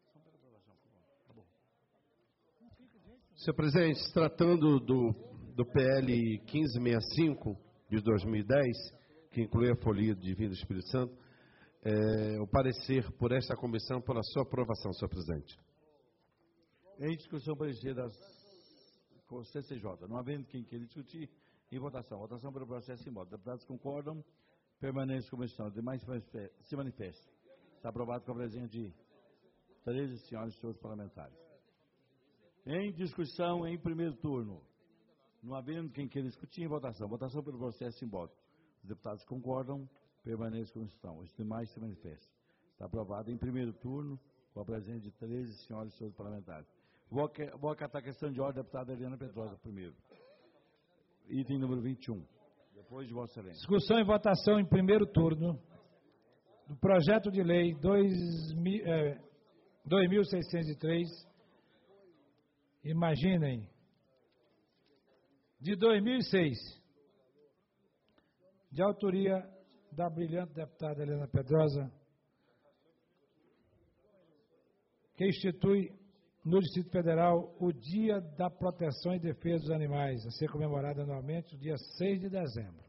Senhor presidente, se tratando do PL 1565 de 2010, que inclui a folia do Divino Espírito Santo, o parecer por esta comissão pela sua aprovação, senhor presidente. Em discussão, parecer da CCJ. Não havendo quem queira discutir, em votação. Votação pelo processo simbólico. Deputados concordam, permaneçam como estão. Demais se manifestam. Está aprovado com a presença de 13 senhoras e senhores parlamentares. Em discussão, em primeiro turno. Não havendo quem queira discutir, em votação. Votação pelo processo simbólico. Os deputados concordam, permaneçam como estão. Os demais se manifestam. Está aprovado em primeiro turno, com a presença de 13 senhoras e senhores parlamentares. Vou acatar a questão de ordem, deputada Eliana Pedrosa, primeiro. Item número 21. Depois de Vossa Excelência. Discussão e votação em primeiro turno do projeto de lei 2603. Imaginem, de 2006, de autoria da brilhante deputada Eliana Pedrosa, que institui no Distrito Federal o Dia da Proteção e Defesa dos Animais, a ser comemorado anualmente no dia 6 de dezembro.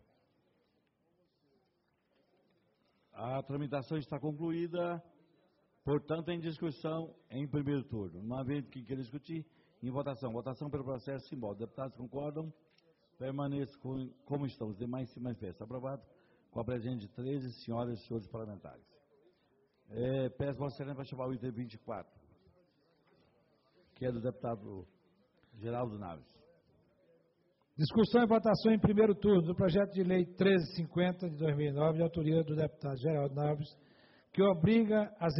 A tramitação está concluída, portanto, em discussão em primeiro turno. Não havendo quem queira discutir, em votação. Votação pelo processo simbólico. Deputados concordam? Permaneçam como estão. Os demais se manifestam. Aprovado com a presença de 13 senhoras e senhores parlamentares. Peço Vossa Excelência para chamar o item 24, que é do deputado Geraldo Naves. Discussão e votação em primeiro turno do projeto de lei 1350 de 2009, de autoria do deputado Geraldo Naves, que obriga as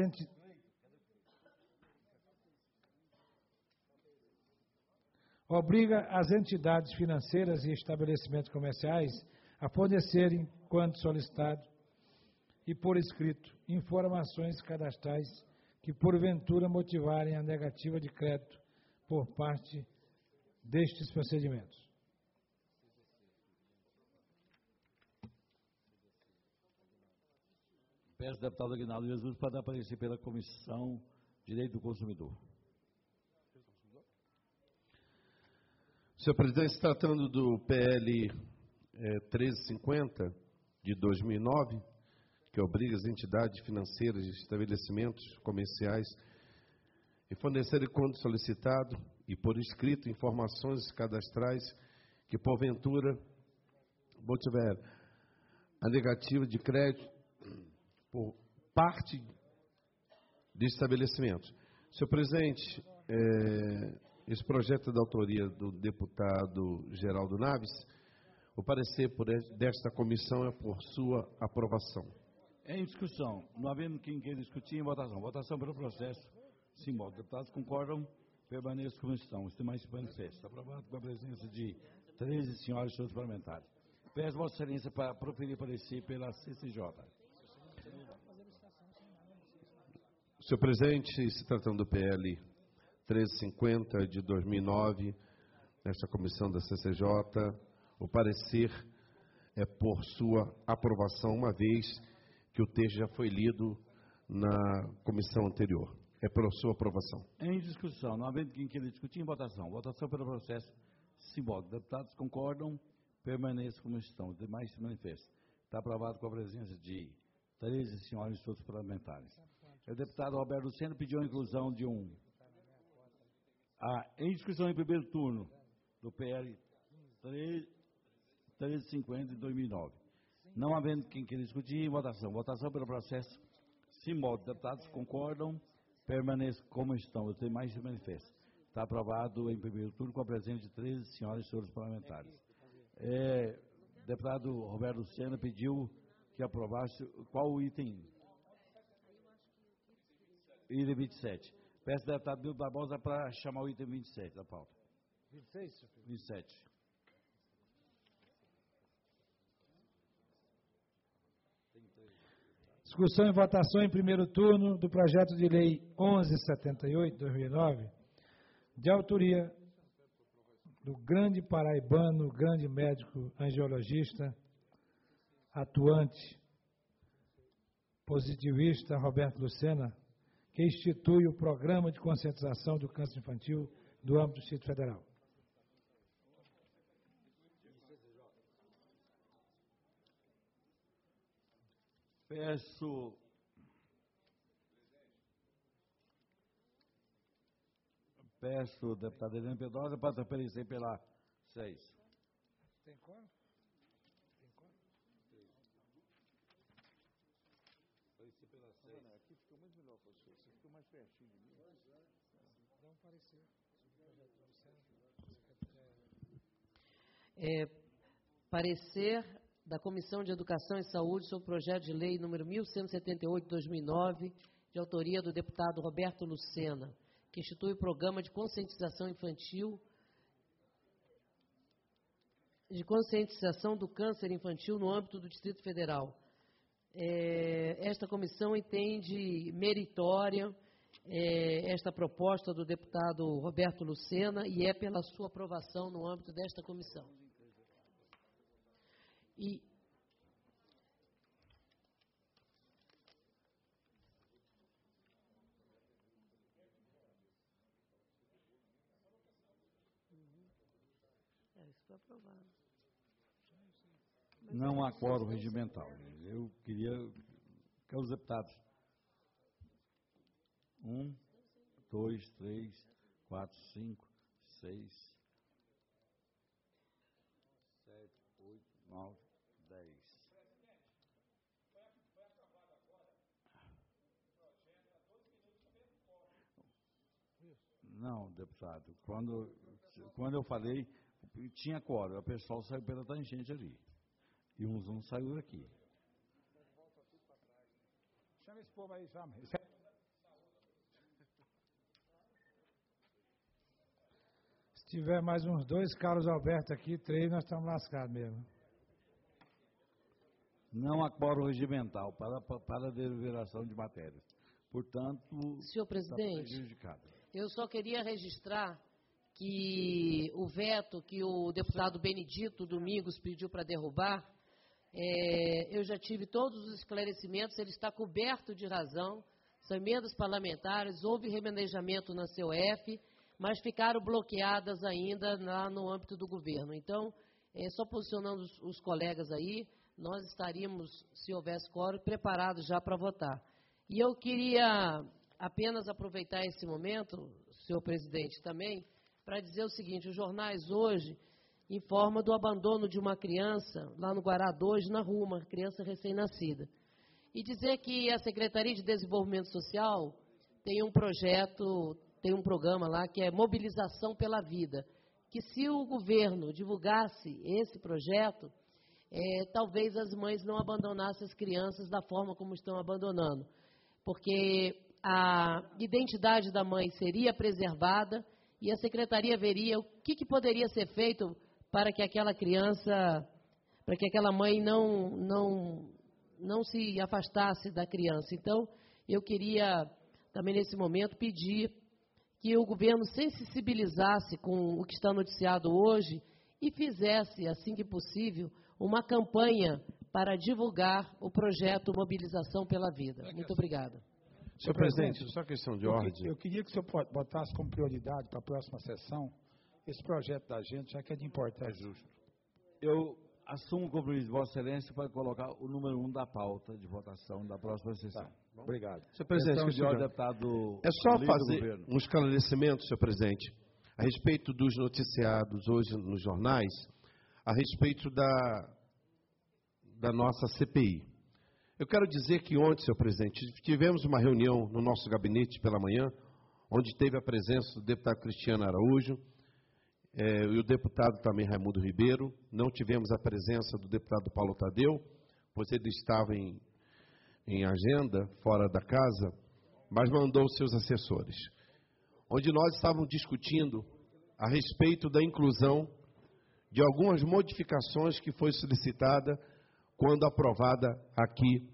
entidades financeiras e estabelecimentos comerciais a fornecerem, quando solicitado e por escrito, informações cadastrais que porventura motivarem a negativa de crédito por parte destes procedimentos. Peço ao deputado Aguinaldo Jesus para aparecer pela Comissão de Direito do Consumidor. Senhor presidente, se tratando do PL 1350 de 2009, que obriga as entidades financeiras e estabelecimentos comerciais e fornecerem, quando solicitado e por escrito, informações cadastrais que, porventura, tiver a negativa de crédito por parte de estabelecimentos. Senhor presidente, esse projeto é da autoria do deputado Geraldo Naves. O parecer desta comissão é por sua aprovação. Em discussão, não havendo quem queira discutir, em votação. Votação pelo processo simbólico. Deputados concordam, permaneçam como estão. Os demais se manifestam. Aprovado com a presença de 13 senhoras e senhores parlamentares. Peço Vossa Excelência para proferir parecer pela CCJ. Senhor presidente, se tratando do PL 1350 de 2009, nesta comissão da CCJ, o parecer é por sua aprovação, uma vez que o texto já foi lido na comissão anterior. É por sua aprovação. Em discussão, não havendo quem queira discutir, em votação. Votação pelo processo simbólico. Deputados concordam, permaneçam como estão. Os demais se manifestam. Está aprovado com a presença de 13 senhores e todos parlamentares. O deputado Roberto Lucena pediu a inclusão de em discussão em primeiro turno do PL 1350 de 2009. Não havendo quem queira discutir, em votação. Votação pelo processo simbólico. Deputados concordam, permaneçam como estão. Os demais se manifestam. Está aprovado em primeiro turno com a presença de 13 senhoras e senhores parlamentares. Deputado Roberto Lucena pediu que aprovasse qual o item? Item 27. Peço ao deputado Milton Barbosa para chamar o item 27 da pauta. 26, senhor presidente. 27. Discussão e votação em primeiro turno do projeto de lei 1178/2009, de autoria do grande paraibano, grande médico angiologista, atuante, positivista Roberto Lucena, que institui o Programa de Conscientização do Câncer Infantil do âmbito do Distrito Federal. Peço o deputado Helena Pedrosa para aparecer pela 6. Tem como? Aparecer pela 6. Aqui ficou muito melhor para você. Você ficou mais pertinho de mim. Dá um parecer. Parecer da Comissão de Educação e Saúde sobre o projeto de lei número 1178/2009, de autoria do deputado Roberto Lucena, que institui o Programa de Conscientização Infantil, de conscientização do câncer infantil no âmbito do Distrito Federal. Esta comissão entende meritória esta proposta do deputado Roberto Lucena e é pela sua aprovação no âmbito desta comissão. Isso foi aprovado. Não há quórum regimental. Eu queria que os deputados 1, 2, 3, 4, 5, 6, 7, 8, 9, 10. Não, deputado. Quando eu falei, tinha quórum. O pessoal saiu pela tangente ali. E um saiu daqui. Chama esse povo aí, chama. Se tiver mais uns 2 Carlos Alberto aqui, 3, nós estamos lascados mesmo. Não há quórum regimental para a deliberação de matérias. Portanto, senhor presidente, está prejudicado. Eu só queria registrar que o veto que o deputado Benedito Domingos pediu para derrubar, eu já tive todos os esclarecimentos, ele está coberto de razão, são emendas parlamentares, houve remanejamento na COF, mas ficaram bloqueadas ainda lá no âmbito do governo. Então, só posicionando os colegas aí, nós estaríamos, se houvesse quórum, preparados já para votar. E eu queria apenas aproveitar esse momento, senhor presidente, também, para dizer o seguinte: os jornais hoje informam do abandono de uma criança lá no Guará 2, na rua, uma criança recém-nascida. E dizer que a Secretaria de Desenvolvimento Social tem um projeto, tem um programa lá que é Mobilização pela Vida, que se o governo divulgasse esse projeto, talvez as mães não abandonassem as crianças da forma como estão abandonando, porque a identidade da mãe seria preservada e a Secretaria veria o que poderia ser feito para que aquela criança, para que aquela mãe não se afastasse da criança. Então, eu queria também nesse momento pedir que o governo sensibilizasse com o que está noticiado hoje e fizesse, assim que possível, uma campanha para divulgar o projeto Mobilização pela Vida. Muito obrigada. Senhor presidente, só questão de ordem. Eu queria que o senhor botasse como prioridade para a próxima sessão esse projeto da gente, já que é de importância. Justo. Eu assumo o compromisso de Vossa Excelência para colocar o número 1 da pauta de votação da próxima sessão. Tá. Obrigado. Senhor presidente, de ordem, deputado, é só fazer um esclarecimento, senhor presidente, a respeito dos noticiados hoje nos jornais, a respeito da nossa CPI. Eu quero dizer que ontem, senhor presidente, tivemos uma reunião no nosso gabinete pela manhã, onde teve a presença do deputado Cristiano Araújo e o deputado também Raimundo Ribeiro. Não tivemos a presença do deputado Paulo Tadeu, pois ele estava em agenda, fora da casa, mas mandou seus assessores, onde nós estávamos discutindo a respeito da inclusão de algumas modificações que foi solicitada quando aprovada aqui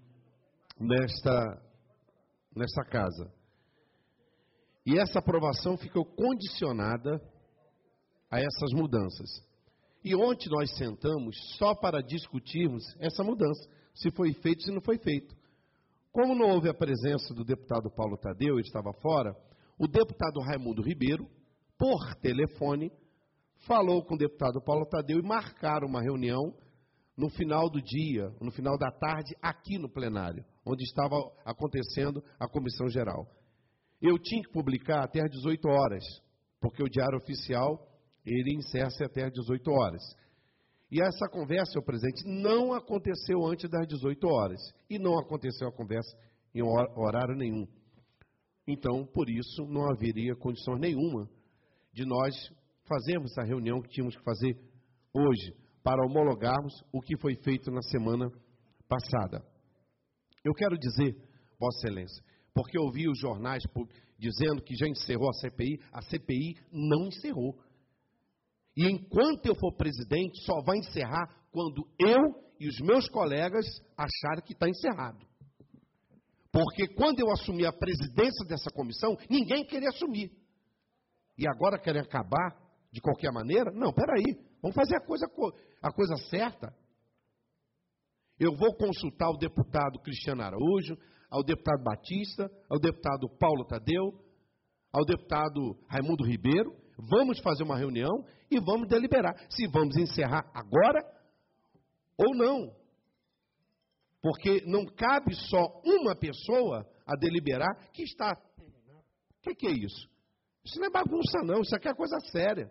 nesta casa. E essa aprovação ficou condicionada a essas mudanças. E ontem nós sentamos só para discutirmos essa mudança, se foi feito, se não foi feito. Como não houve a presença do deputado Paulo Tadeu, ele estava fora, o deputado Raimundo Ribeiro, por telefone, falou com o deputado Paulo Tadeu e marcaram uma reunião no final do dia, no final da tarde, aqui no plenário, onde estava acontecendo a comissão geral. Eu tinha que publicar até às 18 horas, porque o Diário Oficial, ele encerra-se até às 18 horas. E essa conversa, senhor presidente, não aconteceu antes das 18 horas. E não aconteceu a conversa em horário nenhum. Então, por isso, não haveria condição nenhuma de nós fazermos a reunião que tínhamos que fazer hoje, para homologarmos o que foi feito na semana passada. Eu quero dizer, Vossa Excelência, porque eu vi os jornais dizendo que já encerrou a CPI não encerrou. E enquanto eu for presidente, só vai encerrar quando eu e os meus colegas acharem que está encerrado. Porque quando eu assumi a presidência dessa comissão, ninguém queria assumir. E agora querem acabar de qualquer maneira? Não, peraí, vamos fazer a coisa certa. Eu vou consultar o deputado Cristiano Araújo, ao deputado Batista, ao deputado Paulo Tadeu, ao deputado Raimundo Ribeiro. Vamos fazer uma reunião e vamos deliberar se vamos encerrar agora ou não. Porque não cabe só uma pessoa a deliberar que está... O que é isso? Isso não é bagunça não, isso aqui é coisa séria.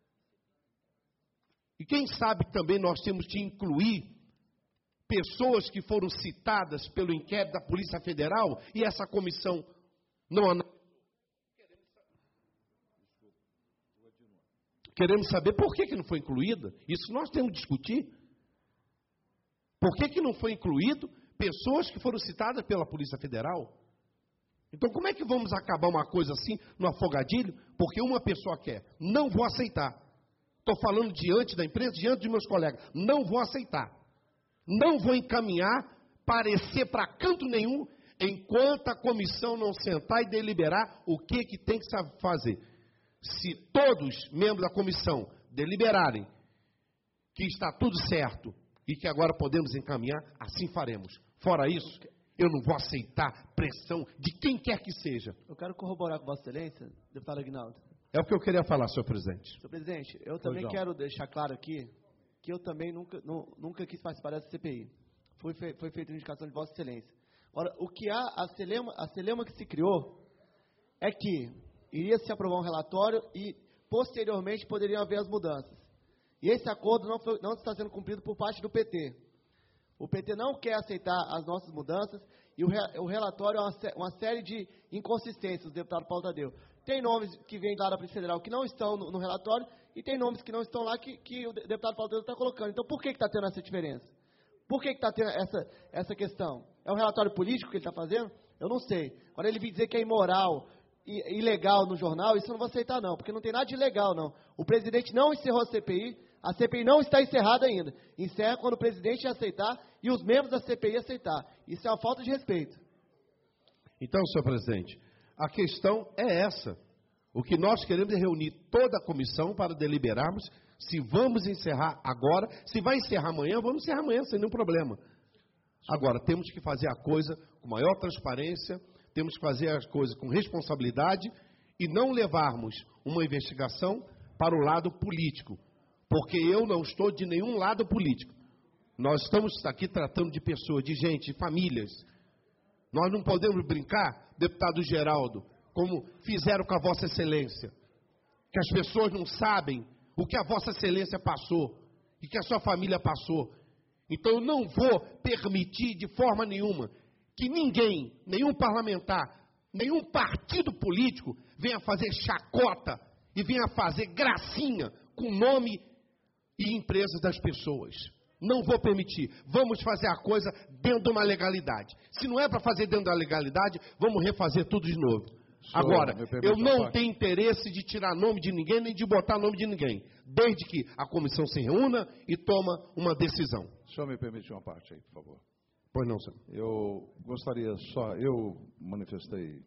E quem sabe também nós temos que incluir pessoas que foram citadas pelo inquérito da Polícia Federal e essa comissão não analisou. Queremos saber por que não foi incluída. Isso nós temos que discutir. Por que não foi incluído pessoas que foram citadas pela Polícia Federal? Então, como é que vamos acabar uma coisa assim, no afogadilho, porque uma pessoa quer? Não vou aceitar. Estou falando diante da imprensa, diante dos meus colegas. Não vou aceitar. Não vou encaminhar, parecer para canto nenhum, enquanto a comissão não sentar e deliberar o que tem que fazer. Se todos, membros da comissão, deliberarem que está tudo certo e que agora podemos encaminhar, assim faremos. Fora isso, eu não vou aceitar pressão de quem quer que seja. Eu quero corroborar com Vossa Excelência, deputado Aguinaldo. É o que eu queria falar, senhor presidente. Senhor presidente, eu também quero deixar claro aqui que eu também nunca quis participar dessa CPI. Foi feita a indicação de Vossa Excelência. Ora, o que há, a celema que se criou é que iria se aprovar um relatório e, posteriormente, poderiam haver as mudanças. E esse acordo não está sendo cumprido por parte do PT. O PT não quer aceitar as nossas mudanças e o relatório é uma série de inconsistências, deputado Paulo Tadeu. Tem nomes que vêm lá da Polícia Federal que não estão no relatório e tem nomes que não estão lá que o deputado Paulo Tadeu está colocando. Então, por que está tendo essa diferença? Por que está tendo essa questão? É um relatório político que ele está fazendo? Eu não sei. Quando ele vir dizer que é imoral e ilegal no jornal, isso eu não vou aceitar não, porque não tem nada de ilegal não. O presidente não encerrou a CPI não está encerrada ainda. Encerra quando o presidente aceitar e os membros da CPI aceitar. Isso é uma falta de respeito. Então, senhor presidente, a questão é essa. O que nós queremos é reunir toda a comissão para deliberarmos se vamos encerrar agora. Se vai encerrar amanhã, vamos encerrar amanhã, sem nenhum problema. Agora, temos que fazer a coisa com maior transparência, temos que fazer as coisas com responsabilidade e não levarmos uma investigação para o lado político, porque eu não estou de nenhum lado político. Nós estamos aqui tratando de pessoas, de gente, de famílias. Nós não podemos brincar, deputado Geraldo, como fizeram com a Vossa Excelência, que as pessoas não sabem o que a Vossa Excelência passou e que a sua família passou. Então eu não vou permitir de forma nenhuma que ninguém, nenhum parlamentar, nenhum partido político venha fazer chacota e venha fazer gracinha com o nome e empresas das pessoas. Não vou permitir. Vamos fazer a coisa dentro de uma legalidade. Se não é para fazer dentro da legalidade, vamos refazer tudo de novo. Agora, eu não tenho interesse de tirar nome de ninguém, nem de botar nome de ninguém, desde que a comissão se reúna e toma uma decisão. O senhor me permite uma parte aí, por favor. Pois não, senhor. Eu gostaria eu manifestei,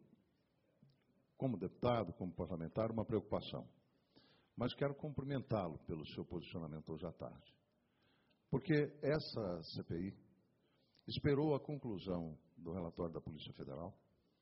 como deputado, como parlamentar, uma preocupação. Mas quero cumprimentá-lo pelo seu posicionamento hoje à tarde. Porque essa CPI esperou a conclusão do relatório da Polícia Federal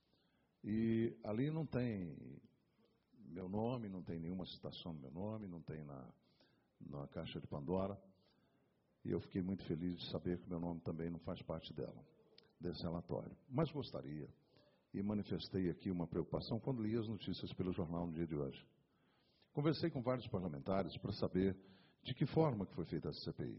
e ali não tem meu nome, não tem nenhuma citação do meu nome, não tem na Caixa de Pandora. E eu fiquei muito feliz de saber que meu nome também não faz parte dela, desse relatório. Mas gostaria, e manifestei aqui uma preocupação quando li as notícias pelo jornal no dia de hoje. Conversei com vários parlamentares para saber de que forma que foi feita essa CPI.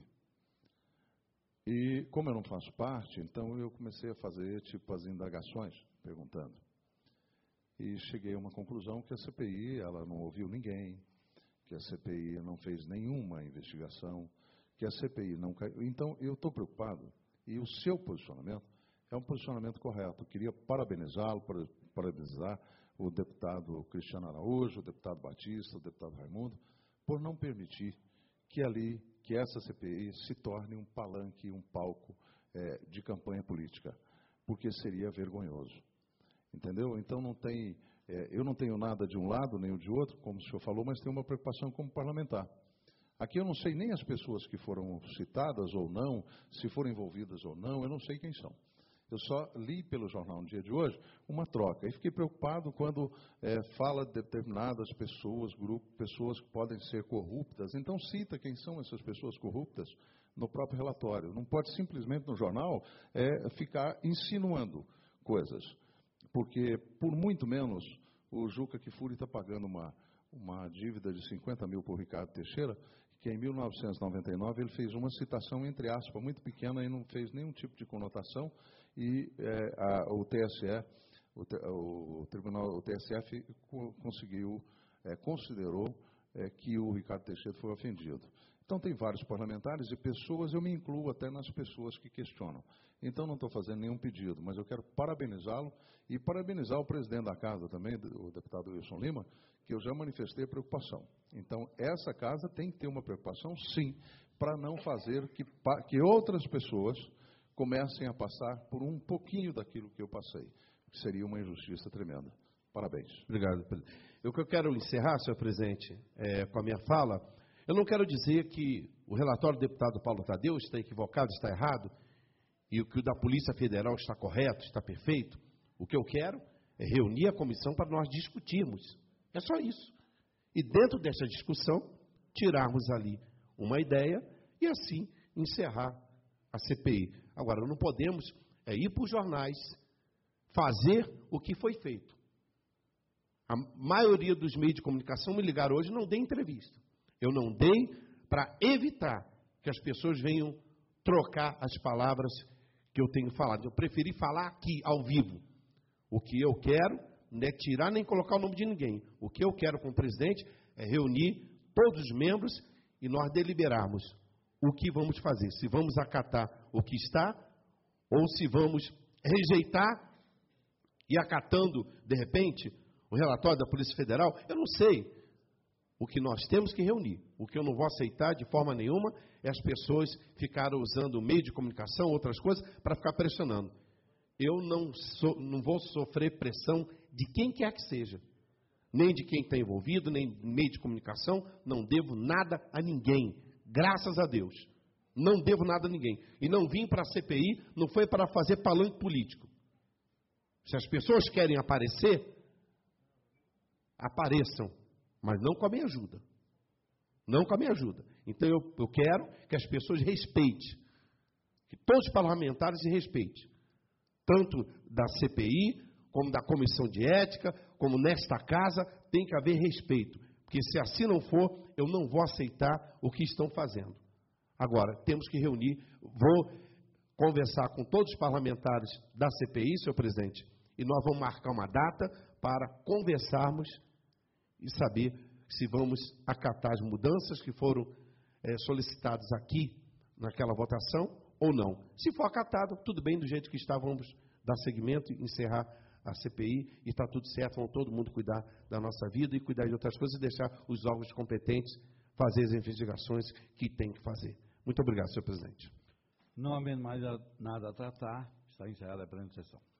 E como eu não faço parte, então eu comecei a fazer tipo as indagações, perguntando. E cheguei a uma conclusão que a CPI, ela não ouviu ninguém, que a CPI não fez nenhuma investigação, que a CPI não caiu. Então, eu estou preocupado, e o seu posicionamento é um posicionamento correto. Eu queria parabenizá-lo, parabenizar o deputado Cristiano Araújo, o deputado Batista, o deputado Raimundo, por não permitir que essa CPI se torne um palanque, um palco de campanha política, porque seria vergonhoso. Entendeu? Então, eu não tenho nada de um lado nem de outro, como o senhor falou, mas tenho uma preocupação como parlamentar. Aqui eu não sei nem as pessoas que foram citadas ou não, se foram envolvidas ou não, eu não sei quem são. Eu só li pelo jornal no dia de hoje uma troca. E fiquei preocupado quando fala de determinadas pessoas, pessoas que podem ser corruptas. Então cita quem são essas pessoas corruptas no próprio relatório. Não pode simplesmente no jornal ficar insinuando coisas. Porque por muito menos o Juca Kfouri está pagando uma dívida de 50 mil por Ricardo Teixeira, que em 1999 ele fez uma citação, entre aspas, muito pequena e não fez nenhum tipo de conotação, e o TSE, o TSF considerou que o Ricardo Teixeira foi ofendido. Então tem vários parlamentares e pessoas, eu me incluo até nas pessoas que questionam. Então não estou fazendo nenhum pedido, mas eu quero parabenizá-lo e parabenizar o presidente da casa também, o deputado Wilson Lima, que eu já manifestei a preocupação. Então, essa casa tem que ter uma preocupação, sim, para não fazer que outras pessoas comecem a passar por um pouquinho daquilo que eu passei, que seria uma injustiça tremenda. Parabéns. Obrigado, presidente. O que eu quero encerrar, senhor presidente, com a minha fala, eu não quero dizer que o relatório do deputado Paulo Tadeu está equivocado, está errado, e o que o da Polícia Federal está correto, está perfeito. O que eu quero é reunir a comissão para nós discutirmos. É só isso. E dentro dessa discussão, tirarmos ali uma ideia e assim encerrar a CPI. Agora, não podemos ir para os jornais fazer o que foi feito. A maioria dos meios de comunicação me ligaram hoje, não dei entrevista. Eu não dei para evitar que as pessoas venham trocar as palavras que eu tenho falado. Eu preferi falar aqui, ao vivo. O que eu quero não é tirar nem colocar o nome de ninguém. O que eu quero com o presidente é reunir todos os membros e nós deliberarmos o que vamos fazer. Se vamos acatar o que está ou se vamos rejeitar e acatando, de repente, o relatório da Polícia Federal. Eu não sei. O que nós temos que reunir. O que eu não vou aceitar de forma nenhuma é as pessoas ficarem usando o meio de comunicação, outras coisas, para ficar pressionando. Eu não vou sofrer pressão de quem quer que seja. Nem de quem está envolvido, nem meio de comunicação. Não devo nada a ninguém. Graças a Deus. Não devo nada a ninguém. E não vim para a CPI, não foi para fazer palanque político. Se as pessoas querem aparecer, apareçam. Mas não com a minha ajuda. Não com a minha ajuda. Então eu quero que as pessoas respeitem. Que todos os parlamentares se respeitem. Tanto da CPI, como da Comissão de Ética, como nesta casa, tem que haver respeito. Porque se assim não for, eu não vou aceitar o que estão fazendo. Agora, temos que reunir, vou conversar com todos os parlamentares da CPI, senhor presidente, e nós vamos marcar uma data para conversarmos e saber se vamos acatar as mudanças que foram solicitadas aqui, naquela votação, ou não. Se for acatado, tudo bem, do jeito que está, vamos dar seguimento e encerrar a CPI, e está tudo certo, vamos todo mundo cuidar da nossa vida e cuidar de outras coisas e deixar os órgãos competentes fazer as investigações que tem que fazer. Muito obrigado, senhor presidente. Não havendo mais nada a tratar, está encerrada a presente sessão.